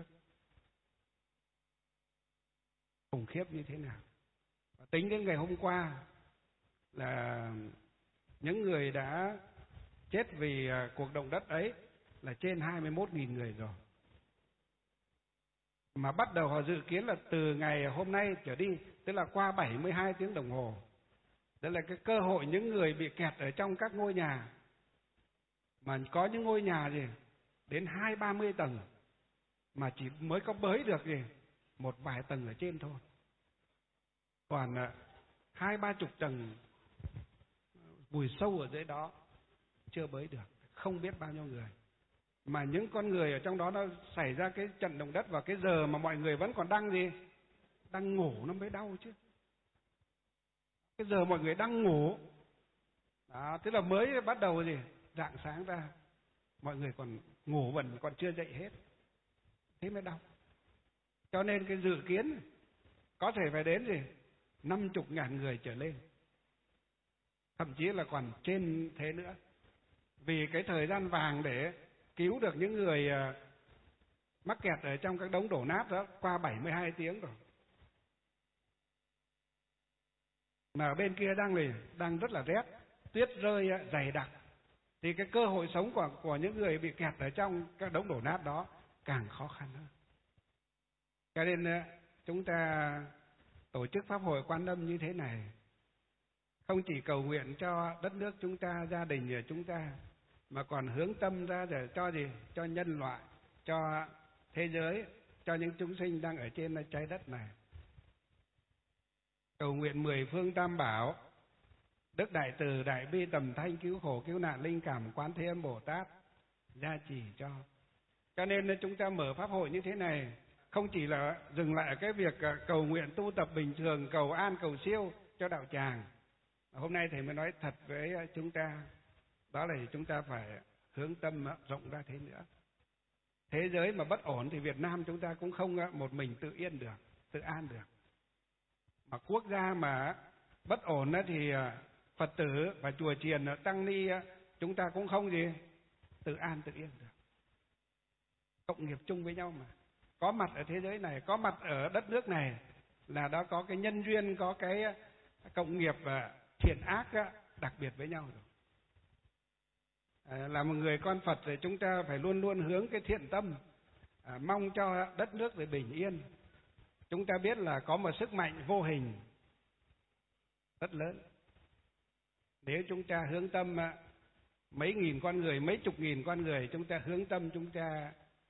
Khủng khiếp như thế nào. Và tính đến ngày hôm qua là những người đã chết vì cuộc động đất ấy là trên hai mươi mốt nghìn người rồi. Mà bắt đầu họ dự kiến là từ ngày hôm nay trở đi, tức là qua bảy mươi hai tiếng đồng hồ. Đó là cái cơ hội những người bị kẹt ở trong các ngôi nhà. Mà có những ngôi nhà gì đến hai ba mươi tầng mà chỉ mới có bới được gì một vài tầng ở trên thôi. Còn hai ba chục tầng vùi sâu ở dưới đó chưa bới được, không biết bao nhiêu người. Mà những con người ở trong đó nó xảy ra cái trận động đất vào cái giờ mà mọi người vẫn còn đang gì? Đang ngủ nó mới đau chứ. Cái giờ mọi người đang ngủ. Đó, tức là mới bắt đầu gì? Rạng sáng ra, mọi người còn ngủ vẫn còn chưa dậy hết. Thế mới đau. Cho nên cái dự kiến có thể phải đến gì? năm mươi ngàn người trở lên. Thậm chí là còn trên thế nữa. Vì cái thời gian vàng để cứu được những người mắc kẹt ở trong các đống đổ nát đó qua bảy mươi hai tiếng rồi. Mà ở bên kia đang này đang rất là rét, tuyết rơi dày đặc. Thì cái cơ hội sống của của những người bị kẹt ở trong các đống đổ nát đó càng khó khăn hơn. Cho nên chúng ta tổ chức pháp hội Quan Âm như thế này, không chỉ cầu nguyện cho đất nước chúng ta, gia đình của chúng ta, mà còn hướng tâm ra để cho gì? Cho nhân loại, cho thế giới, cho những chúng sinh đang ở trên trái đất này. Cầu nguyện mười phương tam bảo, Đức Đại Từ, Đại Bi, Tầm Thanh, Cứu Khổ, Cứu Nạn, Linh Cảm, Quán Thế Âm Bồ Tát gia trì cho. Cho nên chúng ta mở pháp hội như thế này, không chỉ là dừng lại ở cái việc cầu nguyện tu tập bình thường, cầu an, cầu siêu cho đạo tràng. Hôm nay Thầy mới nói thật với chúng ta, đó là chúng ta phải hướng tâm rộng ra thế nữa. Thế giới mà bất ổn thì Việt Nam chúng ta cũng không một mình tự yên được, tự an được. Mà quốc gia mà bất ổn thì Phật tử và chùa chiền tăng ni chúng ta cũng không gì tự an tự yên được. Cộng nghiệp chung với nhau mà. Có mặt ở thế giới này, có mặt ở đất nước này là đó có cái nhân duyên, có cái cộng nghiệp thiện ác đặc biệt với nhau rồi. À, là một người con Phật thì chúng ta phải luôn luôn hướng cái thiện tâm, à, mong cho đất nước để bình yên. Chúng ta biết là có một sức mạnh vô hình rất lớn. Nếu chúng ta hướng tâm mấy nghìn con người, mấy chục nghìn con người, chúng ta hướng tâm, chúng ta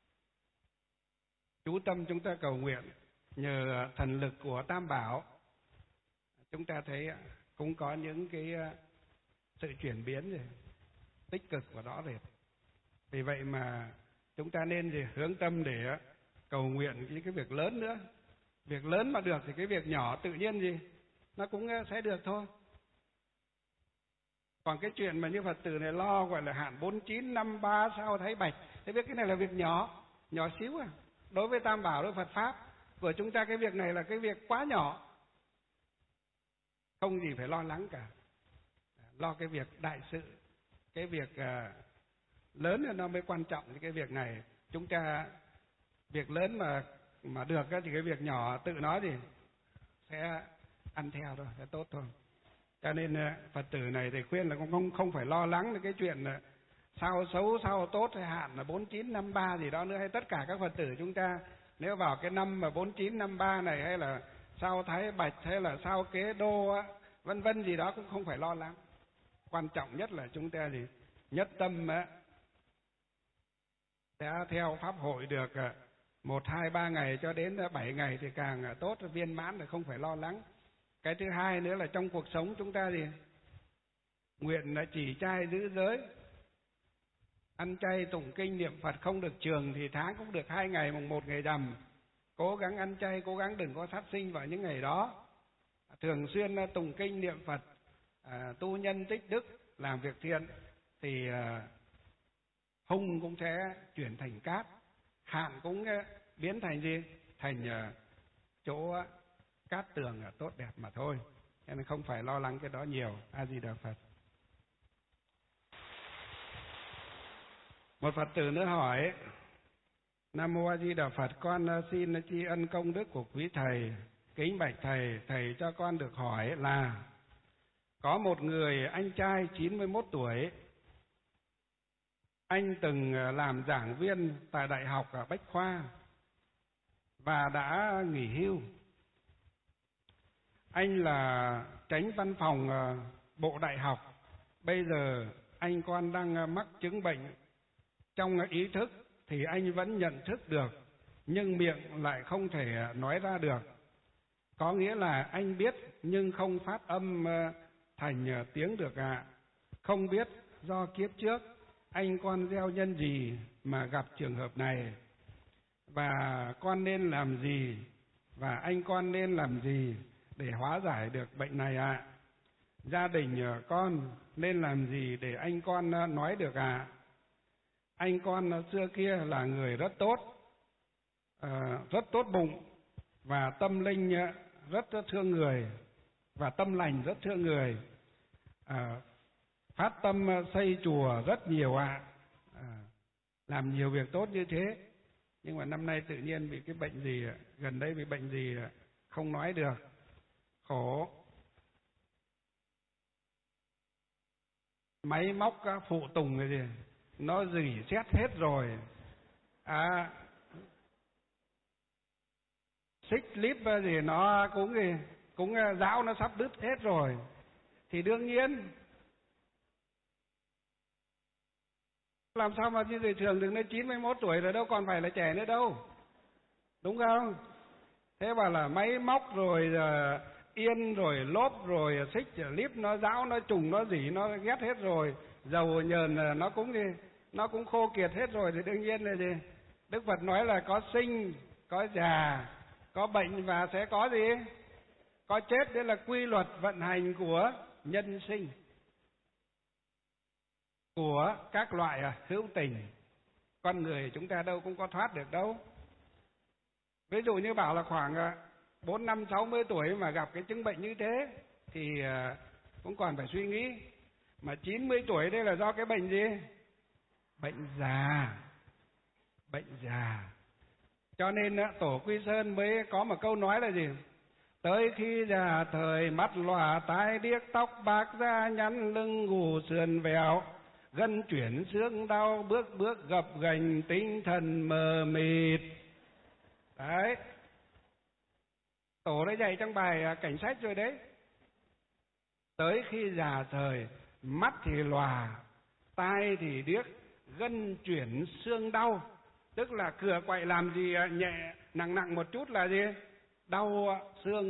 chú tâm, chúng ta cầu nguyện, nhờ thần lực của Tam Bảo, chúng ta thấy cũng có những cái sự chuyển biến rồi, tích cực và rõ rệt. Vì vậy mà chúng ta nên gì hướng tâm để cầu nguyện những cái việc lớn nữa. Việc lớn mà được thì cái việc nhỏ tự nhiên gì nó cũng sẽ được thôi. Còn cái chuyện mà như Phật tử này lo gọi là hạn bốn chín năm ba sao thấy bạch, thế biết cái này là việc nhỏ, nhỏ xíu à. Đối với Tam Bảo, đối với Phật Pháp của chúng ta, cái việc này là cái việc quá nhỏ, không gì phải lo lắng cả. Lo cái việc đại sự, cái việc uh, lớn nó mới quan trọng. Cái việc này chúng ta, việc lớn mà mà được thì cái việc nhỏ tự nó thì sẽ ăn theo thôi, sẽ tốt thôi. Cho nên uh, Phật tử này thì khuyên là không không phải lo lắng cái chuyện uh, sao xấu sao tốt hay hạn là bốn chín năm ba gì đó nữa, hay tất cả các Phật tử chúng ta nếu vào cái năm mà bốn chín năm ba này, hay là sao thái bạch, hay là sao kế đô á, vân vân gì đó cũng không phải lo lắng. Quan trọng nhất là chúng ta gì nhất tâm á, sẽ theo pháp hội được một hai ba ngày cho đến bảy ngày thì càng tốt, viên mãn, là không phải lo lắng. Cái thứ hai nữa là trong cuộc sống chúng ta gì nguyện là chỉ trai giữ giới, ăn chay tụng kinh niệm Phật, không được trường thì tháng cũng được hai ngày, mùng một ngày rằm. Cố gắng ăn chay, cố gắng đừng có sát sinh vào những ngày đó. Thường xuyên tụng kinh niệm Phật, à, tu nhân tích đức, làm việc thiện thì à, hung cũng sẽ chuyển thành cát, hạn cũng biến thành gì? Thành à, chỗ cát tường tốt đẹp mà thôi. Cho nên không phải lo lắng cái đó nhiều. A Di Đà Phật. Một Phật tử nữa hỏi, Nam Mô A Di Đà Phật. Con xin tri ân công đức của quý thầy. Kính bạch thầy, thầy cho con được hỏi là có một người anh trai chín mươi mốt tuổi, anh từng làm giảng viên tại Đại học ở Bách Khoa và đã nghỉ hưu. Anh là chánh văn phòng Bộ Đại học. Bây giờ anh con đang mắc chứng bệnh. Trong ý thức thì anh vẫn nhận thức được, nhưng miệng lại không thể nói ra được. Có nghĩa là anh biết nhưng không phát âm thành tiếng được ạ. À. Không biết do kiếp trước anh con gieo nhân gì mà gặp trường hợp này, và con nên làm gì, và anh con nên làm gì để hóa giải được bệnh này ạ? À. Gia đình con nên làm gì để anh con nói được ạ? À? Anh con xưa kia là người rất tốt, rất tốt bụng, và tâm linh rất thương người, và tâm lành rất thương người, à, phát tâm xây chùa rất nhiều ạ, à, làm nhiều việc tốt như thế. Nhưng mà năm nay tự nhiên bị cái bệnh gì, gần đây bị bệnh gì không nói được, khổ. Máy móc phụ tùng cái gì nó rỉ sét hết rồi, à, xích líp gì nó cũng gì cũng giáo nó sắp đứt hết rồi, thì đương nhiên làm sao mà như người thường đừng đến chín mươi mốt tuổi rồi đâu còn phải là trẻ nữa đâu, đúng không? Thế bảo là máy móc rồi uh, yên rồi lốp rồi xích líp nó giáo nó trùng nó rỉ nó ghét hết rồi, dầu nhờn nó cũng đi nó cũng khô kiệt hết rồi, thì đương nhiên là gì? Đức Phật nói là có sinh, có già, có bệnh và sẽ có gì? Có chết. Đây là quy luật vận hành của nhân sinh, của các loại hữu tình. Con người chúng ta đâu cũng có thoát được đâu. Ví dụ như bảo là khoảng bốn năm sáu mươi tuổi mà gặp cái chứng bệnh như thế thì cũng còn phải suy nghĩ. Mà chín mươi tuổi đây là do cái bệnh gì? Bệnh già. Bệnh già. Cho nên Tổ Quy Sơn mới có một câu nói là gì? Tới khi già thời mắt lòa tai điếc, tóc bạc da nhăn lưng gù sườn vẹo, gân chuyển xương đau, bước bước gập ghềnh, tinh thần mờ mịt. Đấy, Tổ đã dạy trong bài Cảnh Sách rồi đấy. Tới khi già thời, mắt thì lòa, tai thì điếc, gân chuyển xương đau. Tức là cửa quậy làm gì nhẹ nặng nặng một chút là gì? Đau xương,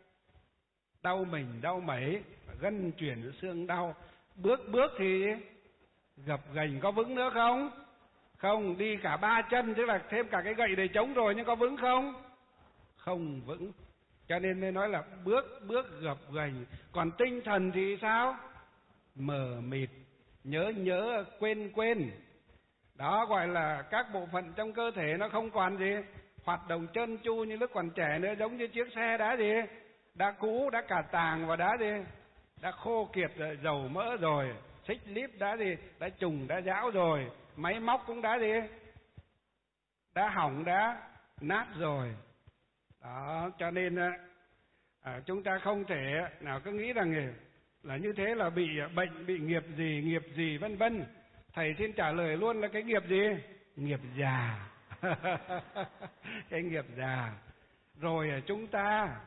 đau mình, đau mẩy, gân chuyển xương đau. Bước bước thì gập ghềnh, có vững nữa không? Không, đi cả ba chân, tức là thêm cả cái gậy để chống rồi, nhưng có vững không? Không vững. Cho nên mới nói là bước bước gập ghềnh. Còn tinh thần thì sao? Mờ mịt, nhớ nhớ, quên quên. Đó gọi là các bộ phận trong cơ thể nó không còn gì hoạt động trơn tru như lúc còn trẻ nữa, giống như chiếc xe đã gì? Đã cũ, đã cả tàng và đã gì? Đã khô kiệt rồi, dầu mỡ rồi, xích líp đã gì? Đã trùng, đã rão rồi, máy móc cũng đã gì? Đã hỏng, đã nát rồi. Đó, cho nên à, chúng ta không thể nào cứ nghĩ rằng là như thế là bị bệnh, bị nghiệp gì, nghiệp gì vân vân. Thầy xin trả lời luôn là cái nghiệp gì? Nghiệp già. Cái nghiệp già. Rồi chúng ta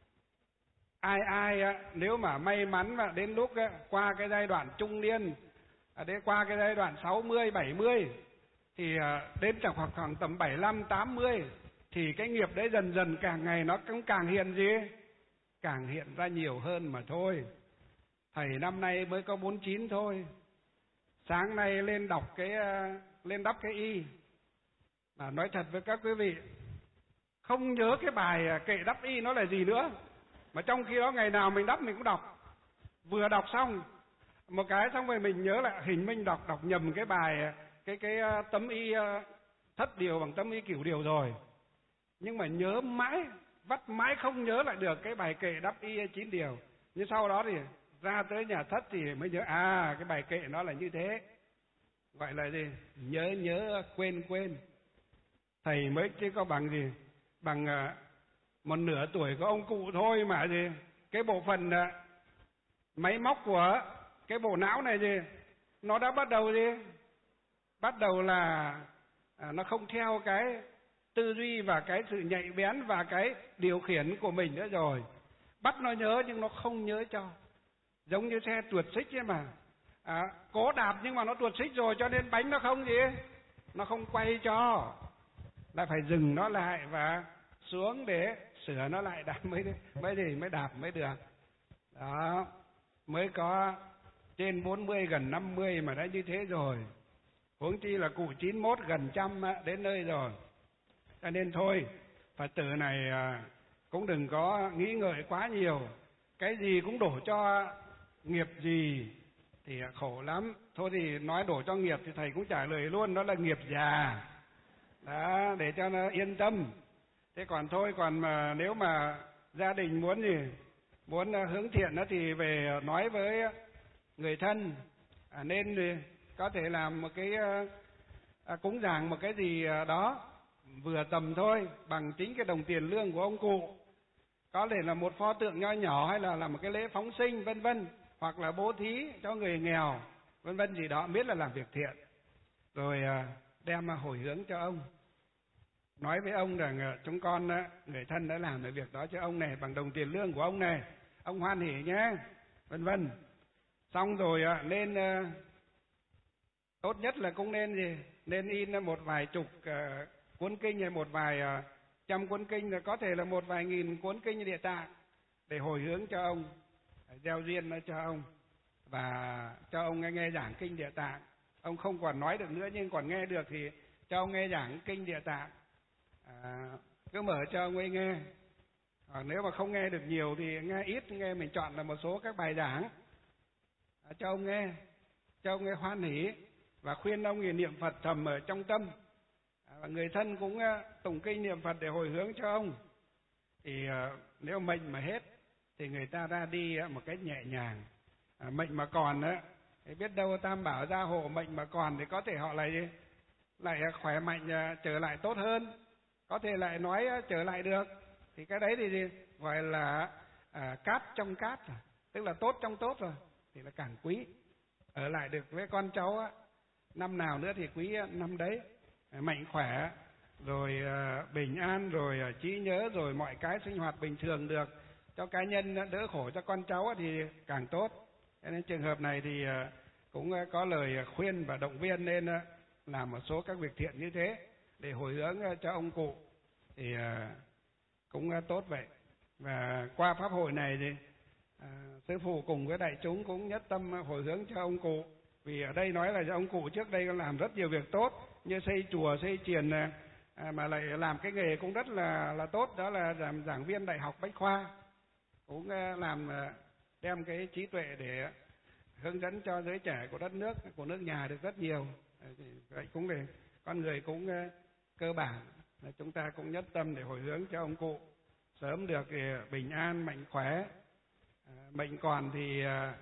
ai ai nếu mà may mắn mà đến lúc qua cái giai đoạn trung niên, đến qua cái giai đoạn sáu mươi, bảy mươi thì đến chẳng khoảng khoảng tầm bảy mươi lăm, tám mươi thì cái nghiệp đấy dần dần càng ngày nó cũng càng hiện gì? Càng hiện ra nhiều hơn mà thôi. Thầy năm nay mới có bốn mươi chín thôi. Sáng nay lên đọc cái lên đắp cái y, mà nói thật với các quý vị, không nhớ cái bài kệ đắp y nó là gì nữa. Mà trong khi đó ngày nào mình đắp mình cũng đọc. Vừa đọc xong một cái xong rồi mình nhớ lại hình minh đọc đọc nhầm cái bài cái cái tấm y thất điều bằng tấm y cửu điều rồi. Nhưng mà nhớ mãi, vắt mãi không nhớ lại được cái bài kệ đắp y chín điều. Nhưng sau đó thì ra tới nhà thất thì mới nhớ, à cái bài kệ nó là như thế. Gọi là gì? Nhớ nhớ quên quên. thầy mới chứ có bằng gì, bằng uh, một nửa tuổi của ông cụ thôi mà gì. Cái bộ phận uh, máy móc của cái bộ não này gì, nó đã bắt đầu gì, bắt đầu là uh, nó không theo cái tư duy và cái sự nhạy bén và cái điều khiển của mình nữa rồi. Bắt nó nhớ nhưng nó không nhớ cho. Giống như xe trượt xích ấy mà, à, cố đạp nhưng mà nó trượt xích rồi cho nên bánh nó không gì, nó không quay cho, là phải dừng nó lại và xuống để sửa nó lại đạp mới mới gì mới đạp mới được. Đó, mới có trên bốn mươi gần năm mươi mà đã như thế rồi, huống chi là cụ chín mốt gần trăm đến nơi rồi. Cho nên thôi, Phật tử này cũng đừng có nghĩ ngợi quá nhiều, cái gì cũng đổ cho nghiệp gì thì khổ lắm. Thôi thì nói đổ cho nghiệp thì thầy cũng trả lời luôn, đó là nghiệp già. Đó, để cho nó yên tâm. Thế còn thôi, còn mà nếu mà gia đình muốn gì, muốn hướng thiện đó thì về nói với người thân, à, nên thì có thể làm một cái à, cúng dường một cái gì đó vừa tầm thôi, bằng chính cái đồng tiền lương của ông cụ. Có thể là một pho tượng nho nhỏ, hay là làm một cái lễ phóng sinh vân vân, hoặc là bố thí cho người nghèo vân vân gì đó, biết là làm việc thiện. Rồi đem hồi hướng cho ông, nói với ông rằng chúng con người thân đã làm cái việc đó cho ông này bằng đồng tiền lương của ông này, ông hoan hỉ nhé, vân vân. Xong rồi nên tốt nhất là cũng nên gì, nên in một vài chục cuốn kinh, hay một vài trăm cuốn kinh, là có thể là một vài nghìn cuốn kinh Địa Tạng để hồi hướng cho ông, gieo duyên cho ông và cho ông nghe, nghe giảng kinh Địa Tạng. Ông không còn nói được nữa nhưng còn nghe được thì cho ông nghe giảng kinh Địa Tạng, à, cứ mở cho ông ấy nghe. À, nếu mà không nghe được nhiều thì nghe ít, nghe mình chọn là một số các bài giảng, à, cho ông nghe, cho ông nghe hoan hỉ và khuyên ông thì niệm Phật thầm ở trong tâm. Và người thân cũng tụng kinh niệm Phật để hồi hướng cho ông. Thì uh, nếu mệnh mà hết thì người ta ra đi uh, một cách nhẹ nhàng. À, mệnh mà còn á, thì biết đâu Tam Bảo gia hộ, mệnh mà còn thì có thể họ lại lại khỏe mạnh, uh, trở lại tốt hơn, có thể lại nói uh, trở lại được. Thì cái đấy thì gì? Gọi là uh, cát trong cát, tức là tốt trong tốt rồi, thì là càng quý. Ở lại được với con cháu uh, năm nào nữa thì quý uh, năm đấy. Mạnh khỏe, rồi uh, bình an, rồi uh, trí nhớ, rồi mọi cái sinh hoạt bình thường được, cho cá nhân đỡ khổ, cho con cháu thì càng tốt. Cho nên trường hợp này thì uh, cũng uh, có lời khuyên và động viên nên uh, làm một số các việc thiện như thế để hồi hướng uh, cho ông cụ thì uh, cũng uh, tốt vậy. Và qua pháp hội này thì uh, sư phụ cùng với đại chúng cũng nhất tâm hồi hướng cho ông cụ. Vì ở đây nói là ông cụ trước đây làm rất nhiều việc tốt, như xây chùa, xây chiền, à, mà lại làm cái nghề cũng rất là là tốt, đó là làm giảng viên Đại học Bách Khoa, cũng làm đem cái trí tuệ để hướng dẫn cho giới trẻ của đất nước, của nước nhà được rất nhiều. Vậy cũng để con người cũng cơ bản, chúng ta cũng nhất tâm để hồi hướng cho ông cụ sớm được bình an, mạnh khỏe, mệnh còn thì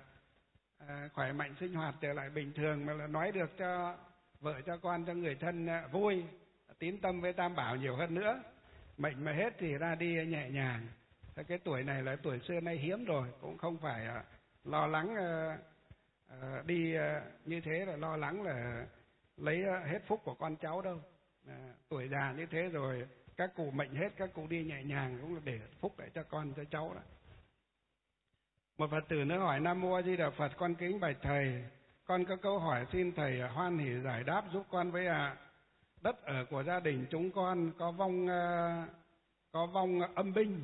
À, khỏe mạnh, sinh hoạt trở lại bình thường, mà là nói được cho vợ, cho con, cho người thân à, vui, tín tâm với Tam Bảo nhiều hơn nữa. Mệnh mà hết thì ra đi nhẹ nhàng. Cái tuổi này là tuổi xưa nay hiếm rồi, cũng không phải à, lo lắng à, à, đi à, như thế là lo lắng là lấy à, hết phúc của con cháu đâu. À, tuổi già như thế rồi, các cụ mệnh hết, các cụ đi nhẹ nhàng cũng là để phúc để cho con, cho cháu đó. Một Phật tử nữa hỏi: Nam Mô A Di Đà Phật, con kính bạch thầy, con có câu hỏi xin thầy hoan hỉ giải đáp giúp con với ạ. À. Đất ở của gia đình chúng con có vong uh, có vong âm binh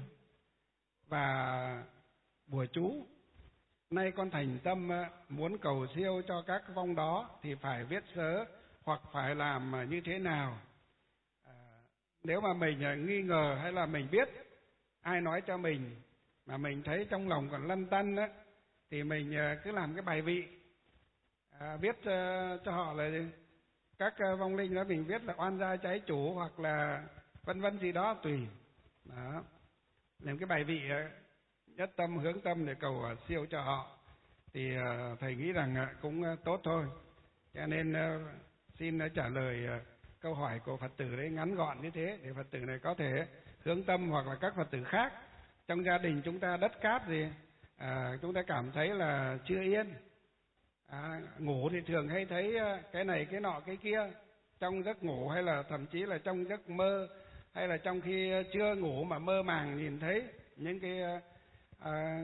và bùa chú. Nay con thành tâm uh, muốn cầu siêu cho các vong đó thì phải viết sớ hoặc phải làm uh, như thế nào? Uh, nếu mà mình uh, nghi ngờ hay là mình biết ai nói cho mình mà mình thấy trong lòng còn lăn tăn á, thì mình cứ làm cái bài vị, à, viết uh, cho họ là các uh, vong linh đó, mình viết là oan gia trái chủ hoặc là vân vân gì đó tùy. Đó, làm cái bài vị uh, nhất tâm hướng tâm để cầu uh, siêu cho họ, thì uh, thầy nghĩ rằng uh, cũng uh, tốt thôi. Cho nên uh, xin uh, trả lời uh, câu hỏi của Phật tử đấy ngắn gọn như thế để Phật tử này có thể hướng tâm, hoặc là các Phật tử khác trong gia đình chúng ta đất cát gì à, chúng ta cảm thấy là chưa yên. À, ngủ thì thường hay thấy cái này cái nọ cái kia trong giấc ngủ, hay là thậm chí là trong giấc mơ, hay là trong khi chưa ngủ mà mơ màng nhìn thấy những cái à,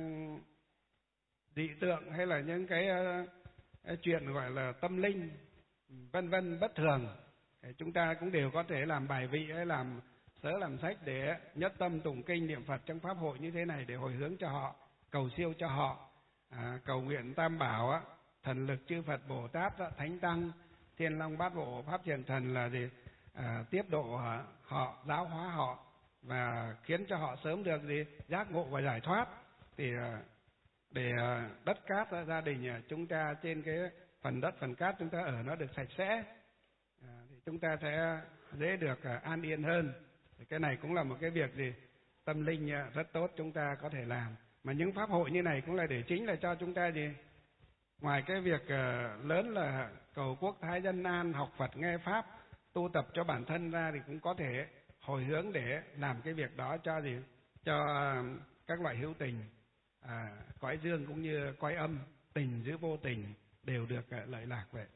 dị tượng, hay là những cái, cái chuyện gọi là tâm linh vân vân bất thường. Chúng ta cũng đều có thể làm bài vị hay làm sớ làm sách để nhất tâm tụng kinh niệm Phật trong pháp hội như thế này để hồi hướng cho họ, cầu siêu cho họ, à, cầu nguyện Tam Bảo á, thần lực chư Phật Bồ Tát á, Thánh Tăng, Thiên Long Bát Bộ Pháp Hiền Thần là gì à, tiếp độ họ, họ, giáo hóa họ và khiến cho họ sớm được gì giác ngộ và giải thoát. Thì à, để à, đất cát á, gia đình à, chúng ta trên cái phần đất phần cát chúng ta ở nó được sạch sẽ, à, thì chúng ta sẽ dễ được à, an yên hơn. Thì cái này cũng là một cái việc gì tâm linh à, rất tốt chúng ta có thể làm. Mà những pháp hội như này cũng là để chính là cho chúng ta gì ngoài cái việc uh, lớn là cầu quốc thái dân an, học Phật nghe pháp, tu tập cho bản thân ra, thì cũng có thể hồi hướng để làm cái việc đó cho gì cho uh, các loại hữu tình, à, cõi dương cũng như cõi âm, tình giữa vô tình đều được uh, lợi lạc vậy.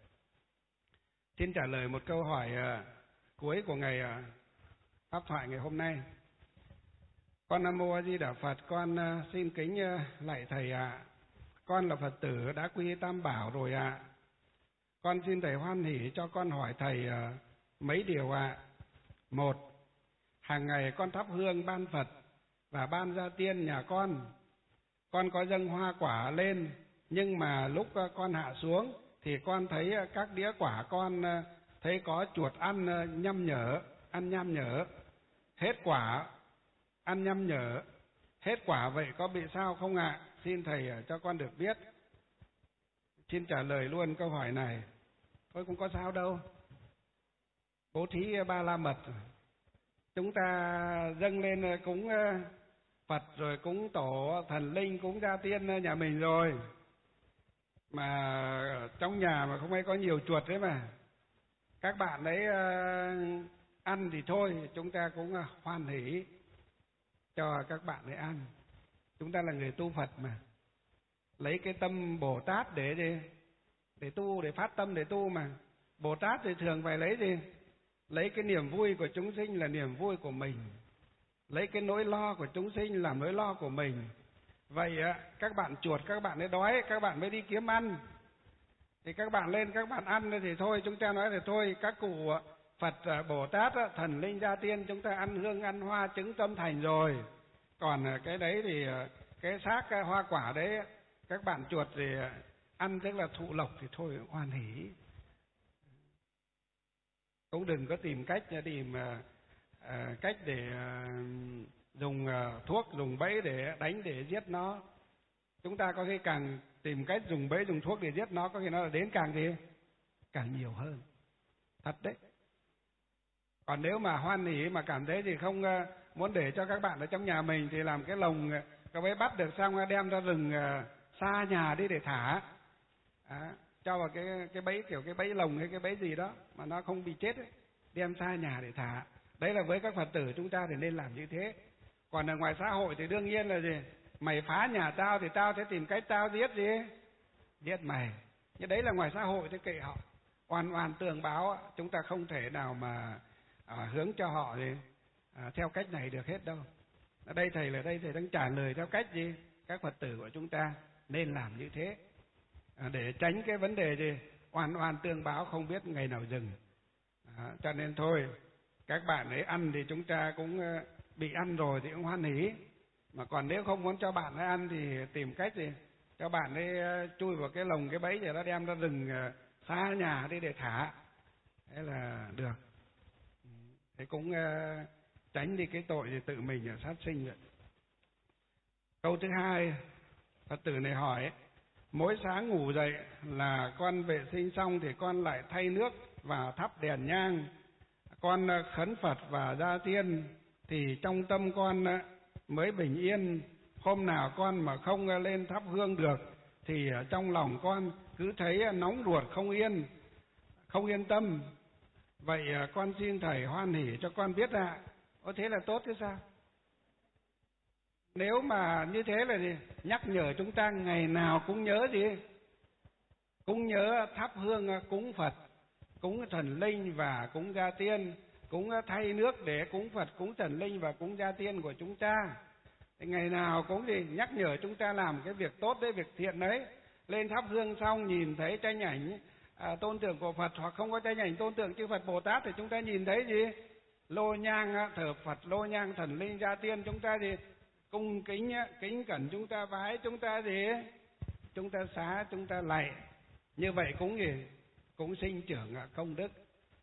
Xin trả lời một câu hỏi uh, cuối của ngày uh, pháp thoại ngày hôm nay. Con Nam Mô A Di Đà Phật. Con uh, xin kính uh, lạy thầy ạ. À. Con là Phật tử đã quy Tam Bảo rồi ạ. À. Con xin thầy hoan hỷ cho con hỏi thầy uh, mấy điều ạ. À. Một, hàng ngày con thắp hương ban Phật và ban gia tiên nhà con. Con có dâng hoa quả lên, nhưng mà lúc uh, con hạ xuống thì con thấy uh, các đĩa quả con uh, thấy có chuột ăn uh, nhăm nhở, ăn nham nhở. Hết quả, ăn nhăm nhở. Hết quả vậy có bị sao không ạ? À? Xin thầy cho con được biết. Xin trả lời luôn câu hỏi này. Thôi cũng có sao đâu. Bố thí ba la mật, chúng ta dâng lên cúng Phật rồi cúng tổ thần linh, cúng gia tiên nhà mình rồi. Mà trong nhà mà không hay có nhiều chuột đấy mà. Các bạn đấy ăn thì thôi, chúng ta cũng hoan hỷ cho các bạn ấy ăn. Chúng ta là người tu Phật mà, lấy cái tâm Bồ Tát để để, để tu, để phát tâm để tu mà. Bồ Tát thì thường phải lấy gì? Lấy cái niềm vui của chúng sinh là niềm vui của mình, lấy cái nỗi lo của chúng sinh làm nỗi lo của mình. Vậy các bạn chuột, các bạn ấy đói, các bạn mới đi kiếm ăn. Thì các bạn lên các bạn ăn thì thôi, chúng ta nói thì thôi, các cụ Phật Bồ Tát thần linh gia tiên chúng ta ăn hương ăn hoa chứng tâm thành rồi. Còn cái đấy thì cái xác cái hoa quả đấy các bạn chuột thì ăn tức là thụ lộc thì thôi hoan hỷ. Cũng đừng có tìm cách tìm uh, cách để uh, dùng uh, thuốc, dùng bẫy để đánh để giết nó. Chúng ta có khi càng tìm cách dùng bẫy dùng thuốc để giết nó, có khi nó là đến càng gì càng nhiều hơn. Thật đấy. Còn nếu mà hoan hỷ mà cảm thấy thì không uh, muốn để cho các bạn ở trong nhà mình thì làm cái lồng, các bé bắt được xong đem ra rừng uh, xa nhà đi để thả, à, cho vào cái cái bẫy kiểu cái bẫy lồng hay cái bẫy gì đó mà nó không bị chết ấy, đem xa nhà để thả. Đấy là với các Phật tử chúng ta thì nên làm như thế. Còn ở ngoài xã hội thì đương nhiên là gì? Mày phá nhà tao thì tao sẽ tìm cách tao giết gì? Giết mày. Nhưng đấy là ngoài xã hội thì kệ họ. Oan oan tường báo chúng ta không thể nào mà à, hướng cho họ thì à, theo cách này được hết đâu. Ở đây thầy là đây thầy đang trả lời theo cách gì? Các Phật tử của chúng ta nên làm như thế, à, để tránh cái vấn đề gì oan oan tương báo không biết ngày nào dừng. À, cho nên thôi các bạn ấy ăn thì chúng ta cũng uh, bị ăn rồi thì cũng hoan hỉ. Mà còn nếu không muốn cho bạn ấy ăn thì tìm cách gì cho bạn ấy uh, chui vào cái lồng cái bẫy rồi nó đem ra rừng uh, xa nhà đi để thả, thế là được. Thế cũng uh, tránh đi cái tội thì tự mình sát sinh vậy. Câu thứ hai, Phật tử này hỏi ấy, mỗi sáng ngủ dậy là con vệ sinh xong thì con lại thay nước và thắp đèn nhang, con khấn Phật và gia tiên thì trong tâm con mới bình yên. Hôm nào con mà không lên thắp hương được thì trong lòng con cứ thấy nóng ruột không yên, không yên tâm. Vậy con xin thầy hoan hỉ cho con biết ạ. Có thế là tốt chứ sao? Nếu mà như thế là gì? Nhắc nhở chúng ta ngày nào cũng nhớ gì? Cũng nhớ thắp hương cúng Phật, cúng thần linh và cúng gia tiên, cúng thay nước để cúng Phật, cúng thần linh và cúng gia tiên của chúng ta. Thì ngày nào cũng gì nhắc nhở chúng ta làm cái việc tốt đấy, việc thiện đấy. Lên thắp hương xong nhìn thấy tranh ảnh à, tôn tượng của Phật, hoặc không có tranh ảnh tôn tượng chư Phật Bồ Tát, thì chúng ta nhìn thấy gì? Lô nhang thờ Phật, lô nhang thần linh gia tiên, chúng ta gì? Cung kính kính cẩn, chúng ta vái, chúng ta gì? Chúng ta xá, chúng ta lạy. Như vậy cũng gì? Cũng sinh trưởng công đức.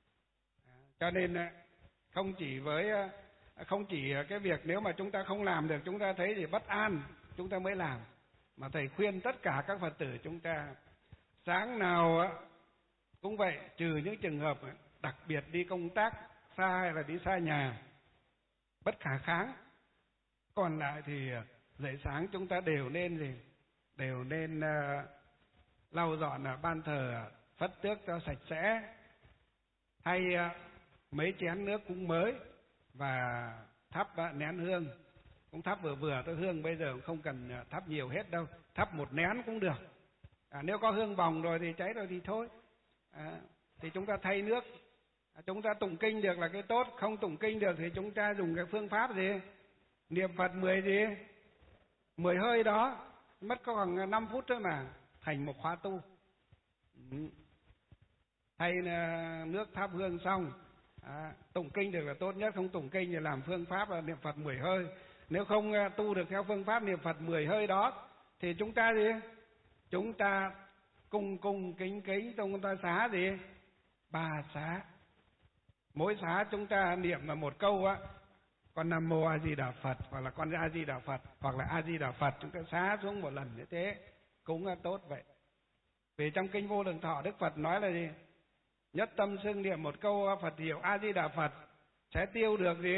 Cho nên không chỉ với không chỉ cái việc nếu mà chúng ta không làm được, chúng ta thấy thì bất an, chúng ta mới làm, mà thầy khuyên tất cả các Phật tử chúng ta sáng nào cũng vậy, trừ những trường hợp đặc biệt đi công tác xa hay là đi xa nhà bất khả kháng, còn lại thì dậy sáng chúng ta đều nên gì? Đều nên uh, lau dọn uh, ban thờ, phất tước cho sạch sẽ, hay uh, mấy chén nước cúng mới, và thắp uh, nén hương, cũng thắp vừa vừa thôi, hương bây giờ cũng không cần uh, thắp nhiều hết đâu, thắp một nén cũng được. À, nếu có hương bỏng rồi thì cháy rồi thì thôi. À, thì chúng ta thay nước, à, chúng ta tụng kinh được là cái tốt, không tụng kinh được thì chúng ta dùng cái phương pháp gì? Niệm Phật mười gì? Mười hơi đó, mất có khoảng năm phút thôi mà thành một khóa tu. Ừ. Thay nước thắp hương xong, à, tụng kinh được là tốt nhất, không tụng kinh thì làm phương pháp là niệm Phật mười hơi. Nếu không tu được theo phương pháp niệm Phật mười hơi đó thì chúng ta gì? Chúng ta cung cung kính kính, chúng ta xá gì? Ba xá. Mỗi xá chúng ta niệm là một câu á, con Nam Mô A Di Đà Phật, hoặc là con A Di Đà Phật, hoặc là A Di Đà Phật, chúng ta xá xuống một lần như thế cũng là tốt vậy. Vì trong kinh Vô Lượng Thọ Đức Phật nói là gì? Nhất tâm xưng niệm một câu Phật hiệu A Di Đà Phật sẽ tiêu được gì?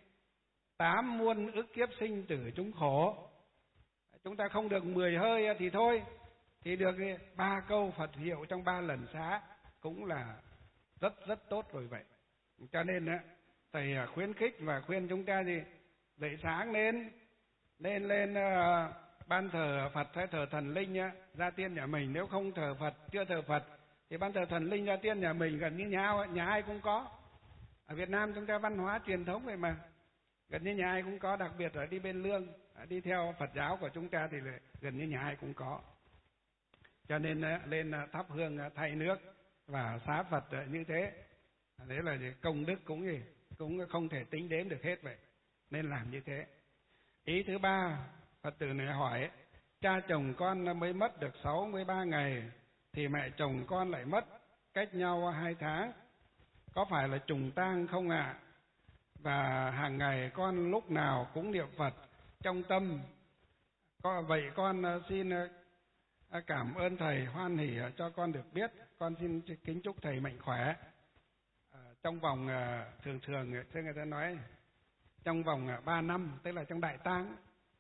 Tám muôn ức kiếp sinh tử chúng khổ. Chúng ta không được mười hơi thì thôi, thì được ba câu Phật hiệu trong ba lần xá cũng là rất rất tốt rồi vậy. Cho nên á, thầy khuyến khích và khuyên chúng ta gì? Dậy sáng lên, lên lên uh, ban thờ Phật hay thờ thần linh á, gia tiên nhà mình. Nếu không thờ Phật, chưa thờ Phật thì ban thờ thần linh gia tiên nhà mình gần như nhà, nhà ai cũng có. Ở Việt Nam chúng ta văn hóa truyền thống vậy mà, gần như nhà ai cũng có, đặc biệt là đi bên lương, đi theo Phật giáo của chúng ta thì gần như nhà ai cũng có. Cho nên uh, lên uh, thắp hương uh, thay nước và xá Phật uh, như thế. Đấy là gì? Công đức cũng gì? Cũng không thể tính đếm được hết vậy, nên làm như thế. Ý thứ ba, Phật tử này hỏi, cha chồng con mới mất được sáu mươi ba ngày thì mẹ chồng con lại mất cách nhau hai tháng, có phải là trùng tang không ạ? À? Và hàng ngày con lúc nào cũng niệm Phật trong tâm, có vậy con xin cảm ơn thầy, hoan hỉ cho con được biết. Con xin kính chúc thầy mạnh khỏe. À, trong vòng thường thường thế người ta nói trong vòng ba năm, tức là trong đại tang,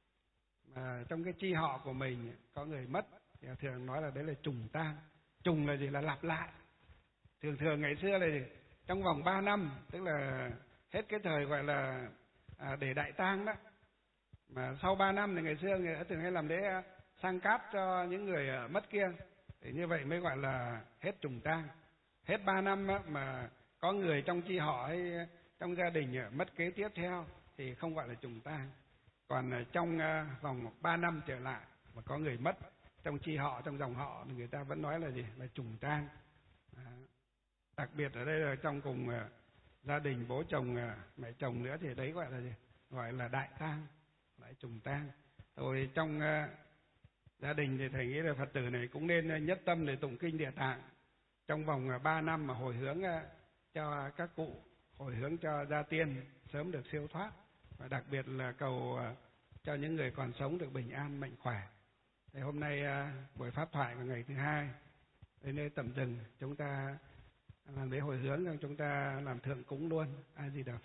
mà trong cái chi họ của mình có người mất thì thường nói là đấy là trùng tang. Trùng là gì? Là lặp lại. Thường thường ngày xưa là gì? Trong vòng ba năm, tức là hết cái thời gọi là à, để đại tang đó, mà sau ba năm thì ngày xưa người ta thường hay làm lễ sang cát cho những người mất kia, thì như vậy mới gọi là hết trùng tang. Hết ba năm á, mà có người trong chi họ hay trong gia đình mất kế tiếp theo thì không gọi là trùng tang. Còn trong vòng ba năm trở lại mà có người mất trong chi họ, trong dòng họ thì người ta vẫn nói là gì? Là trùng tang. À, đặc biệt ở đây là trong cùng gia đình bố chồng mẹ chồng nữa thì đấy gọi là gì? Gọi là đại tang, lại trùng tang. Rồi trong gia đình thì thầy nghĩ là Phật tử này cũng nên nhất tâm để tụng kinh Địa Tạng trong vòng ba năm mà hồi hướng cho các cụ, hồi hướng cho gia tiên sớm được siêu thoát, và đặc biệt là cầu cho những người còn sống được bình an mạnh khỏe. Thì hôm nay buổi pháp thoại vào ngày thứ hai, đến đây tạm dừng, chúng ta làm lễ hồi hướng, chúng ta làm thượng cúng luôn. A Di Đà Phật.